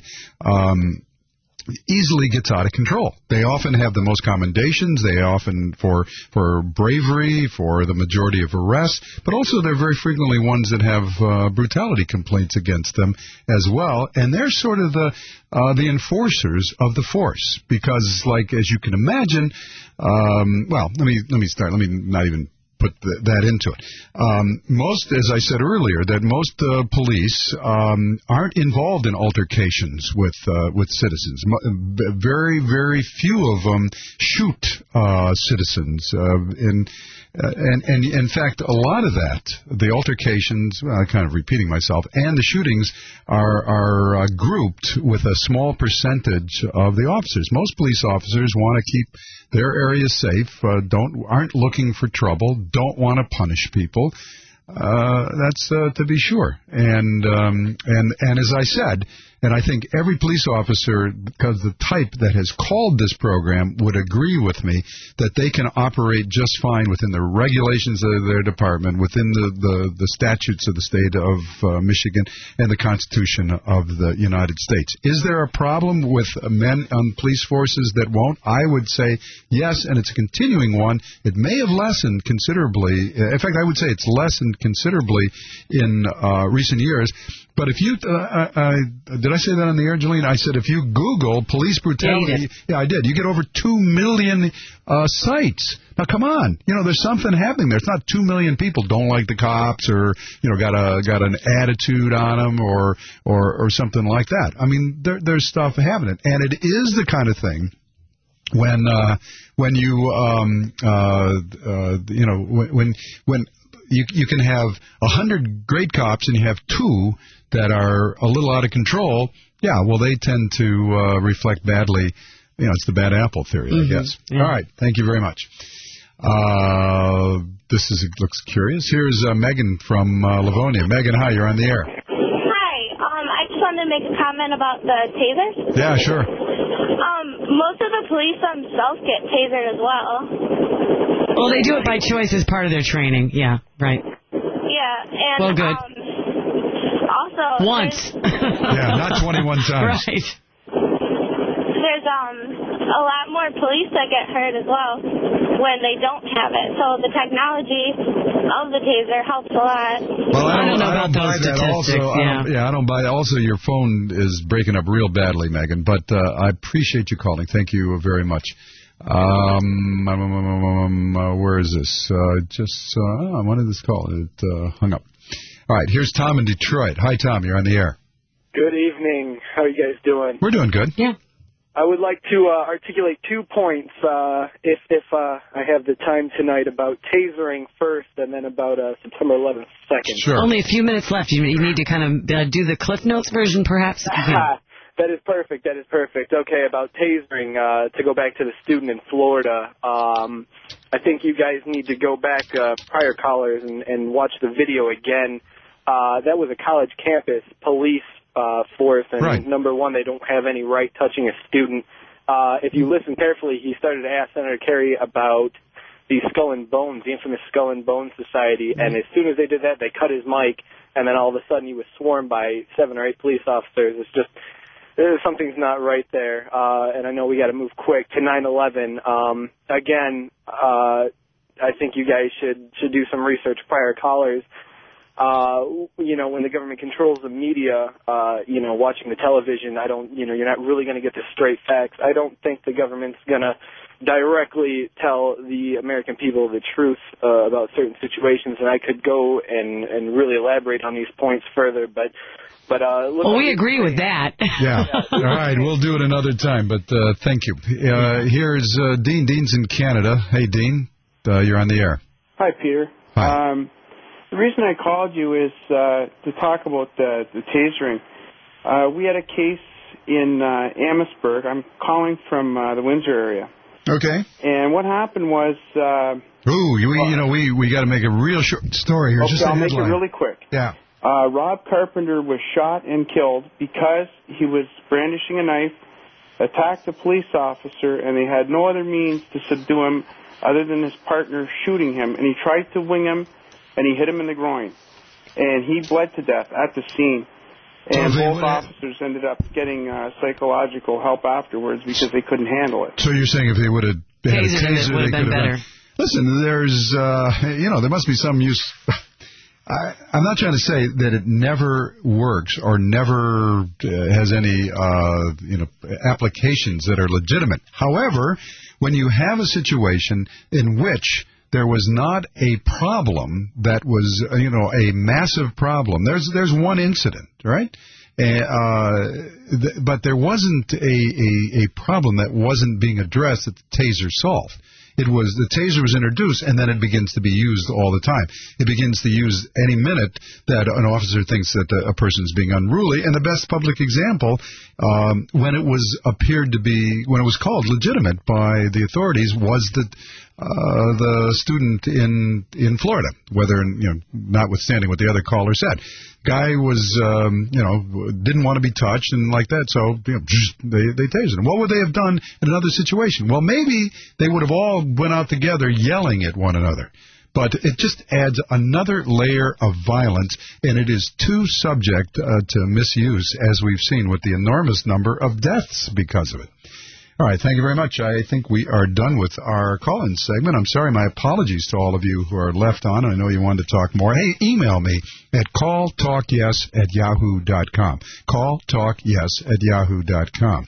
easily gets out of control. They often have the most commendations. They often for bravery, for the majority of arrests, but also they're very frequently ones that have brutality complaints against them as well. And they're sort of the enforcers of the force because, like as you can imagine, let me start. Let me not even put that into it. Most, as I said earlier, that most police aren't involved in altercations with citizens. Very, very few of them shoot citizens. And in fact, a lot of that, the altercations, kind of repeating myself, and the shootings are grouped with a small percentage of the officers. Most police officers want to keep their areas safe, aren't looking for trouble, don't want to punish people. That's to be sure. And as I said, and I think every police officer, because the type that has called this program would agree with me, that they can operate just fine within the regulations of their department, within the statutes of the state of Michigan and the Constitution of the United States. Is there a problem with men on police forces that won't? I would say yes, and it's a continuing one. It may have lessened considerably. In fact, I would say it's lessened considerably in recent years. But if you, did I say that on the air, Jolene? I said if you Google police brutality, yeah, I did. You get over 2 million sites. Now, come on, there's something happening there. It's not 2 million people don't like the cops or got an attitude on them or something like that. I mean, there's stuff happening, and it is the kind of thing when you can have 100 great cops and you have 2 that are a little out of control. Yeah, well, they tend to reflect badly. It's the bad apple theory, I guess. Yeah. All right, thank you very much. This looks curious. Here's Megan from Livonia. Megan, hi, you're on the air. Hi, I just wanted to make a comment about the tasers. Yeah, sure. Most of the police themselves get tasered as well. Well, they do it by choice as part of their training. Yeah, right. Yeah, and well, good. Also, once. Yeah, not 21 times. Right. There's a lot more police that get hurt as well when they don't have it. So the technology of the taser helps a lot. Well, I don't know about those statistics. I don't buy that. Also, your phone is breaking up real badly, Megan. But I appreciate you calling. Thank you very much. Where is this? I wanted this call. It hung up. All right, here's Tom in Detroit. Hi, Tom. You're on the air. Good evening. How are you guys doing? We're doing good. Yeah. I would like to articulate 2 points, if I have the time tonight, about tasering first, and then about September 11th second. Sure. Only a few minutes left. You need to kind of do the Cliff Notes version, perhaps. That is perfect. That is perfect. Okay, about tasering. To go back to the student in Florida, I think you guys need to go back, prior callers, and watch the video again. That was a college campus police force, and right. number one, they don't have any right touching a student. If you listen carefully, he started to ask Senator Kerry about the Skull and Bones, the infamous Skull and Bones Society, and as soon as they did that, they cut his mic, and then all of a sudden he was swarmed by 7 or 8 police officers. It's just, something's not right there, and I know we got to move quick to 9/11. Again, I think you guys should do some research, prior callers. When the government controls the media, watching the television, you're not really going to get the straight facts. I don't think the government's going to directly tell the American people the truth about certain situations, and I could go and really elaborate on these points further, but we agree with that. Yeah. All right, we'll do it another time, but thank you. Here's Dean. Dean's in Canada. Hey, Dean, you're on the air. Hi, Peter. Hi. The reason I called you is to talk about the tasering. We had a case in Amherstburg. I'm calling from the Windsor area. Okay. And what happened was... we got to make a real short story here. Okay, Just a I'll make headline. it really quick. Yeah. Rob Carpenter was shot and killed because he was brandishing a knife, attacked a police officer, and they had no other means to subdue him other than his partner shooting him. And he tried to wing him, and he hit him in the groin. And he bled to death at the scene. And both officers ended up getting psychological help afterwards because they couldn't handle it. So you're saying if they would have had a taser, they could have been... Listen, there's, there must be some use... I'm not trying to say that it never works or never has any, applications that are legitimate. However, when you have a situation in which there was not a problem that was, a massive problem. There's one incident, right? But there wasn't a problem that wasn't being addressed that the taser solved. It was the taser was introduced, and then it begins to be used all the time. It begins to use any minute that an officer thinks that a person is being unruly. And the best public example, when it was called legitimate by the authorities, was the student in Florida. Whether notwithstanding what the other caller said, guy was didn't want to be touched and like that, so they tasered him. What would they have done in another situation? Well, maybe they would have all went out together yelling at one another. But it just adds another layer of violence, and it is too subject to misuse, as we've seen with the enormous number of deaths because of it. All right, thank you very much. I think we are done with our call-in segment. I'm sorry, my apologies to all of you who are left on. I know you wanted to talk more. Hey, email me at calltalkyes@yahoo.com. Calltalkyes@yahoo.com.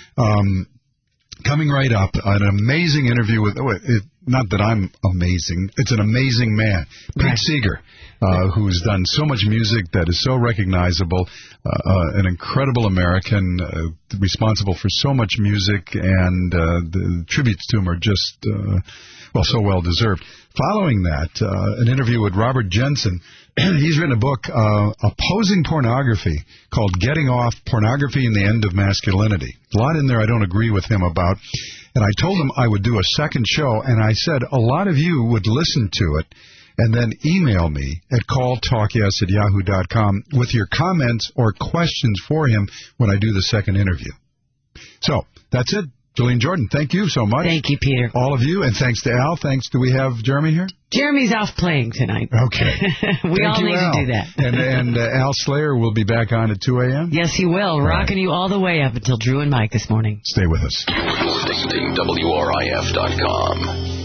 Coming right up, an amazing interview with, not that I'm amazing, it's an amazing man, Pete Seeger, who's done so much music that is so recognizable, an incredible American, responsible for so much music, and the tributes to him are just, so well deserved. Following that, an interview with Robert Jensen. He's written a book opposing pornography called Getting Off Pornography and the End of Masculinity. A lot in there I don't agree with him about. And I told him I would do a second show, and I said a lot of you would listen to it and then email me at calltalkyes@yahoo.com with your comments or questions for him when I do the second interview. So, that's it. Jolene Jordan, thank you so much. Thank you, Peter. All of you, and thanks to Al. Do we have Jeremy here? Jeremy's off playing tonight. Okay. we all need to do that. and Al Slayer will be back on at 2 a.m.? Yes, he will. Rocking you all the way up until Drew and Mike this morning. Stay with us. Listening WRIF.com.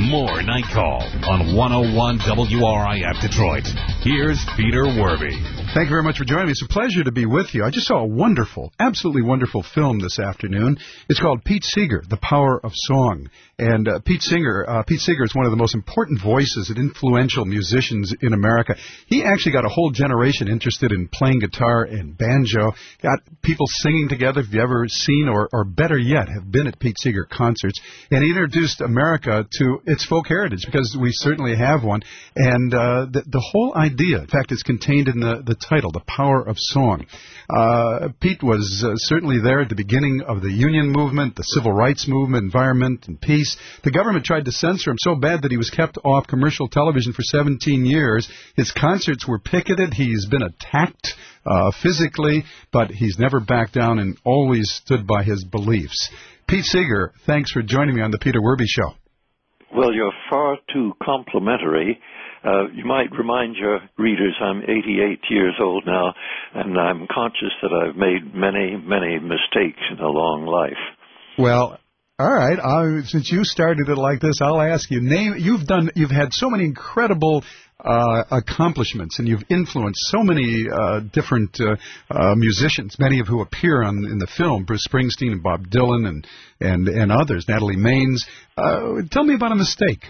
more Night Call on 101 WRIF Detroit. Here's Peter Werby. Thank you very much for joining me. It's a pleasure to be with you. I just saw a wonderful, absolutely wonderful film this afternoon. It's called Pete Seeger, The Power of Song. And Pete Seeger is one of the most important voices and influential musicians in America. He actually got a whole generation interested in playing guitar and banjo, got people singing together. If you've ever seen or better yet, have been at Pete Seeger concerts. And he introduced America to its folk heritage, because we certainly have one. And the whole idea, in fact, is contained in the title, The Power of Song. Pete was certainly there at the beginning of the union movement, the civil rights movement, environment, and peace. The government tried to censor him so bad that he was kept off commercial television for 17 years. His concerts were picketed. He's been attacked physically, but he's never backed down and always stood by his beliefs. Pete Seeger, thanks for joining me on the Peter Werby Show. Well, you're far too complimentary. You might remind your readers I'm 88 years old now, and I'm conscious that I've made many, many mistakes in a long life. Well, all right. Since you started it like this, I'll ask you. You've had so many incredible accomplishments, and you've influenced so many different musicians, many of who appear in the film, Bruce Springsteen and Bob Dylan and others, Natalie Maines. Tell me about a mistake.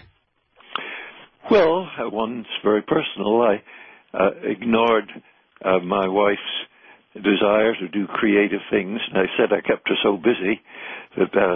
Well, one's very personal. I ignored my wife's desire to do creative things, and I said I kept her so busy that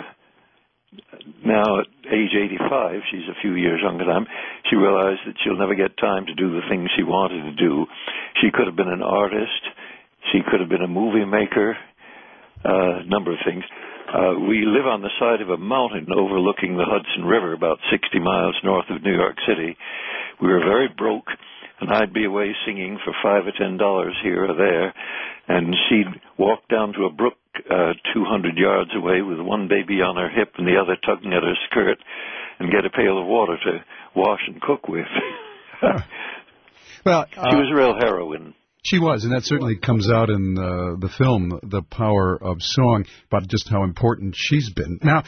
now at age 85, she's a few years younger than I am, she realized that she'll never get time to do the things she wanted to do. She could have been an artist. She could have been a movie maker, a number of things. We live on the side of a mountain overlooking the Hudson River, about 60 miles north of New York City. We were very broke, and I'd be away singing for $5 or $10 here or there, and she'd walk down to a brook 200 yards away with one baby on her hip and the other tugging at her skirt, and get a pail of water to wash and cook with. Well, she was a real heroine. She was, and that certainly comes out in the film, The Power of Song, about just how important she's been. Now,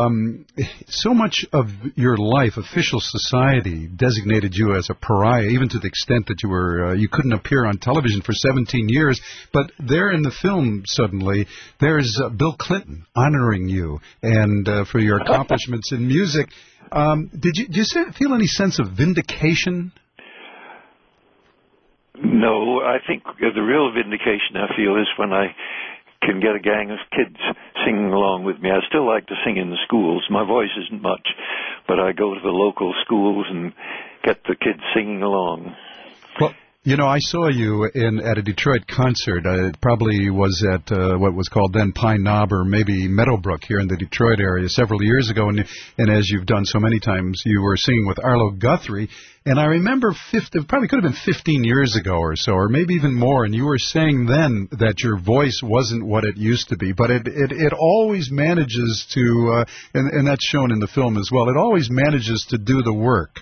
so much of your life, official society designated you as a pariah, even to the extent that you couldn't appear on television for 17 years. But there in the film, suddenly, there's Bill Clinton honoring you and for your accomplishments in music. Did you feel any sense of vindication? No, I think the real vindication I feel is when I can get a gang of kids singing along with me. I still like to sing in the schools. My voice isn't much, but I go to the local schools and get the kids singing along. Well, you know, I saw you at a Detroit concert. It probably was at what was called then Pine Knob or maybe Meadowbrook here in the Detroit area several years ago. And as you've done so many times, you were singing with Arlo Guthrie. And I remember it probably could have been 15 years ago or so, or maybe even more, and you were saying then that your voice wasn't what it used to be, but it always manages to, and that's shown in the film as well, it always manages to do the work.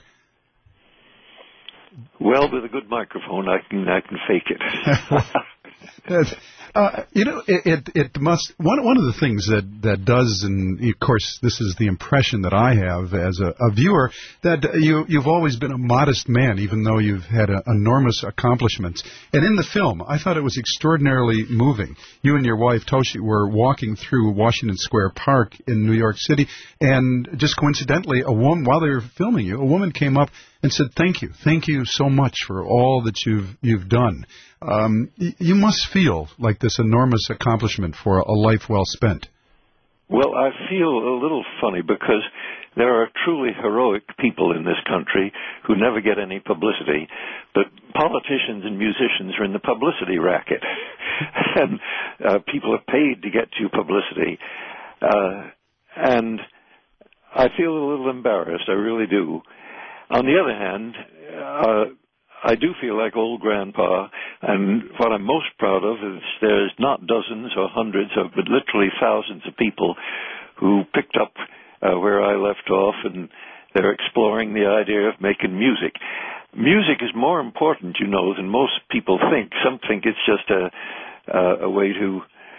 Well, with a good microphone, I can fake it. You know, it must. One of the things that does, and of course, this is the impression that I have as a viewer, that you've always been a modest man, even though you've had enormous accomplishments. And in the film, I thought it was extraordinarily moving. You and your wife Toshi were walking through Washington Square Park in New York City, and just coincidentally, while they were filming you, a woman came up and said, "Thank you so much for all that you've done." You must feel like this enormous accomplishment for a life well spent. Well, I feel a little funny because there are truly heroic people in this country who never get any publicity, but politicians and musicians are in the publicity racket, and people are paid to get you publicity. And I feel a little embarrassed, I really do. On the other hand, I do feel like old grandpa, and what I'm most proud of is there's not dozens or hundreds of, but literally thousands of people who picked up where I left off, and they're exploring the idea of making music. Music is more important, you know, than most people think. Some think it's just a way to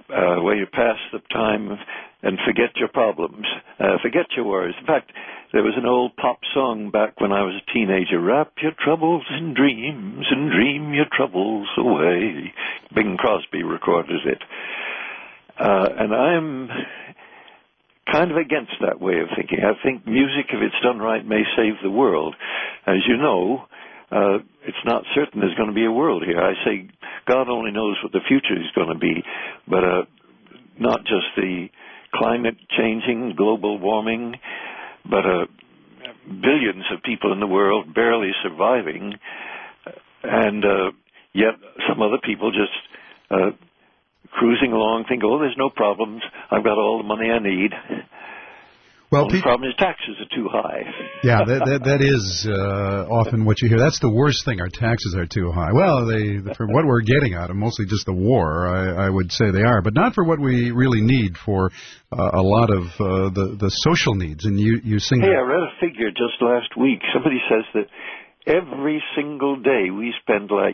way to pass the time and forget your problems, forget your worries. In fact, there was an old pop song back when I was a teenager, wrap your troubles in dreams and dream your troubles away. Bing Crosby recorded it. And I'm kind of against that way of thinking. I think music, if it's done right, may save the world. As you know, it's not certain there's going to be a world here. I say God only knows what the future is going to be, but not just the climate changing, global warming, but billions of people in the world barely surviving, and yet some other people just cruising along think, oh, there's no problems, I've got all the money I need. Well, the problem is taxes are too high. Yeah, that is often what you hear. That's the worst thing. Our taxes are too high. Well, for what we're getting out of, mostly just the war, I would say they are, but not for what we really need for a lot of the social needs. And you sing. Hey, I read a figure just last week. Somebody says that every single day we spend like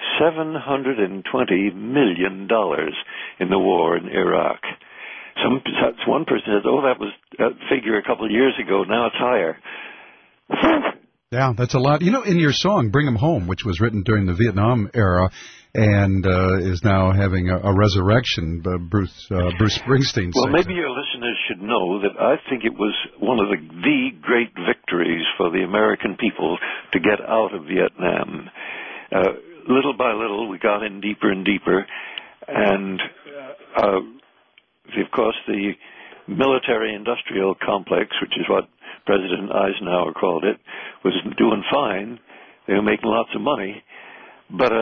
$720 million in the war in Iraq. One person said, oh, that was that figure a couple of years ago. Now it's higher. Yeah, that's a lot. You know, in your song, Bring 'Em Home, which was written during the Vietnam era and is now having a resurrection, Bruce Springsteen. Well, maybe your listeners should know that I think it was one of the great victories for the American people to get out of Vietnam. Little by little, we got in deeper and deeper, and of course, the military-industrial complex, which is what President Eisenhower called it, was doing fine. They were making lots of money, but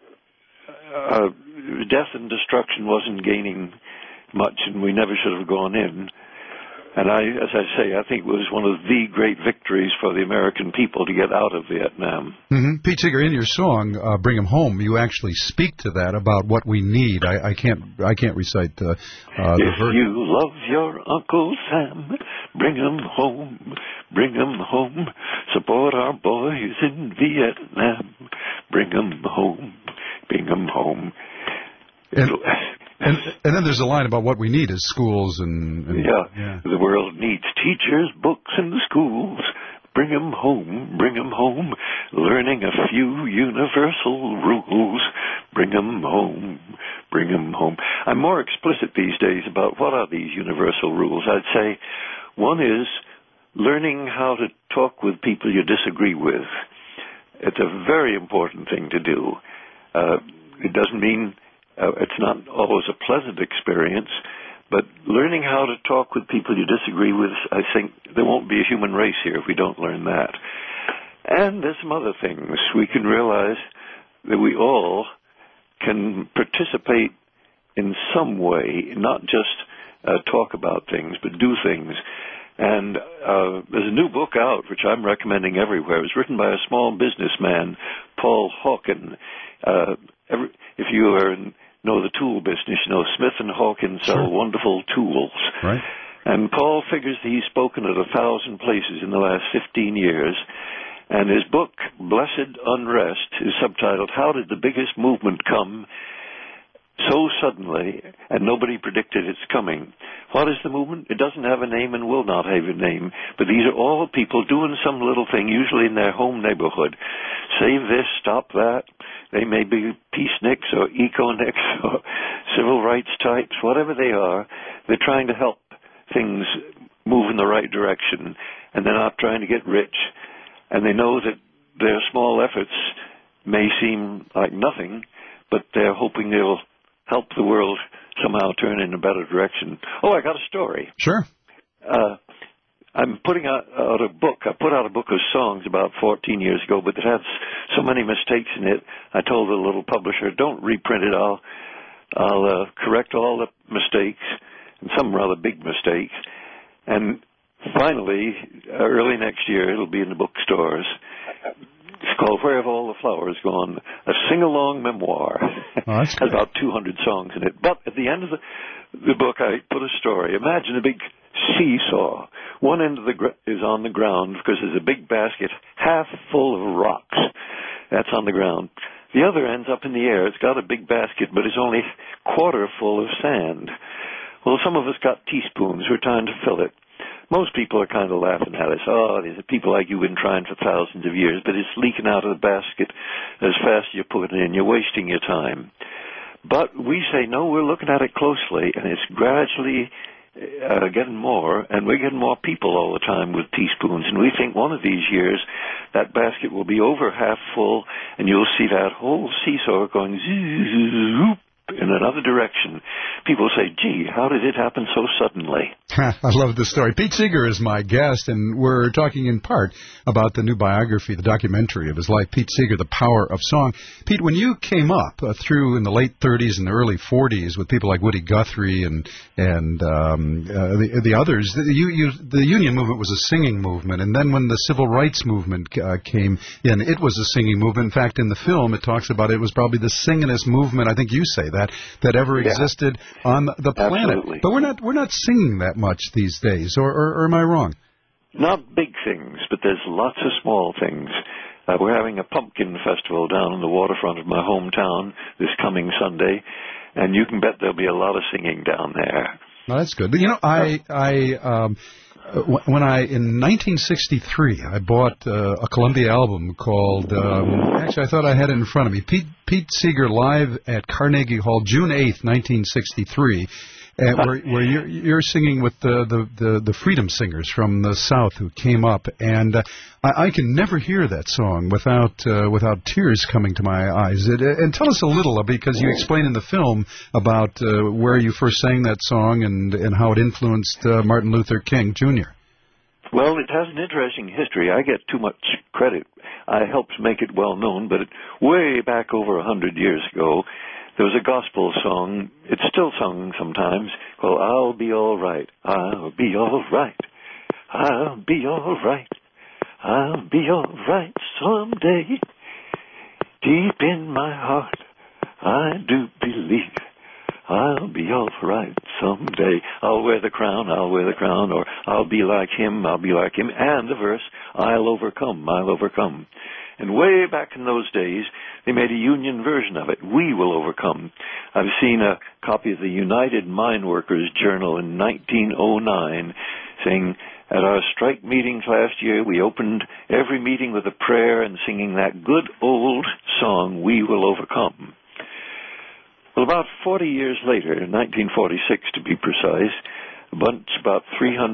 death and destruction wasn't gaining much, and we never should have gone in. And as I say, I think it was one of the great victories for the American people to get out of Vietnam. Mm-hmm. Pete Seeger, in your song, Bring 'Em Home, you actually speak to that about what we need. I can't recite the If verse. you love your Uncle Sam, bring 'em home, bring 'em home. Support our boys in Vietnam. Bring 'em home, bring 'em home. And then there's a line about what we need is schools and yeah. The world needs teachers, books, and schools. Bring 'em home, bring 'em home. Learning a few universal rules. Bring 'em home, bring 'em home. I'm more explicit these days about what are these universal rules. I'd say one is learning how to talk with people you disagree with. It's a very important thing to do. It doesn't mean it's not always a pleasant experience, but learning how to talk with people you disagree with, I think there won't be a human race here if we don't learn that. And there's some other things. We can realize that we all can participate in some way, not just talk about things, but do things. And there's a new book out, which I'm recommending everywhere. It was written by a small businessman, Paul Hawken. If you know the tool business, you know Smith & Hawken sell wonderful tools. Right. And Paul figures that he's spoken at 1,000 places in the last 15 years. And his book, Blessed Unrest, is subtitled, How Did the Biggest Movement Come So Suddenly and Nobody Predicted Its Coming? What is the movement? It doesn't have a name and will not have a name, but these are all people doing some little thing, usually in their home neighborhood. Save this, stop that. They may be peaceniks or eco-niks or civil rights types, whatever they are. They're trying to help things move in the right direction, and they're not trying to get rich. And they know that their small efforts may seem like nothing, but they're hoping they'll help the world somehow turn in a better direction. Oh, I got a story. Sure. I'm putting out a book. I put out a book of songs about 14 years ago, but it had so many mistakes in it. I told the little publisher, don't reprint it. I'll correct all the mistakes, and some rather big mistakes. And finally, early next year, it'll be in the bookstores. It's called Where Have All the Flowers Gone? A sing-along memoir. Oh, that's has about 200 songs in it. But at the end of the book, I put a story. Imagine a big seesaw. One end of is on the ground because there's a big basket half full of rocks. That's on the ground. The other end's up in the air. It's got a big basket, but it's only quarter full of sand. Well, some of us got teaspoons. We're trying to fill it. Most people are kind of laughing at us. Oh, these are people like you have been trying for thousands of years, but it's leaking out of the basket as fast as you put it in. You're wasting your time. But we say, no, we're looking at it closely, and it's gradually getting more, and we're getting more people all the time with teaspoons. And we think one of these years that basket will be over half full, and you'll see that whole seesaw going zoop in another direction. People say, gee, how did it happen so suddenly? I love this story. Pete Seeger is my guest, and we're talking in part about the new biography, the documentary of his life, Pete Seeger, The Power of Song. Pete, when you came up through in the late 30s and the early 40s with people like Woody Guthrie and the others, the union movement was a singing movement, and then when the civil rights movement came in, it was a singing movement. In fact, in the film, it talks about it was probably the singingest movement, I think you say that ever existed on the planet. Absolutely. But we're not singing that much these days, or am I wrong? Not big things, but there's lots of small things. We're having a pumpkin festival down on the waterfront of my hometown this coming Sunday, and you can bet there'll be a lot of singing down there. Well, that's good. But, you know, when in 1963, I bought a Columbia album called, actually I thought I had it in front of me, Pete Seeger Live at Carnegie Hall, June 8th, 1963, where you're singing with the Freedom Singers from the South who came up, and I can never hear that song without tears coming to my eyes. And tell us a little, because you explain in the film about where you first sang that song and how it influenced Martin Luther King Jr. Well, it has an interesting history. I get too much credit. I helped make it well known, but way back over 100 years ago, there was a gospel song, it's still sung sometimes, called I'll Be All Right, I'll Be All Right, I'll Be All Right, I'll Be All Right someday. Deep in my heart, I do believe I'll be all right someday. I'll wear the crown, or I'll be like him, and the verse, I'll overcome. And way back in those days, they made a union version of it, We Will Overcome. I've seen a copy of the United Mine Workers Journal in 1909 saying, at our strike meetings last year, we opened every meeting with a prayer and singing that good old song, We Will Overcome. Well, about 40 years later, in 1946 to be precise, about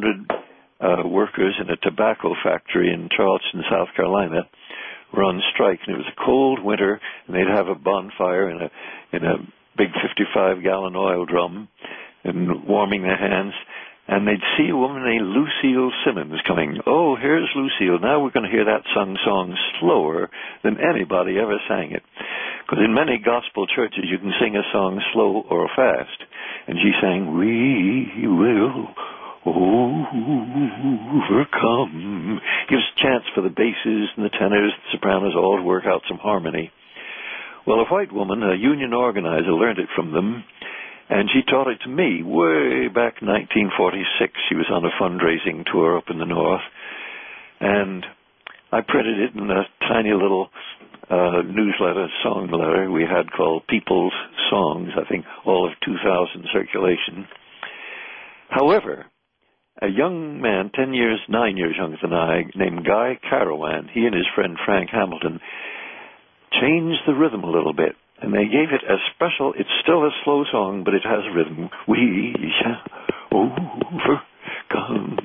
300 workers in a tobacco factory in Charleston, South Carolina, were on strike, and it was a cold winter, and they'd have a bonfire in a big 55-gallon oil drum, and warming their hands, and they'd see a woman named Lucille Simmons coming. Oh, here's Lucille. Now we're going to hear that song slower than anybody ever sang it. Because in many gospel churches, you can sing a song slow or fast. And she sang, We will overcome. Gives a chance for the basses and the tenors, the sopranos, all to work out some harmony. Well, a white woman, a union organizer, learned it from them, and she taught it to me way back in 1946. She was on a fundraising tour up in the north, and I printed it in a tiny little newsletter, song letter we had called People's Songs, I think all of 2,000 circulation. However, a young man, 9 years younger than I, named Guy Carawan, he and his friend Frank Hamilton, changed the rhythm a little bit, and they gave it a special, it's still a slow song, but it has a rhythm. We shall overcome.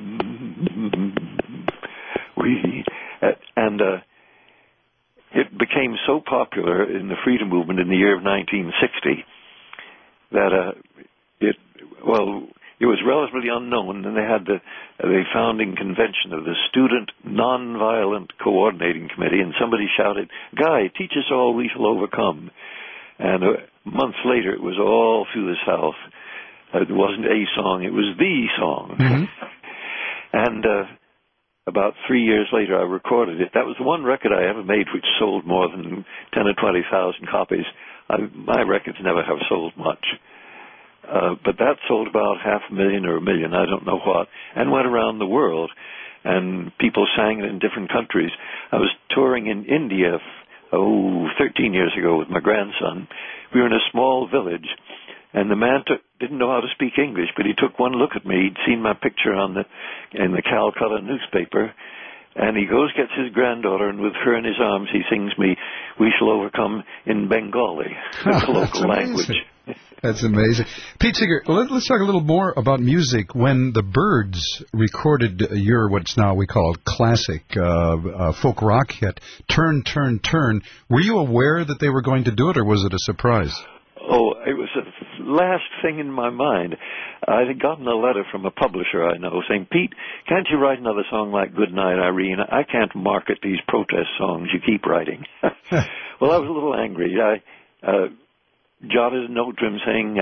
It became so popular in the freedom movement in the year of 1960 that it was relatively unknown, and they had the founding convention of the Student Nonviolent Coordinating Committee, and somebody shouted, Guy, teach us all we shall overcome. And months later, it was all through the South. It wasn't a song, it was the song. Mm-hmm. And about 3 years later, I recorded it. That was the one record I ever made which sold more than 10 or 20,000 copies. My records never have sold much. But that sold about 500,000 or 1 million, I don't know what, and went around the world. And people sang it in different countries. I was touring in India 13 years ago with my grandson. We were in a small village, and the man didn't know how to speak English, but he took one look at me. He'd seen my picture in the Calcutta newspaper, and he goes, gets his granddaughter, and with her in his arms, he sings me, "We Shall Overcome" in Bengali, the local language. That's amazing. Pete Seeger, let's talk a little more about music. When the Byrds recorded your, what's now we call classic folk rock hit, Turn, Turn, Turn, were you aware that they were going to do it, or was it a surprise? Oh, it was the last thing in my mind. I had gotten a letter from a publisher I know saying, "Pete, can't you write another song like Goodnight, Irene? I can't market these protest songs you keep writing." Well, I was a little angry. I jotted a note to him saying,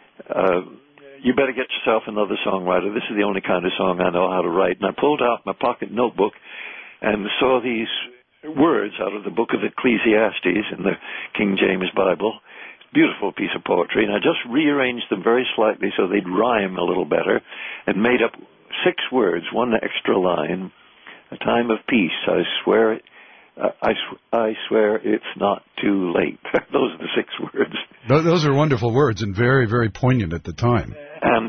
"You better get yourself another songwriter. This is the only kind of song I know how to write." And I pulled out my pocket notebook and saw these words out of the book of Ecclesiastes in the King James Bible. Beautiful piece of poetry, and I just rearranged them very slightly so they'd rhyme a little better, and made up 6 words, one extra line. "A time of peace, I swear it. I swear it's not too late." Those are the 6 words. Those are wonderful words and very, very poignant at the time. And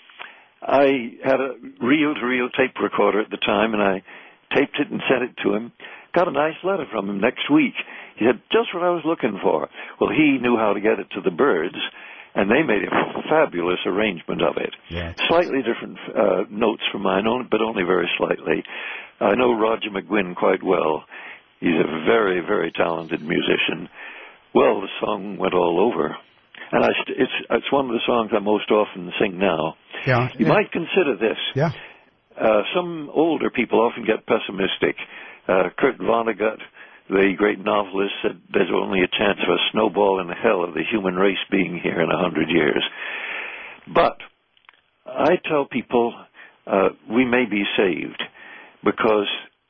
I had a reel-to-reel tape recorder at the time, and I taped it and sent it to him. Got a nice letter from him next week. He said, "Just what I was looking for." Well, he knew how to get it to the Byrds, and they made a fabulous arrangement of it. Yeah. Slightly different notes from mine, but only very slightly. I know Roger McGuinn quite well. He's a very, very talented musician. Well, the song went all over. And it's one of the songs I most often sing now. Yeah. You might consider this. Yeah. Some older people often get pessimistic. Kurt Vonnegut, the great novelist, said there's only a chance of a snowball in the hell of the human race being here in 100 years. But I tell people we may be saved because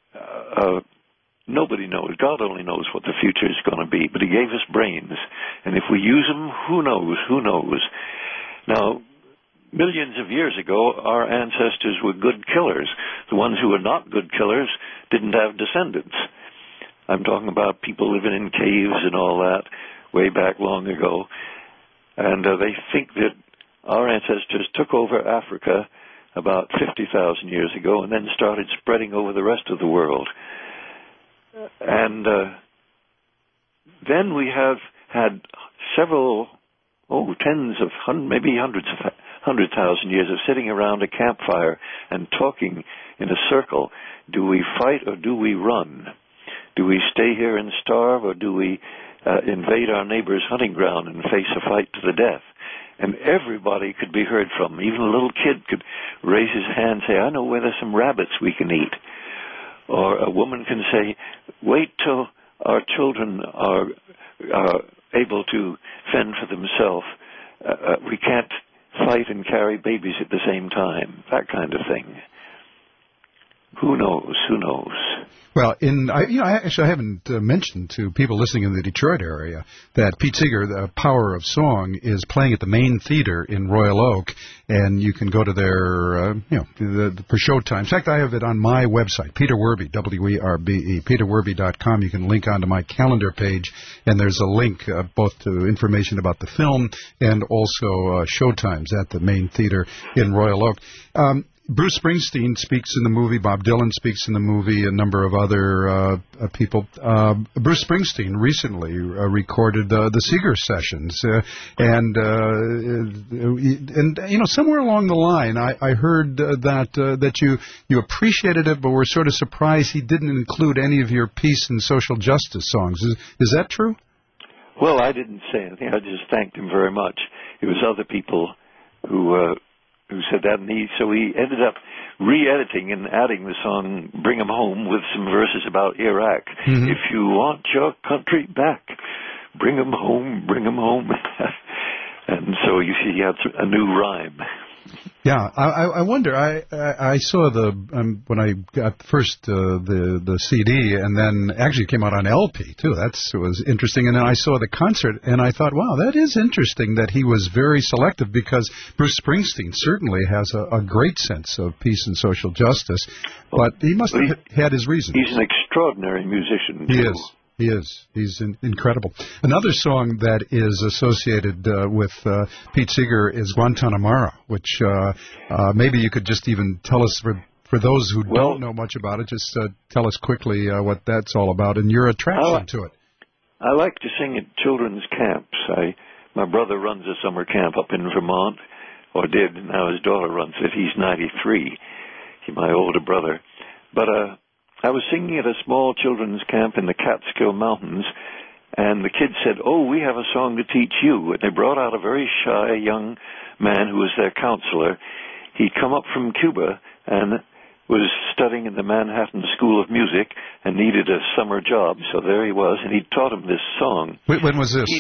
nobody knows. God only knows what the future is going to be, but he gave us brains. And if we use them, who knows? Who knows? Now, millions of years ago, our ancestors were good killers. The ones who were not good killers didn't have descendants. I'm talking about people living in caves and all that way back long ago. And they think that our ancestors took over Africa about 50,000 years ago and then started spreading over the rest of the world. And then we have had several, tens of, maybe hundreds of 100,000 years of sitting around a campfire and talking in a circle. Do we fight or do we run? Do we stay here and starve, or do we invade our neighbor's hunting ground and face a fight to the death? And everybody could be heard from. Even a little kid could raise his hand and say, "I know where there's some rabbits we can eat." Or a woman can say, "Wait till our children are able to fend for themselves. We can't fight and carry babies at the same time." That kind of thing. Who knows? Who knows? Well, I haven't mentioned to people listening in the Detroit area that Pete Seeger, the Power of Song, is playing at the Main Theater in Royal Oak, and you can go to their, for showtime. In fact, I have it on my website, Peter Werbe, W-E-R-B-E, peterwerbe.com. You can link onto my calendar page, and there's a link both to information about the film and also showtimes at the Main Theater in Royal Oak. Bruce Springsteen speaks in the movie. Bob Dylan speaks in the movie. A number of other people. Bruce Springsteen recently recorded the Seeger sessions, and somewhere along the line, I heard that you appreciated it, but were sort of surprised he didn't include any of your peace and social justice songs. Is that true? Well, I didn't say anything. I just thanked him very much. It was other people who said that, and he ended up re-editing and adding the song "Bring 'Em Home" with some verses about Iraq. Mm-hmm. If you want your country back, bring 'em home, bring 'em home. And so you see, he had a new rhyme. Yeah, I wonder. I saw when I got first the CD, and then actually it came out on LP too. That was interesting. And then I saw the concert, and I thought, wow, that is interesting that he was very selective, because Bruce Springsteen certainly has a great sense of peace and social justice, but he must have had his reasons. He's an extraordinary musician. He is. He is. He's incredible. Another song that is associated with Pete Seeger is Guantanamera, which maybe you could just even tell us, for those who don't know much about it, just tell us quickly what that's all about and your attraction to it. I like to sing at children's camps. My brother runs a summer camp up in Vermont, or did. Now his daughter runs it. He's 93. He's my older brother. But I was singing at a small children's camp in the Catskill Mountains, and the kids said, "Oh, we have a song to teach you." And they brought out a very shy young man who was their counselor. He'd come up from Cuba and was studying in the Manhattan School of Music and needed a summer job. So there he was, and he taught him this song. When was this?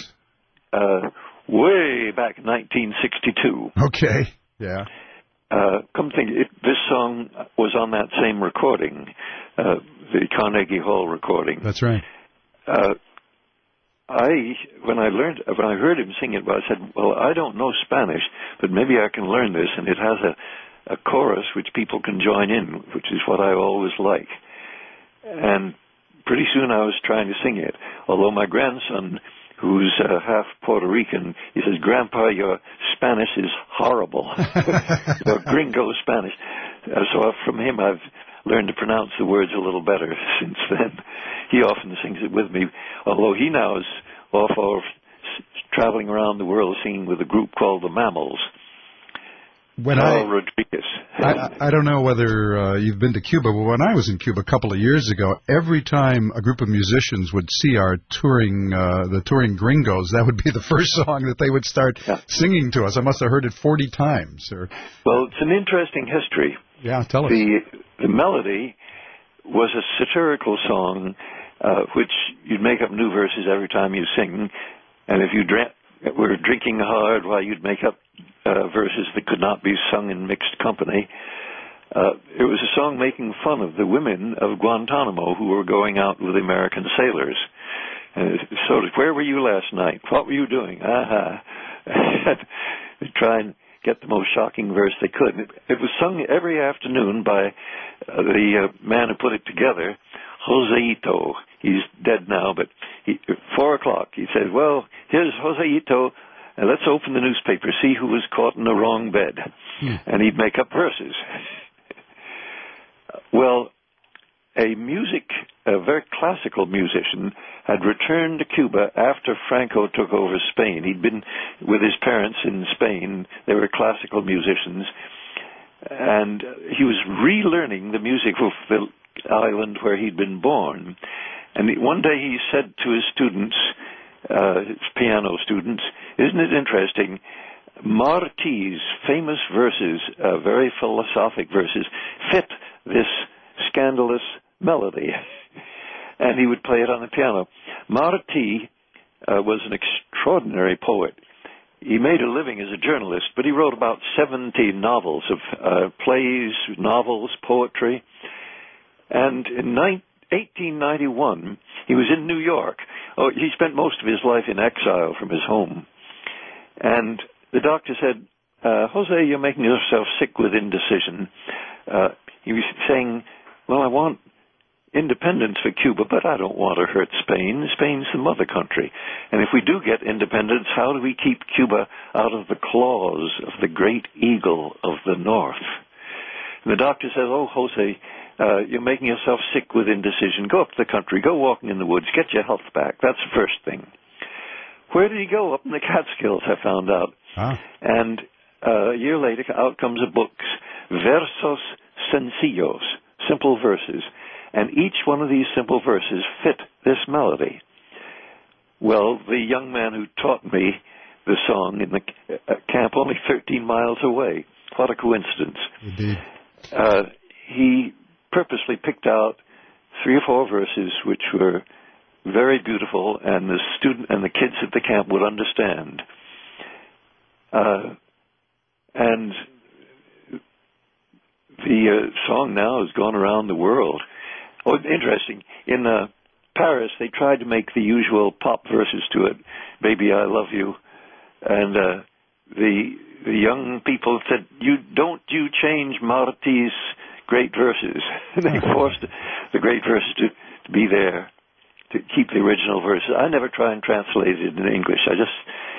Way back in 1962. Okay, yeah. Come think, this song was on that same recording, the Carnegie Hall recording. That's right. When I heard him sing it, I said, "Well, I don't know Spanish, but maybe I can learn this." And it has a chorus which people can join in, which is what I always like. And pretty soon I was trying to sing it, although my grandson, who's half Puerto Rican, he says, "Grandpa, your Spanish is horrible." Your gringo Spanish. So from him I've learned to pronounce the words a little better since then. He often sings it with me, although he now is off traveling around the world singing with a group called the Mammals. Rodriguez. I don't know whether you've been to Cuba, but when I was in Cuba a couple of years ago, every time a group of musicians would see our the touring gringos, that would be the first song that they would start singing to us. I must have heard it 40 times. Well, it's an interesting history. Yeah, tell us. The melody was a satirical song, which you'd make up new verses every time you sing, and if you were drinking hard while you'd make up verses that could not be sung in mixed company. It was a song making fun of the women of Guantanamo who were going out with American sailors. So, where were you last night? What were you doing? They try and get the most shocking verse they could. It was sung every afternoon by the man who put it together, Joseito. He's dead now, but at 4 o'clock he said, "Well, here's Joseito. And let's open the newspaper, see who was caught in the wrong bed." And he'd make up verses. Well, a very classical musician had returned to Cuba after Franco took over Spain. He'd been with his parents in Spain. They were classical musicians. And he was relearning the music of the island where he'd been born. And one day he said to his students, his piano students, "Isn't it interesting? Marti's famous verses, very philosophic verses, fit this scandalous melody." And he would play it on the piano. Marti was an extraordinary poet. He made a living as a journalist, but he wrote about 70 novels of plays, novels, poetry. And in 1891, he was in New York. He spent most of his life in exile from his home. And the doctor said, "Jose, you're making yourself sick with indecision." He was saying, "Well, I want independence for Cuba, but I don't want to hurt Spain. Spain's the mother country. And if we do get independence, how do we keep Cuba out of the claws of the great eagle of the North?" And the doctor says, "Oh, Jose, you're making yourself sick with indecision. Go up to the country. Go walking in the woods. Get your health back. That's the first thing." Where did he go? Up in the Catskills, I found out. And a year later, out comes a book, Versos Sencillos, simple verses. And each one of these simple verses fit this melody. Well, the young man who taught me the song in the camp only 13 miles away. What a coincidence. Indeed. He purposely picked out 3 or 4 verses which were very beautiful, and the student and the kids at the camp would understand. And the song now has gone around the world. Oh, interesting. In Paris, they tried to make the usual pop verses to it, "Baby, I Love You," and the young people said, "Don't you change Marti's great verses." They forced the great verses to be there, to keep the original verses. I never try and translate it in English. I just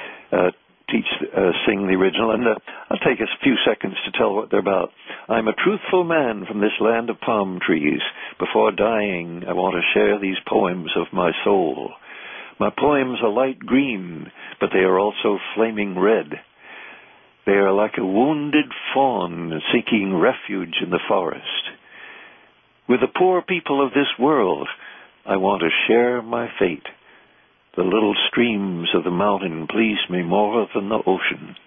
sing the original, and I'll take a few seconds to tell what they're about. I'm a truthful man from this land of palm trees. Before dying, I want to share these poems of my soul. My poems are light green, but they are also flaming red. They are like a wounded fawn seeking refuge in the forest. With the poor people of this world, I want to share my fate. The little streams of the mountain please me more than the ocean.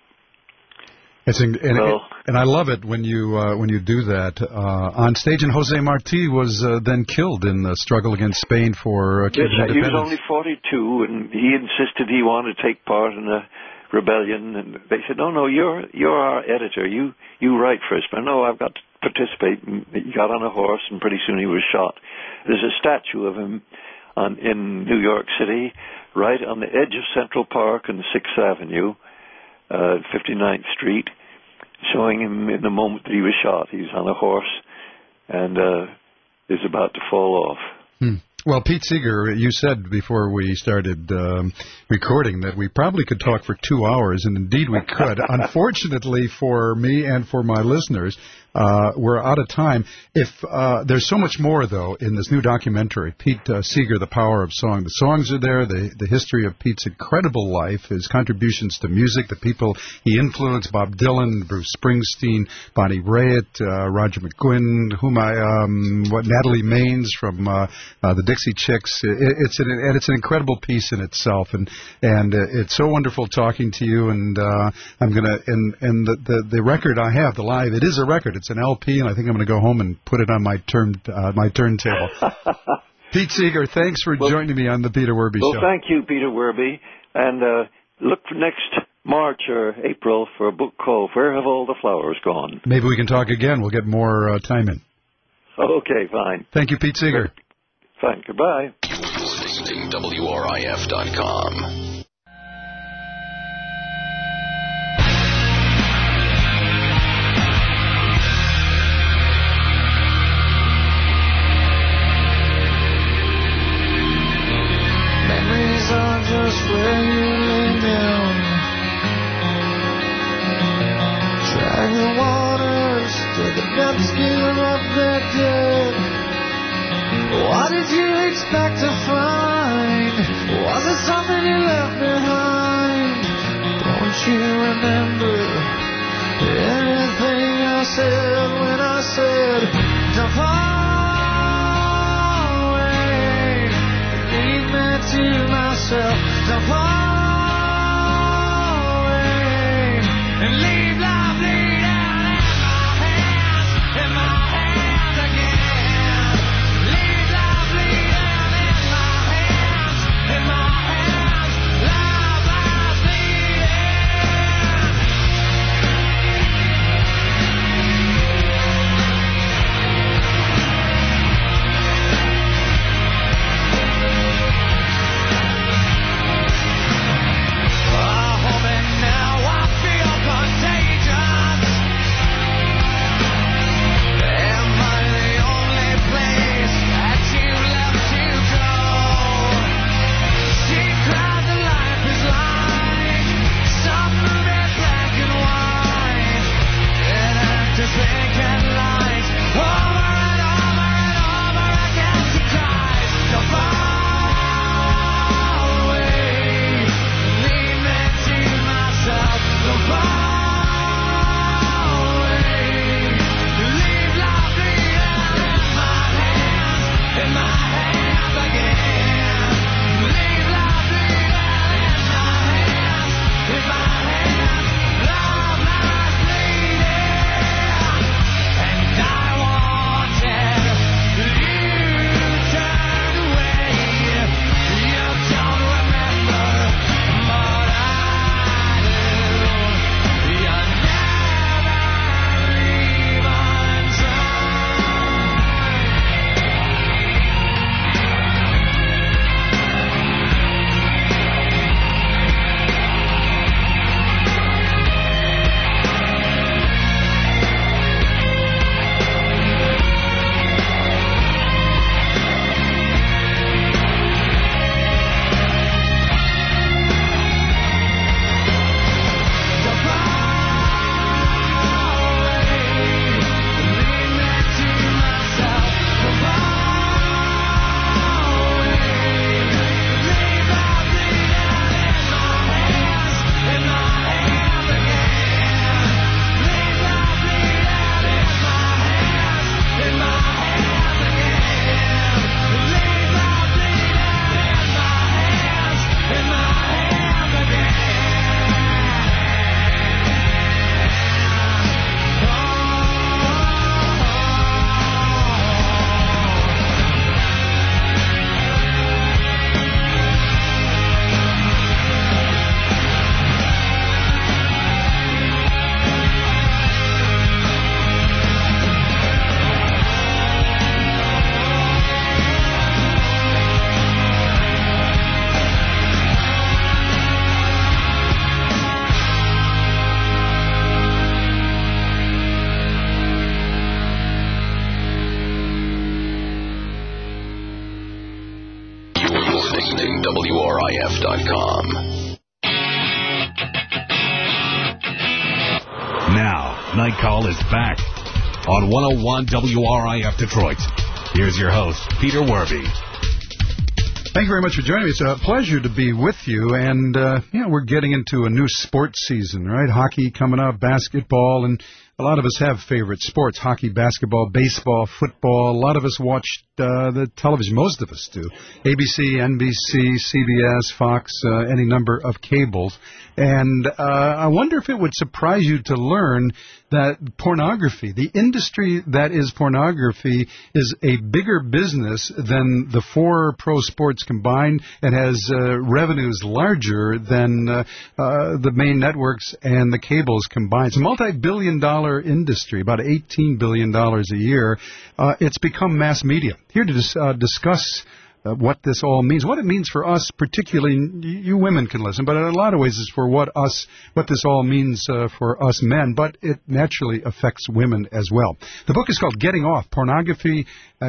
And I love it when you do that on stage. And Jose Marti was then killed in the struggle against Spain for Cuban independence. He was only 42, and he insisted he wanted to take part in a rebellion. And they said, "No, you're our editor. You write for us." But no, I've got to participate. And he got on a horse, and pretty soon he was shot. There's a statue of him in New York City, right on the edge of Central Park and 6th Avenue. 59th Street, showing him in the moment that he was shot. He's on a horse and is about to fall off. Well, Pete Seeger, you said before we started recording that we probably could talk for 2 hours, and indeed we could. Unfortunately for me and for my listeners, we're out of time. There's so much more, though, in this new documentary, Pete Seeger, The Power of Song. The songs are there, the history of Pete's incredible life, his contributions to music, the people he influenced, Bob Dylan, Bruce Springsteen, Bonnie Raitt, Roger McGuinn, Natalie Maines from the Dixie Chicks. It's an incredible piece in itself, and it's so wonderful talking to you. And I'm gonna and the record I have, the live, it is a record. It's an LP, and I think I'm going to go home and put it on my turntable. Pete Seeger, thanks for joining me on the Peter Werby Show. Well, thank you, Peter Werby, and look for next March or April for a book called "Where Have All the Flowers Gone?" Maybe we can talk again. We'll get more time in. Okay, fine. Thank you, Pete Seeger. Fine. Goodbye. Listening WRIF.com. Just where you lay down, drag the waters to the depths, give up their dead. What did you expect to find? Was it something you left behind? Don't you remember anything I said when I said don't fall away, leave me to myself? Don't fall away and leave life laid out in my hands again. Leave life laid out in my hands, life bleeding. Night Call is back on 101 WRIF Detroit. Here's your host, Peter Werby. Thank you very much for joining me. It's a pleasure to be with you. And, we're getting into a new sports season, right? Hockey coming up, basketball, and a lot of us have favorite sports, hockey, basketball, baseball, football. A lot of us watch the television. Most of us do. ABC, NBC, CBS, Fox, any number of cables. And I wonder if it would surprise you to learn that pornography, the industry that is pornography, is a bigger business than the four pro sports combined and has revenues larger than the main networks and the cables combined. It's a multi-billion-dollar industry, about $18 billion a year. It's become mass media. Here to discuss what this all means, what it means for us, particularly, you women can listen, but in a lot of ways it's for what this all means for us men, but it naturally affects women as well. The book is called Getting Off, Pornography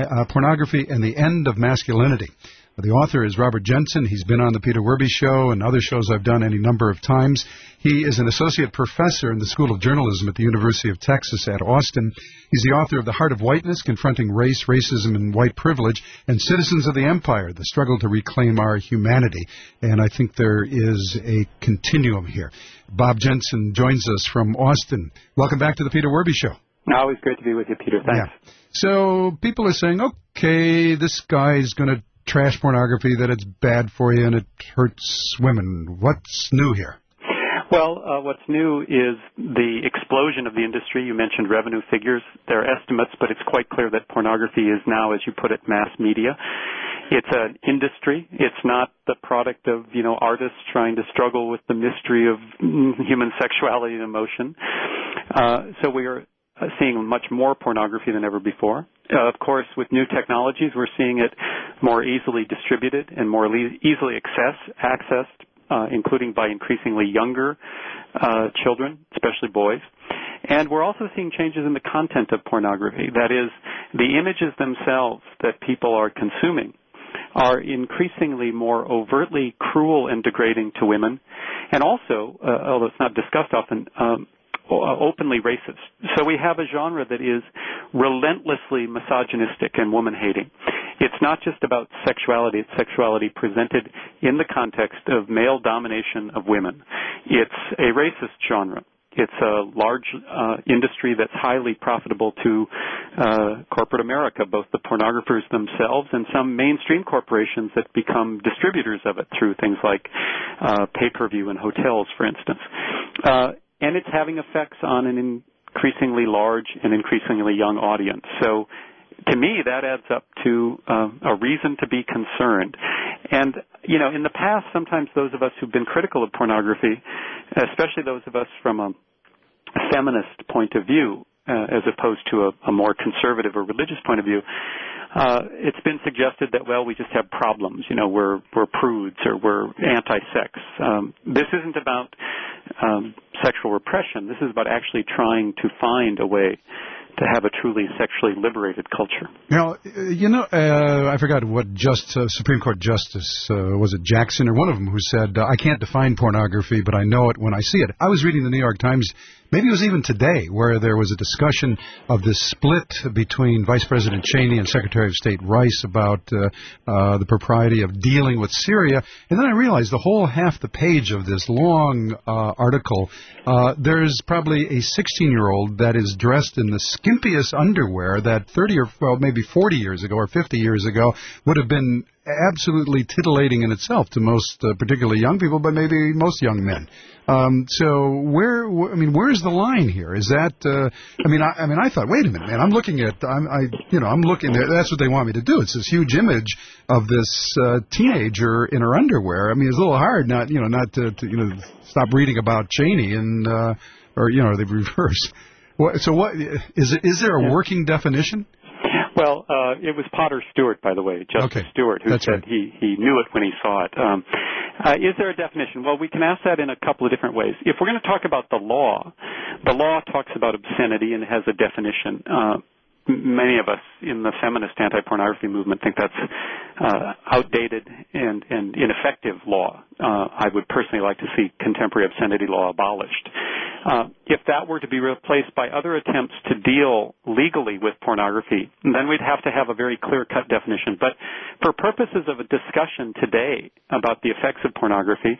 and the End of Masculinity. The author is Robert Jensen. He's been on the Peter Werby Show and other shows I've done any number of times. He is an associate professor in the School of Journalism at the University of Texas at Austin. He's the author of The Heart of Whiteness, Confronting Race, Racism, and White Privilege, and Citizens of the Empire, The Struggle to Reclaim Our Humanity. And I think there is a continuum here. Bob Jensen joins us from Austin. Welcome back to the Peter Werby Show. Always great to be with you, Peter. Thanks. Yeah. So people are saying, okay, this guy's going to trash pornography, that it's bad for you and it hurts women. What's new here? Well, what's new is the explosion of the industry. You mentioned revenue figures. There are estimates, but it's quite clear that pornography is now, as you put it, mass media. It's an industry. It's not the product of, artists trying to struggle with the mystery of human sexuality and emotion. So we are seeing much more pornography than ever before. Of course, with new technologies, we're seeing it more easily distributed and more easily accessed, including by increasingly younger children, especially boys. And we're also seeing changes in the content of pornography. That is, the images themselves that people are consuming are increasingly more overtly cruel and degrading to women, and also, although it's not discussed often, openly racist. So we have a genre that is relentlessly misogynistic and woman-hating. It's not just about sexuality. It's sexuality presented in the context of male domination of women. It's a racist genre. It's a large industry that's highly profitable to corporate America, both the pornographers themselves and some mainstream corporations that become distributors of it through things like pay-per-view in hotels, for instance. And it's having effects on an increasingly large and increasingly young audience. So to me, that adds up to a reason to be concerned. And, in the past, sometimes those of us who've been critical of pornography, especially those of us from a feminist point of view, as opposed to a more conservative or religious point of view, it's been suggested that, well, we just have problems. We're prudes or we're anti-sex. This isn't about sexual repression. This is about actually trying to find a way to have a truly sexually liberated culture. Now, I forgot what Supreme Court Justice, was it Jackson or one of them, who said, I can't define pornography, but I know it when I see it. I was reading the New York Times, maybe it was even today, where there was a discussion of this split between Vice President Cheney and Secretary of State Rice about the propriety of dealing with Syria. And then I realized the whole half the page of this long article, there's probably a 16-year-old that is dressed in the skimpiest underwear that 30 or maybe 40 years ago or 50 years ago would have been absolutely tittillating in itself to most, particularly young people, but maybe most young men. So where's the line here? Is that, I thought, wait a minute, man, I'm looking at, I'm looking there. That's what they want me to do. It's this huge image of this teenager in her underwear. I mean, it's a little hard not to stop reading about Cheney and, or the reverse. So what is there a working definition? Well, it was Potter Stewart, by the way, Justice Stewart, who said he knew it when he saw it. Is there a definition? Well, we can ask that in a couple of different ways. If we're going to talk about the law talks about obscenity and has a definition. Many of us in the feminist anti-pornography movement think that's outdated and ineffective law. I would personally like to see contemporary obscenity law abolished. If that were to be replaced by other attempts to deal legally with pornography, then we'd have to have a very clear-cut definition. But for purposes of a discussion today about the effects of pornography,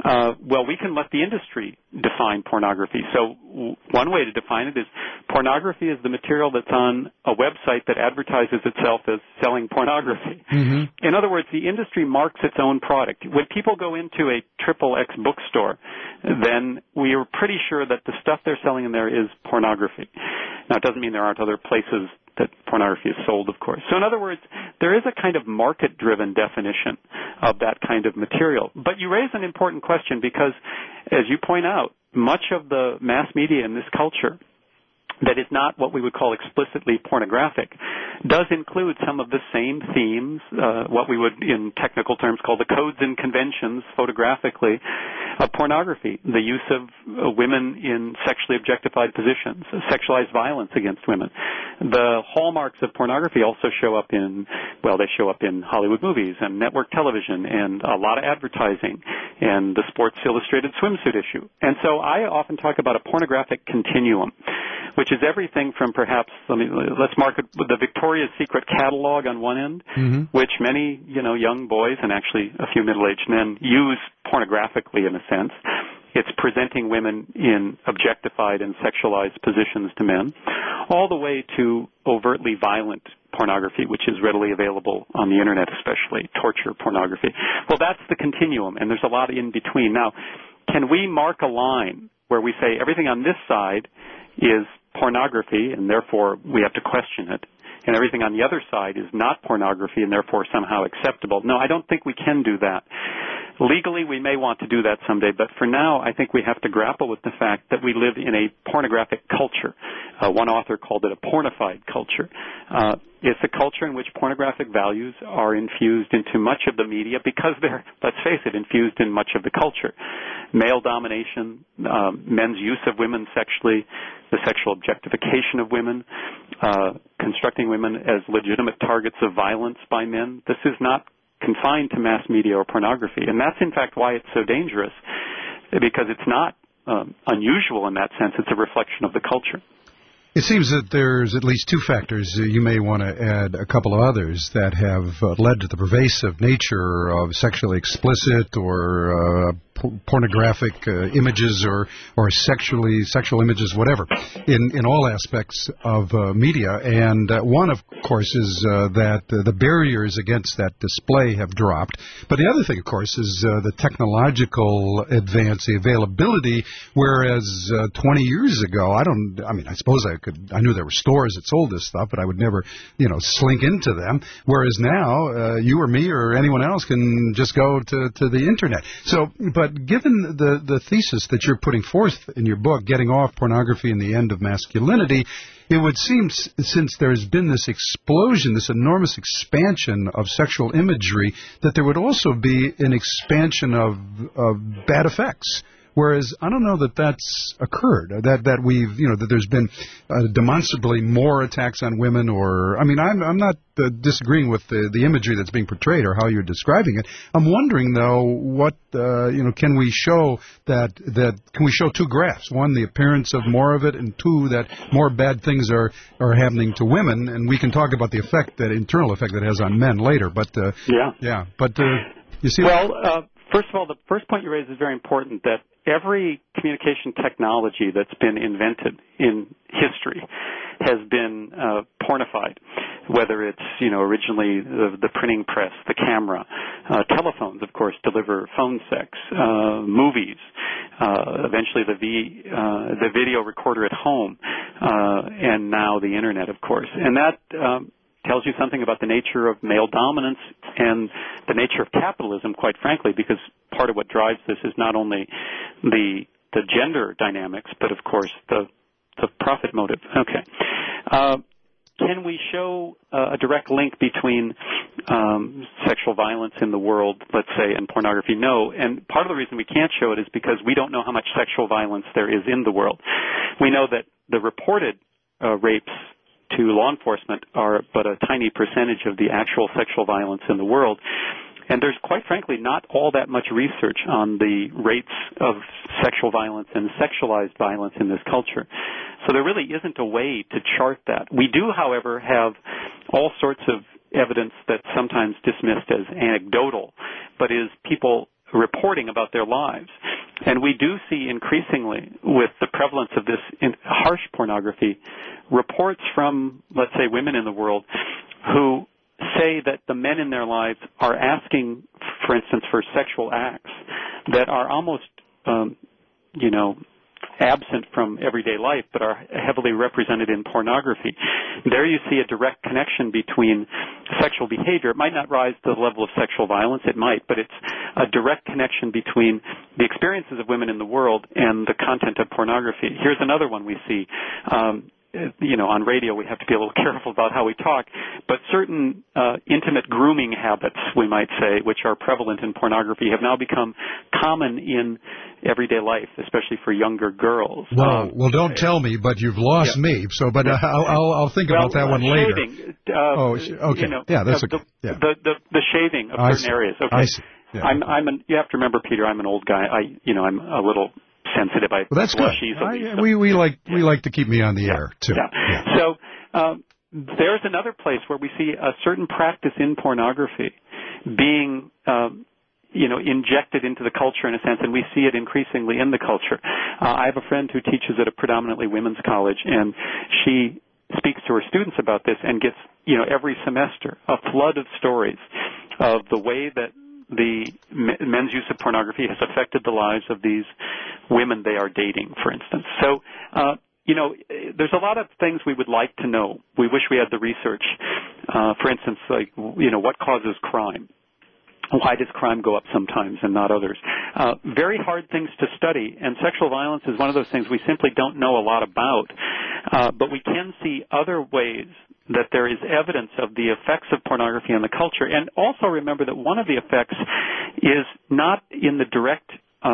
we can let the industry define pornography. So one way to define it is pornography is the material that's on a website that advertises itself as selling pornography. Mm-hmm. In other words, the industry marks its own product. When people go into a XXX bookstore, then we are pretty sure that the stuff they're selling in there is pornography. Now, it doesn't mean there aren't other places that pornography is sold, of course. So in other words, there is a kind of market-driven definition of that kind of material. But you raise an important question because, as you point out, much of the mass media in this culture that is not what we would call explicitly pornographic does include some of the same themes, what we would in technical terms call the codes and conventions photographically of pornography, the use of women in sexually objectified positions, sexualized violence against women. The hallmarks of pornography also show up in Hollywood movies and network television and a lot of advertising and the Sports Illustrated swimsuit issue. And so I often talk about a pornographic continuum, which is everything from perhaps, let's mark it with the Victoria's Secret catalog on one end, mm-hmm. which many, young boys and actually a few middle-aged men use pornographically in a sense. It's presenting women in objectified and sexualized positions to men, all the way to overtly violent pornography, which is readily available on the Internet, especially torture pornography. Well, that's the continuum, and there's a lot in between. Now, can we mark a line where we say everything on this side is pornography, and therefore we have to question it, and everything on the other side is not pornography and therefore somehow acceptable? No, I don't think we can do that. Legally, we may want to do that someday, but for now, I think we have to grapple with the fact that we live in a pornographic culture. One author called it a pornified culture. It's a culture in which pornographic values are infused into much of the media because they're, let's face it, infused in much of the culture. Male domination, men's use of women sexually, the sexual objectification of women, constructing women as legitimate targets of violence by men. This is not confined to mass media or pornography. And that's, in fact, why it's so dangerous, because it's not unusual in that sense. It's a reflection of the culture. It seems that there's at least two factors. You may want to add a couple of others that have led to the pervasive nature of sexually explicit or pornographic images or sexual images, whatever, in all aspects of media. And one, of course, is that the barriers against that display have dropped. But the other thing, of course, is the technological advance, the availability, whereas 20 years ago, I suppose I knew there were stores that sold this stuff, but I would never, slink into them. Whereas now, you or me or anyone else can just go to the Internet. But given the thesis that you're putting forth in your book, Getting Off Pornography and the End of Masculinity, it would seem, since there's been this explosion, this enormous expansion of sexual imagery, that there would also be an expansion of bad effects. Whereas I don't know that that's occurred, that we've, that there's been demonstrably more attacks on women I'm not disagreeing with the imagery that's being portrayed or how you're describing it. I'm wondering, though, what, can we show can we show two graphs? One, the appearance of more of it, and two, that more bad things are happening to women, and we can talk about the internal effect that it has on men later, but, you see... First of all, the first point you raised is very important, that every communication technology that's been invented in history has been pornified, whether it's, originally the printing press, the camera, telephones, of course, deliver phone sex, movies, eventually the video recorder at home, and now the Internet, of course. And that tells you something about the nature of male dominance and the nature of capitalism, quite frankly, because part of what drives this is not only the gender dynamics, but, of course, the profit motive. Okay. Can we show a direct link between sexual violence in the world, let's say, and pornography? No. And part of the reason we can't show it is because we don't know how much sexual violence there is in the world. We know that the reported rapes to law enforcement are but a tiny percentage of the actual sexual violence in the world. And there's, quite frankly, not all that much research on the rates of sexual violence and sexualized violence in this culture. So there really isn't a way to chart that. We do, however, have all sorts of evidence that's sometimes dismissed as anecdotal, but is people reporting about their lives. And we do see increasingly, with the prevalence of this harsh pornography, reports from, let's say, women in the world who say that the men in their lives are asking, for instance, for sexual acts that are almost, absent from everyday life, but are heavily represented in pornography. There you see a direct connection between sexual behavior. It might not rise to the level of sexual violence, it might, but it's a direct connection between the experiences of women in the world and the content of pornography. Here's another one we see. On radio we have to be a little careful about how we talk, but certain intimate grooming habits, we might say, which are prevalent in pornography, have now become common in everyday life, especially for younger girls. Well, don't tell me, but you've lost me. So, but I'll think about that one later. Shaving, okay. That's okay. The shaving of certain areas. Okay. I see. Yeah. You have to remember, Peter, I'm an old guy. I'm a little sensitive. Well, that's good. We like to keep me on the air too. Yeah. So there's another place where we see a certain practice in pornography being injected into the culture in a sense, and we see it increasingly in the culture. I have a friend who teaches at a predominantly women's college, and she speaks to her students about this and gets every semester a flood of stories of the way that the men's use of pornography has affected the lives of these women they are dating, for instance. So, there's a lot of things we would like to know. We wish we had the research. For instance, what causes crime? Why does crime go up sometimes and not others? Very hard things to study, and sexual violence is one of those things we simply don't know a lot about. But we can see other ways that there is evidence of the effects of pornography on the culture. And also remember that one of the effects is not in the direct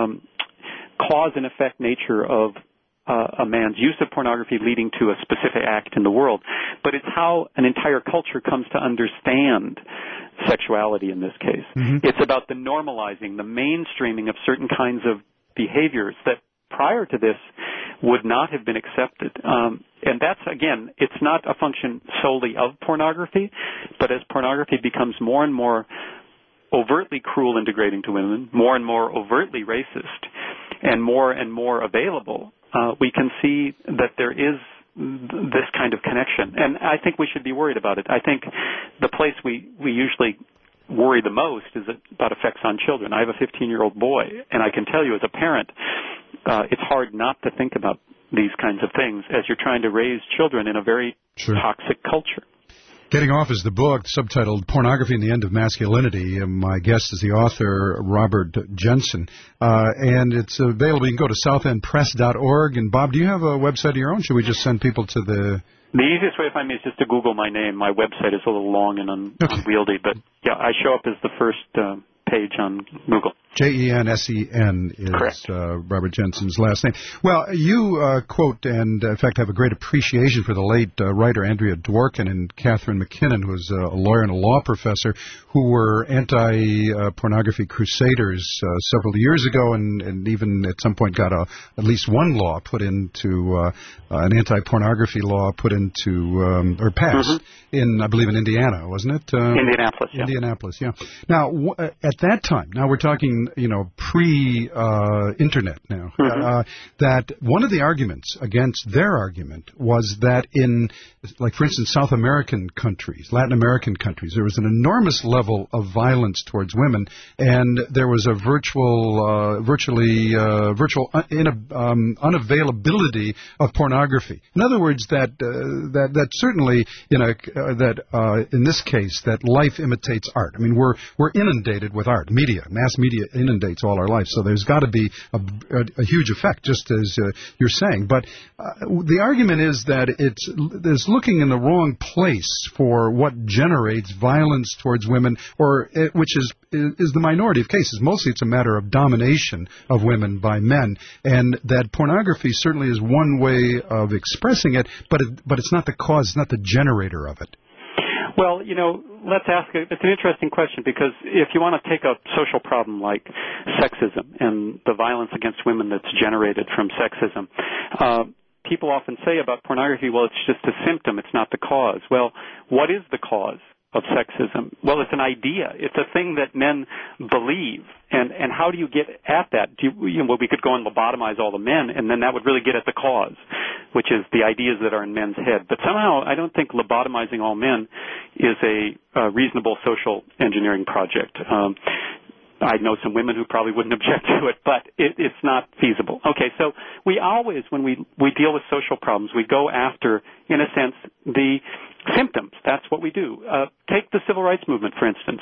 cause and effect nature of a man's use of pornography leading to a specific act in the world, but it's how an entire culture comes to understand sexuality in this case. Mm-hmm. It's about the normalizing, the mainstreaming of certain kinds of behaviors that prior to this would not have been accepted. And that's, again, it's not a function solely of pornography, but as pornography becomes more and more overtly cruel and degrading to women, more and more overtly racist, and more available, we can see that there is this kind of connection. And I think we should be worried about it. I think the place we usually worry the most is about effects on children. I have a 15-year-old boy, and I can tell you as a parent, it's hard not to think about these kinds of things as you're trying to raise children in a very toxic culture. Getting Off is the book, subtitled Pornography and the End of Masculinity. My guest is the author, Robert Jensen. And it's available. You can go to southendpress.org. And, Bob, do you have a website of your own? Should we just send people to the... The easiest way to find me is just to Google my name. My website is a little long and unwieldy, but, I show up as the first page on Google. Jensen is Robert Jensen's last name. Well, you quote and, in fact, have a great appreciation for the late writer Andrea Dworkin and Catherine McKinnon, who was a lawyer and a law professor, who were anti-pornography crusaders several years ago, and even at some point got at least one law put into an anti-pornography law put into or passed in, I believe, in Indiana, wasn't it? Indianapolis. Yeah. Indianapolis. Yeah. Now, at that time, now we're talking, pre-internet now, that one of the arguments against their argument was that in, like, for instance, South American countries, Latin American countries, there was an enormous level of violence towards women, and there was a virtual unavailability of pornography. In other words, that certainly in this case, that life imitates art. I mean, we're inundated with art, mass media inundates all our life, so there's got to be a huge effect, just as you're saying. But the argument is that it's looking in the wrong place for what generates violence towards women, which is the minority of cases. Mostly it's a matter of domination of women by men, and that pornography certainly is one way of expressing it, but it's not the cause, it's not the generator of it. Well, let's ask it's an interesting question, because if you want to take a social problem like sexism and the violence against women that's generated from sexism, people often say about pornography, well, it's just a symptom, it's not the cause. Well, what is the cause of sexism? Well, it's an idea. It's a thing that men believe. And how do you get at that? Well, we could go and lobotomize all the men, and then that would really get at the cause, which is the ideas that are in men's head. But somehow I don't think lobotomizing all men is a reasonable social engineering project. I know some women who probably wouldn't object to it, but it's not feasible. Okay, so we always, when we deal with social problems, we go after, in a sense, the symptoms. That's what we do. Take the civil rights movement, for instance.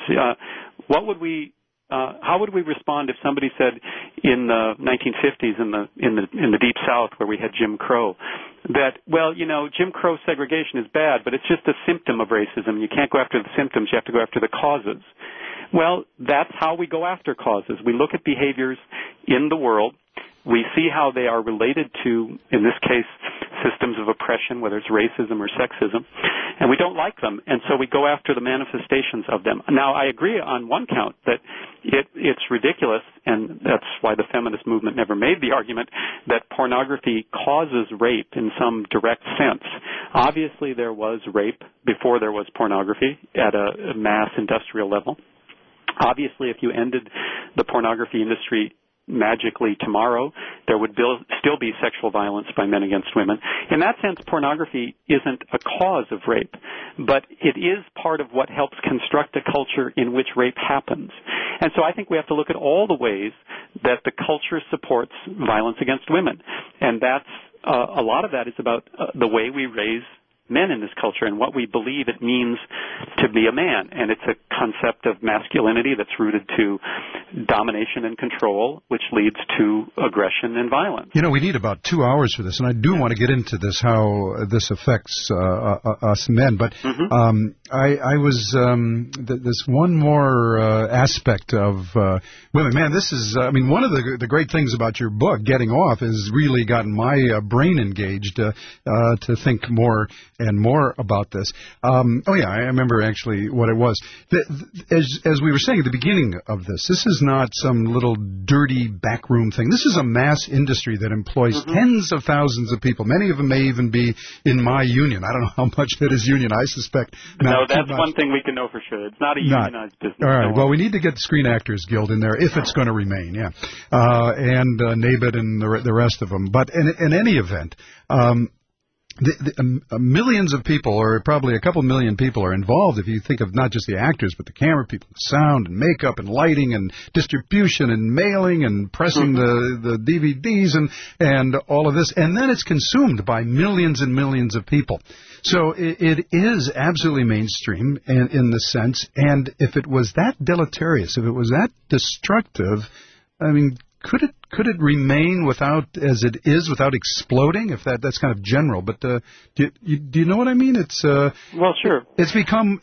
How would we respond if somebody said in the 1950s in the Deep South, where we had Jim Crow, that, well, Jim Crow segregation is bad, but it's just a symptom of racism. You can't go after the symptoms, you have to go after the causes. Well, that's how we go after causes. We look at behaviors in the world. We see how they are related to, in this case, systems of oppression, whether it's racism or sexism, and we don't like them, and so we go after the manifestations of them. Now, I agree on one count that it's ridiculous, and that's why the feminist movement never made the argument that pornography causes rape in some direct sense. Obviously, there was rape before there was pornography at a mass industrial level. Obviously, if you ended the pornography industry magically tomorrow, there would still be sexual violence by men against women. In that sense, pornography isn't a cause of rape, but it is part of what helps construct a culture in which rape happens. And so I think we have to look at all the ways that the culture supports violence against women. And that's a lot of that is about the way we raise men in this culture and what we believe it means to be a man. And it's a concept of masculinity that's rooted to domination and control, which leads to aggression and violence. We need about 2 hours for this, and I do want to get into this, how this affects us men. But I was there's one more aspect of women. Man, this is, one of the great things about your book, Getting Off, has really gotten my brain engaged to think more and more about this. I remember actually what it was. As we were saying at the beginning of this is not some little dirty backroom thing. This is a mass industry that employs tens of thousands of people. Many of them may even be in my union. I don't know how much that is union. I suspect not. No, that's one thing we can know for sure. It's not a unionized business. All right. Well, we need to get the Screen Actors Guild in there if it's going to remain. Yeah, and NABET and the rest of them. But in any event. Millions of people, or probably a couple million people, are involved if you think of not just the actors, but the camera people, the sound and makeup and lighting and distribution and mailing and pressing the DVDs and all of this. And then it's consumed by millions and millions of people. So it is absolutely mainstream in the sense. And if it was that deleterious, if it was that destructive, could it remain as it is without exploding? If that's kind of general, but do you know what I mean? It's well, sure. It's become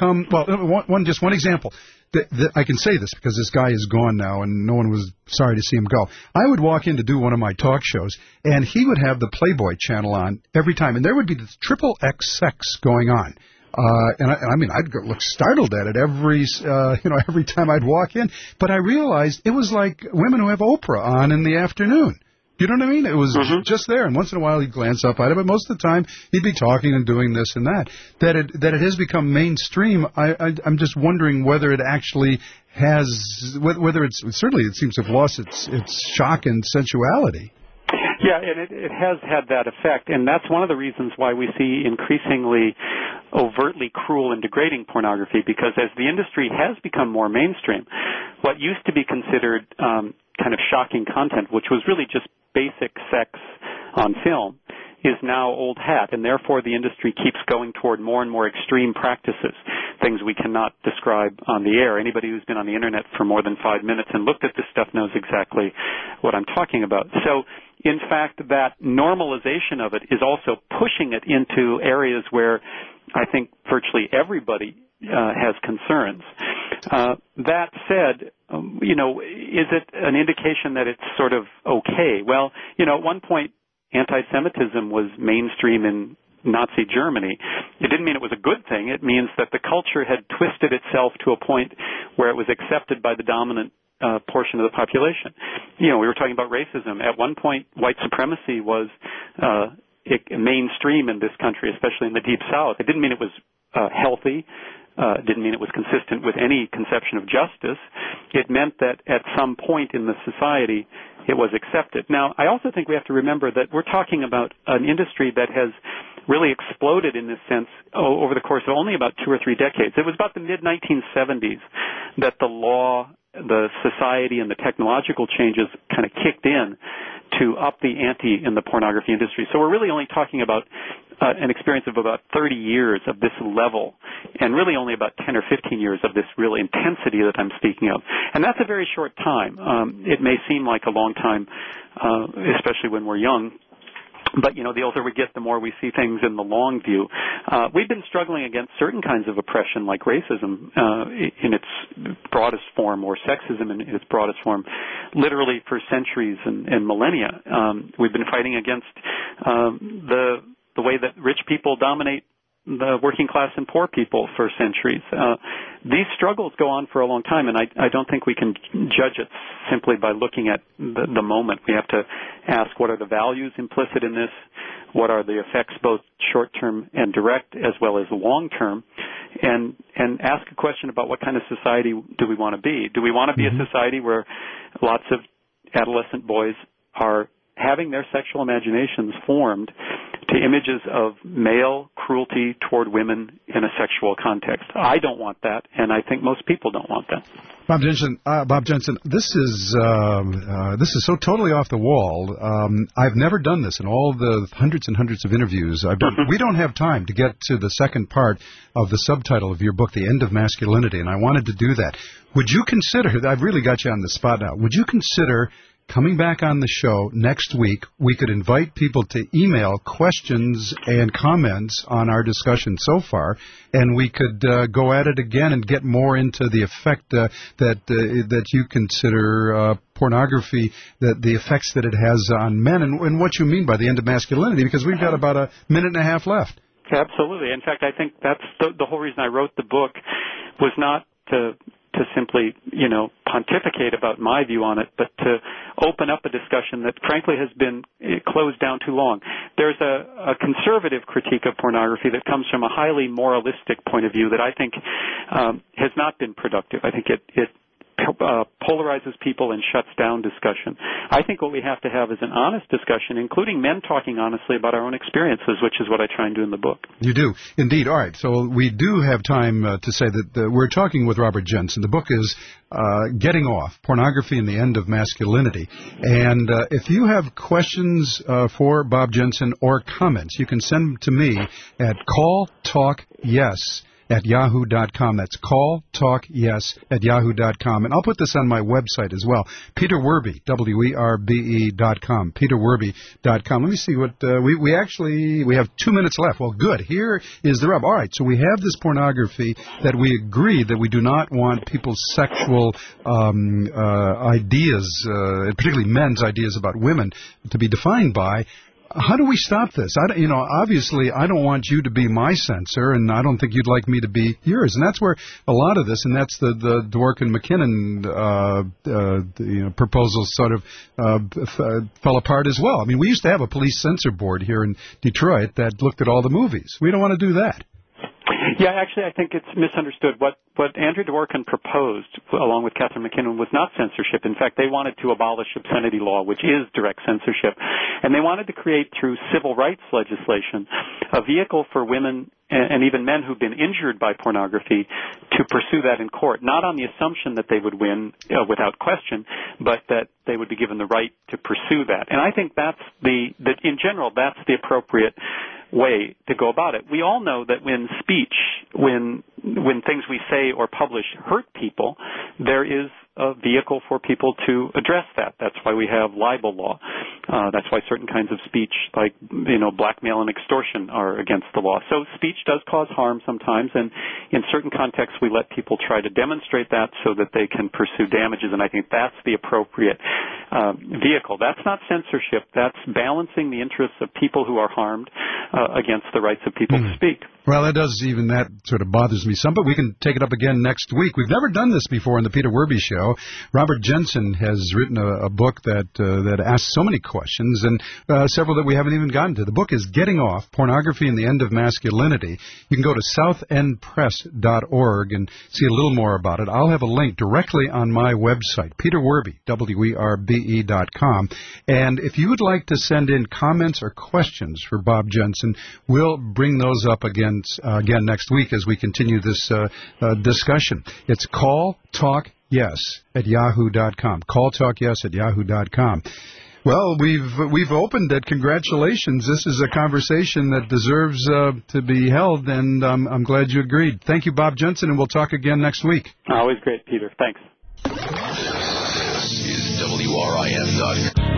one example. I can say this because this guy is gone now, and no one was sorry to see him go. I would walk in to do one of my talk shows, and he would have the Playboy channel on every time, and there would be this XXX sex going on. I'd look startled at it every time I'd walk in. But I realized it was like women who have Oprah on in the afternoon. You know what I mean? It was just there, and once in a while he'd glance up at it, but most of the time he'd be talking and doing this and that. That it has become mainstream. I'm just wondering whether it actually has, whether it seems to have lost its shock and sensuality. Yeah, and it has had that effect, and that's one of the reasons why we see increasingly overtly cruel and degrading pornography, because as the industry has become more mainstream, what used to be considered kind of shocking content, which was really just basic sex on film, is now old hat, and therefore the industry keeps going toward more and more extreme practices, things we cannot describe on the air. Anybody who's been on the Internet for more than 5 minutes and looked at this stuff knows exactly what I'm talking about. So, in fact, that normalization of it is also pushing it into areas where I think virtually everybody has concerns. That said, is it an indication that it's sort of okay? Well, at one point, anti-Semitism was mainstream in Nazi Germany, It didn't mean it was a good thing. It means that the culture had twisted itself to a point where it was accepted by the dominant portion of the population. We were talking about racism. At one point, white supremacy was mainstream in this country, especially in the Deep South. It didn't mean it was healthy. It didn't mean it was consistent with any conception of justice. It meant that at some point in the society, it was accepted. Now, I also think we have to remember that we're talking about an industry that has really exploded in this sense over the course of only about 2 or 3 decades. It was about the mid-1970s that the law, the society, and the technological changes kind of kicked in to up the ante in the pornography industry. So we're really only talking about an experience of about 30 years of this level, and really only about 10 or 15 years of this real intensity that I'm speaking of. And that's a very short time. It may seem like a long time, especially when we're young. But, the older we get, the more we see things in the long view. We've been struggling against certain kinds of oppression like racism in its broadest form, or sexism in its broadest form, literally for centuries and millennia. We've been fighting against the way that rich people dominate the working class and poor people for centuries. These struggles go on for a long time, and I don't think we can judge it simply by looking at the moment. We have to ask, what are the values implicit in this? What are the effects, both short-term and direct, as well as long-term? And ask a question about what kind of society do we want to be? Do we want to be a society where lots of adolescent boys are having their sexual imaginations formed to images of male cruelty toward women in a sexual context? I don't want that, and I think most people don't want that. Bob Jensen, this is so totally off the wall. I've never done this in all the hundreds and hundreds of interviews I've done. We don't have time to get to the second part of the subtitle of your book, The End of Masculinity, and I wanted to do that. Would you consider, I've really got you on the spot now, would you consider coming back on the show next week? We could invite people to email questions and comments on our discussion so far, and we could go at it again and get more into the effect that you consider pornography, the effects that it has on men, and what you mean by the end of masculinity, because we've got about a minute and a half left. Absolutely. In fact, I think that's the whole reason I wrote the book, was not to simply, pontificate about my view on it, but to open up a discussion that, frankly, has been closed down too long. There's a conservative critique of pornography that comes from a highly moralistic point of view that I think has not been productive. I think it polarizes people and shuts down discussion. I think what we have to have is an honest discussion, including men talking honestly about our own experiences, which is what I try and do in the book. You do, indeed. All right, so we do have time to say that we're talking with Robert Jensen. The book is Getting Off, Pornography and the End of Masculinity. And if you have questions for Bob Jensen or comments, you can send them to me at calltalkyes@yahoo.com. That's calltalkyes@yahoo.com. And I'll put this on my website as well. Peter Werbe, WERBE.com. PeterWerbe.com. Let me see what we have 2 minutes left. Well, good. Here is the rub. All right, so we have this pornography that we agree that we do not want people's sexual ideas, particularly men's ideas about women, to be defined by. How do we stop this? Obviously, I don't want you to be my censor, and I don't think you'd like me to be yours. And that's where a lot of this, and that's the Dworkin McKinnon proposals sort of fell apart as well. I mean, we used to have a police censor board here in Detroit that looked at all the movies. We don't want to do that. Yeah, actually, I think it's misunderstood. What Andrew Dworkin proposed, along with Catherine McKinnon, was not censorship. In fact, they wanted to abolish obscenity law, which is direct censorship. And they wanted to create, through civil rights legislation, a vehicle for women and even men who've been injured by pornography to pursue that in court, not on the assumption that they would win without question, but that they would be given the right to pursue that. And I think that's in general, that's the appropriate way to go about it. We all know that when things we say or publish hurt people, there is a vehicle for people to address that. That's why we have libel law. That's why certain kinds of speech, like blackmail and extortion, are against the law. So speech does cause harm sometimes, and in certain contexts we let people try to demonstrate that so that they can pursue damages, and I think that's the appropriate vehicle. That's not censorship. That's balancing the interests of people who are harmed against the rights of people to speak. Well, that sort of bothers me some, but we can take it up again next week. We've never done this before on the Peter Werby Show. Robert Jensen has written a book that asks so many questions, and several that we haven't even gotten to. The book is Getting Off, Pornography and the End of Masculinity. You can go to southendpress.org and see a little more about it. I'll have a link directly on my website, Peter Werby, WERBE.com. And if you would like to send in comments or questions for Bob Jensen, we'll bring those up again next week as we continue this discussion. It's calltalkyes@yahoo.com. Calltalkyes@yahoo.com. Well, we've opened it. Congratulations. This is a conversation that deserves to be held, and I'm glad you agreed. Thank you, Bob Jensen, and we'll talk again next week. Always great, Peter. Thanks. This is WRIF.com.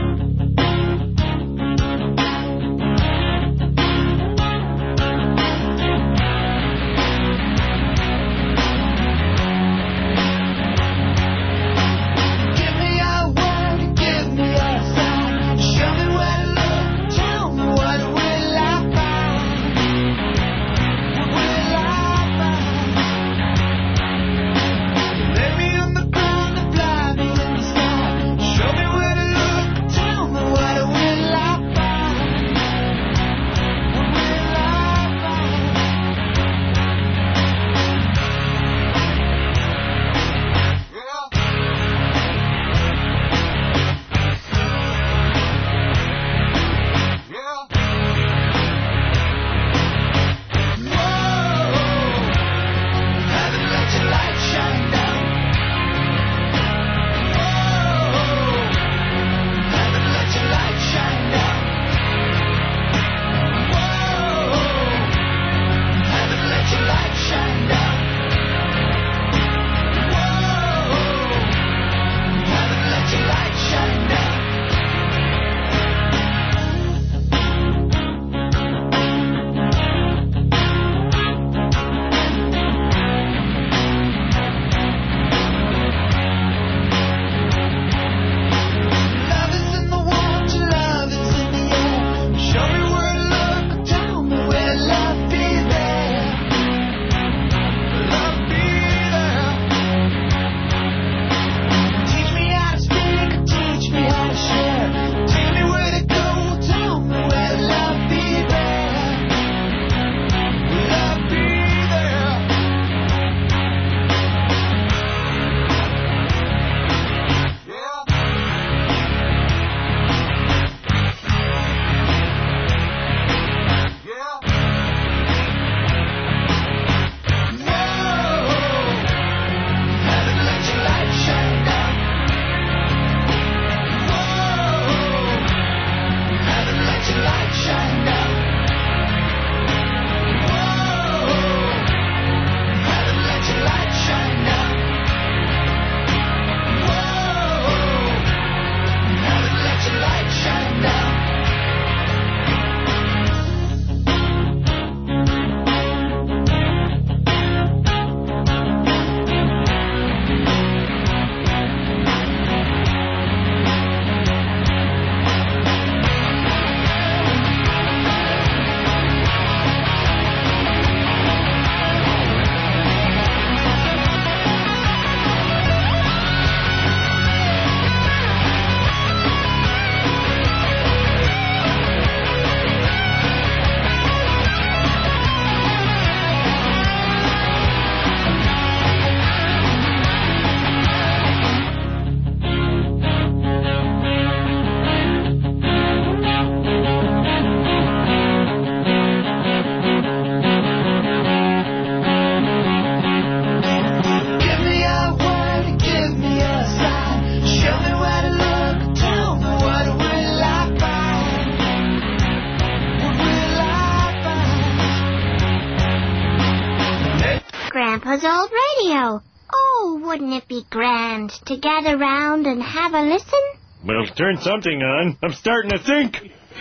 Grandpa's old radio. Oh, wouldn't it be grand to gather round and have a listen? Well, turn something on. I'm starting to think.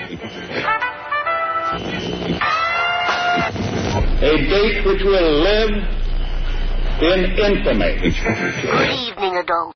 A date which will live in infamy. Good evening, adults.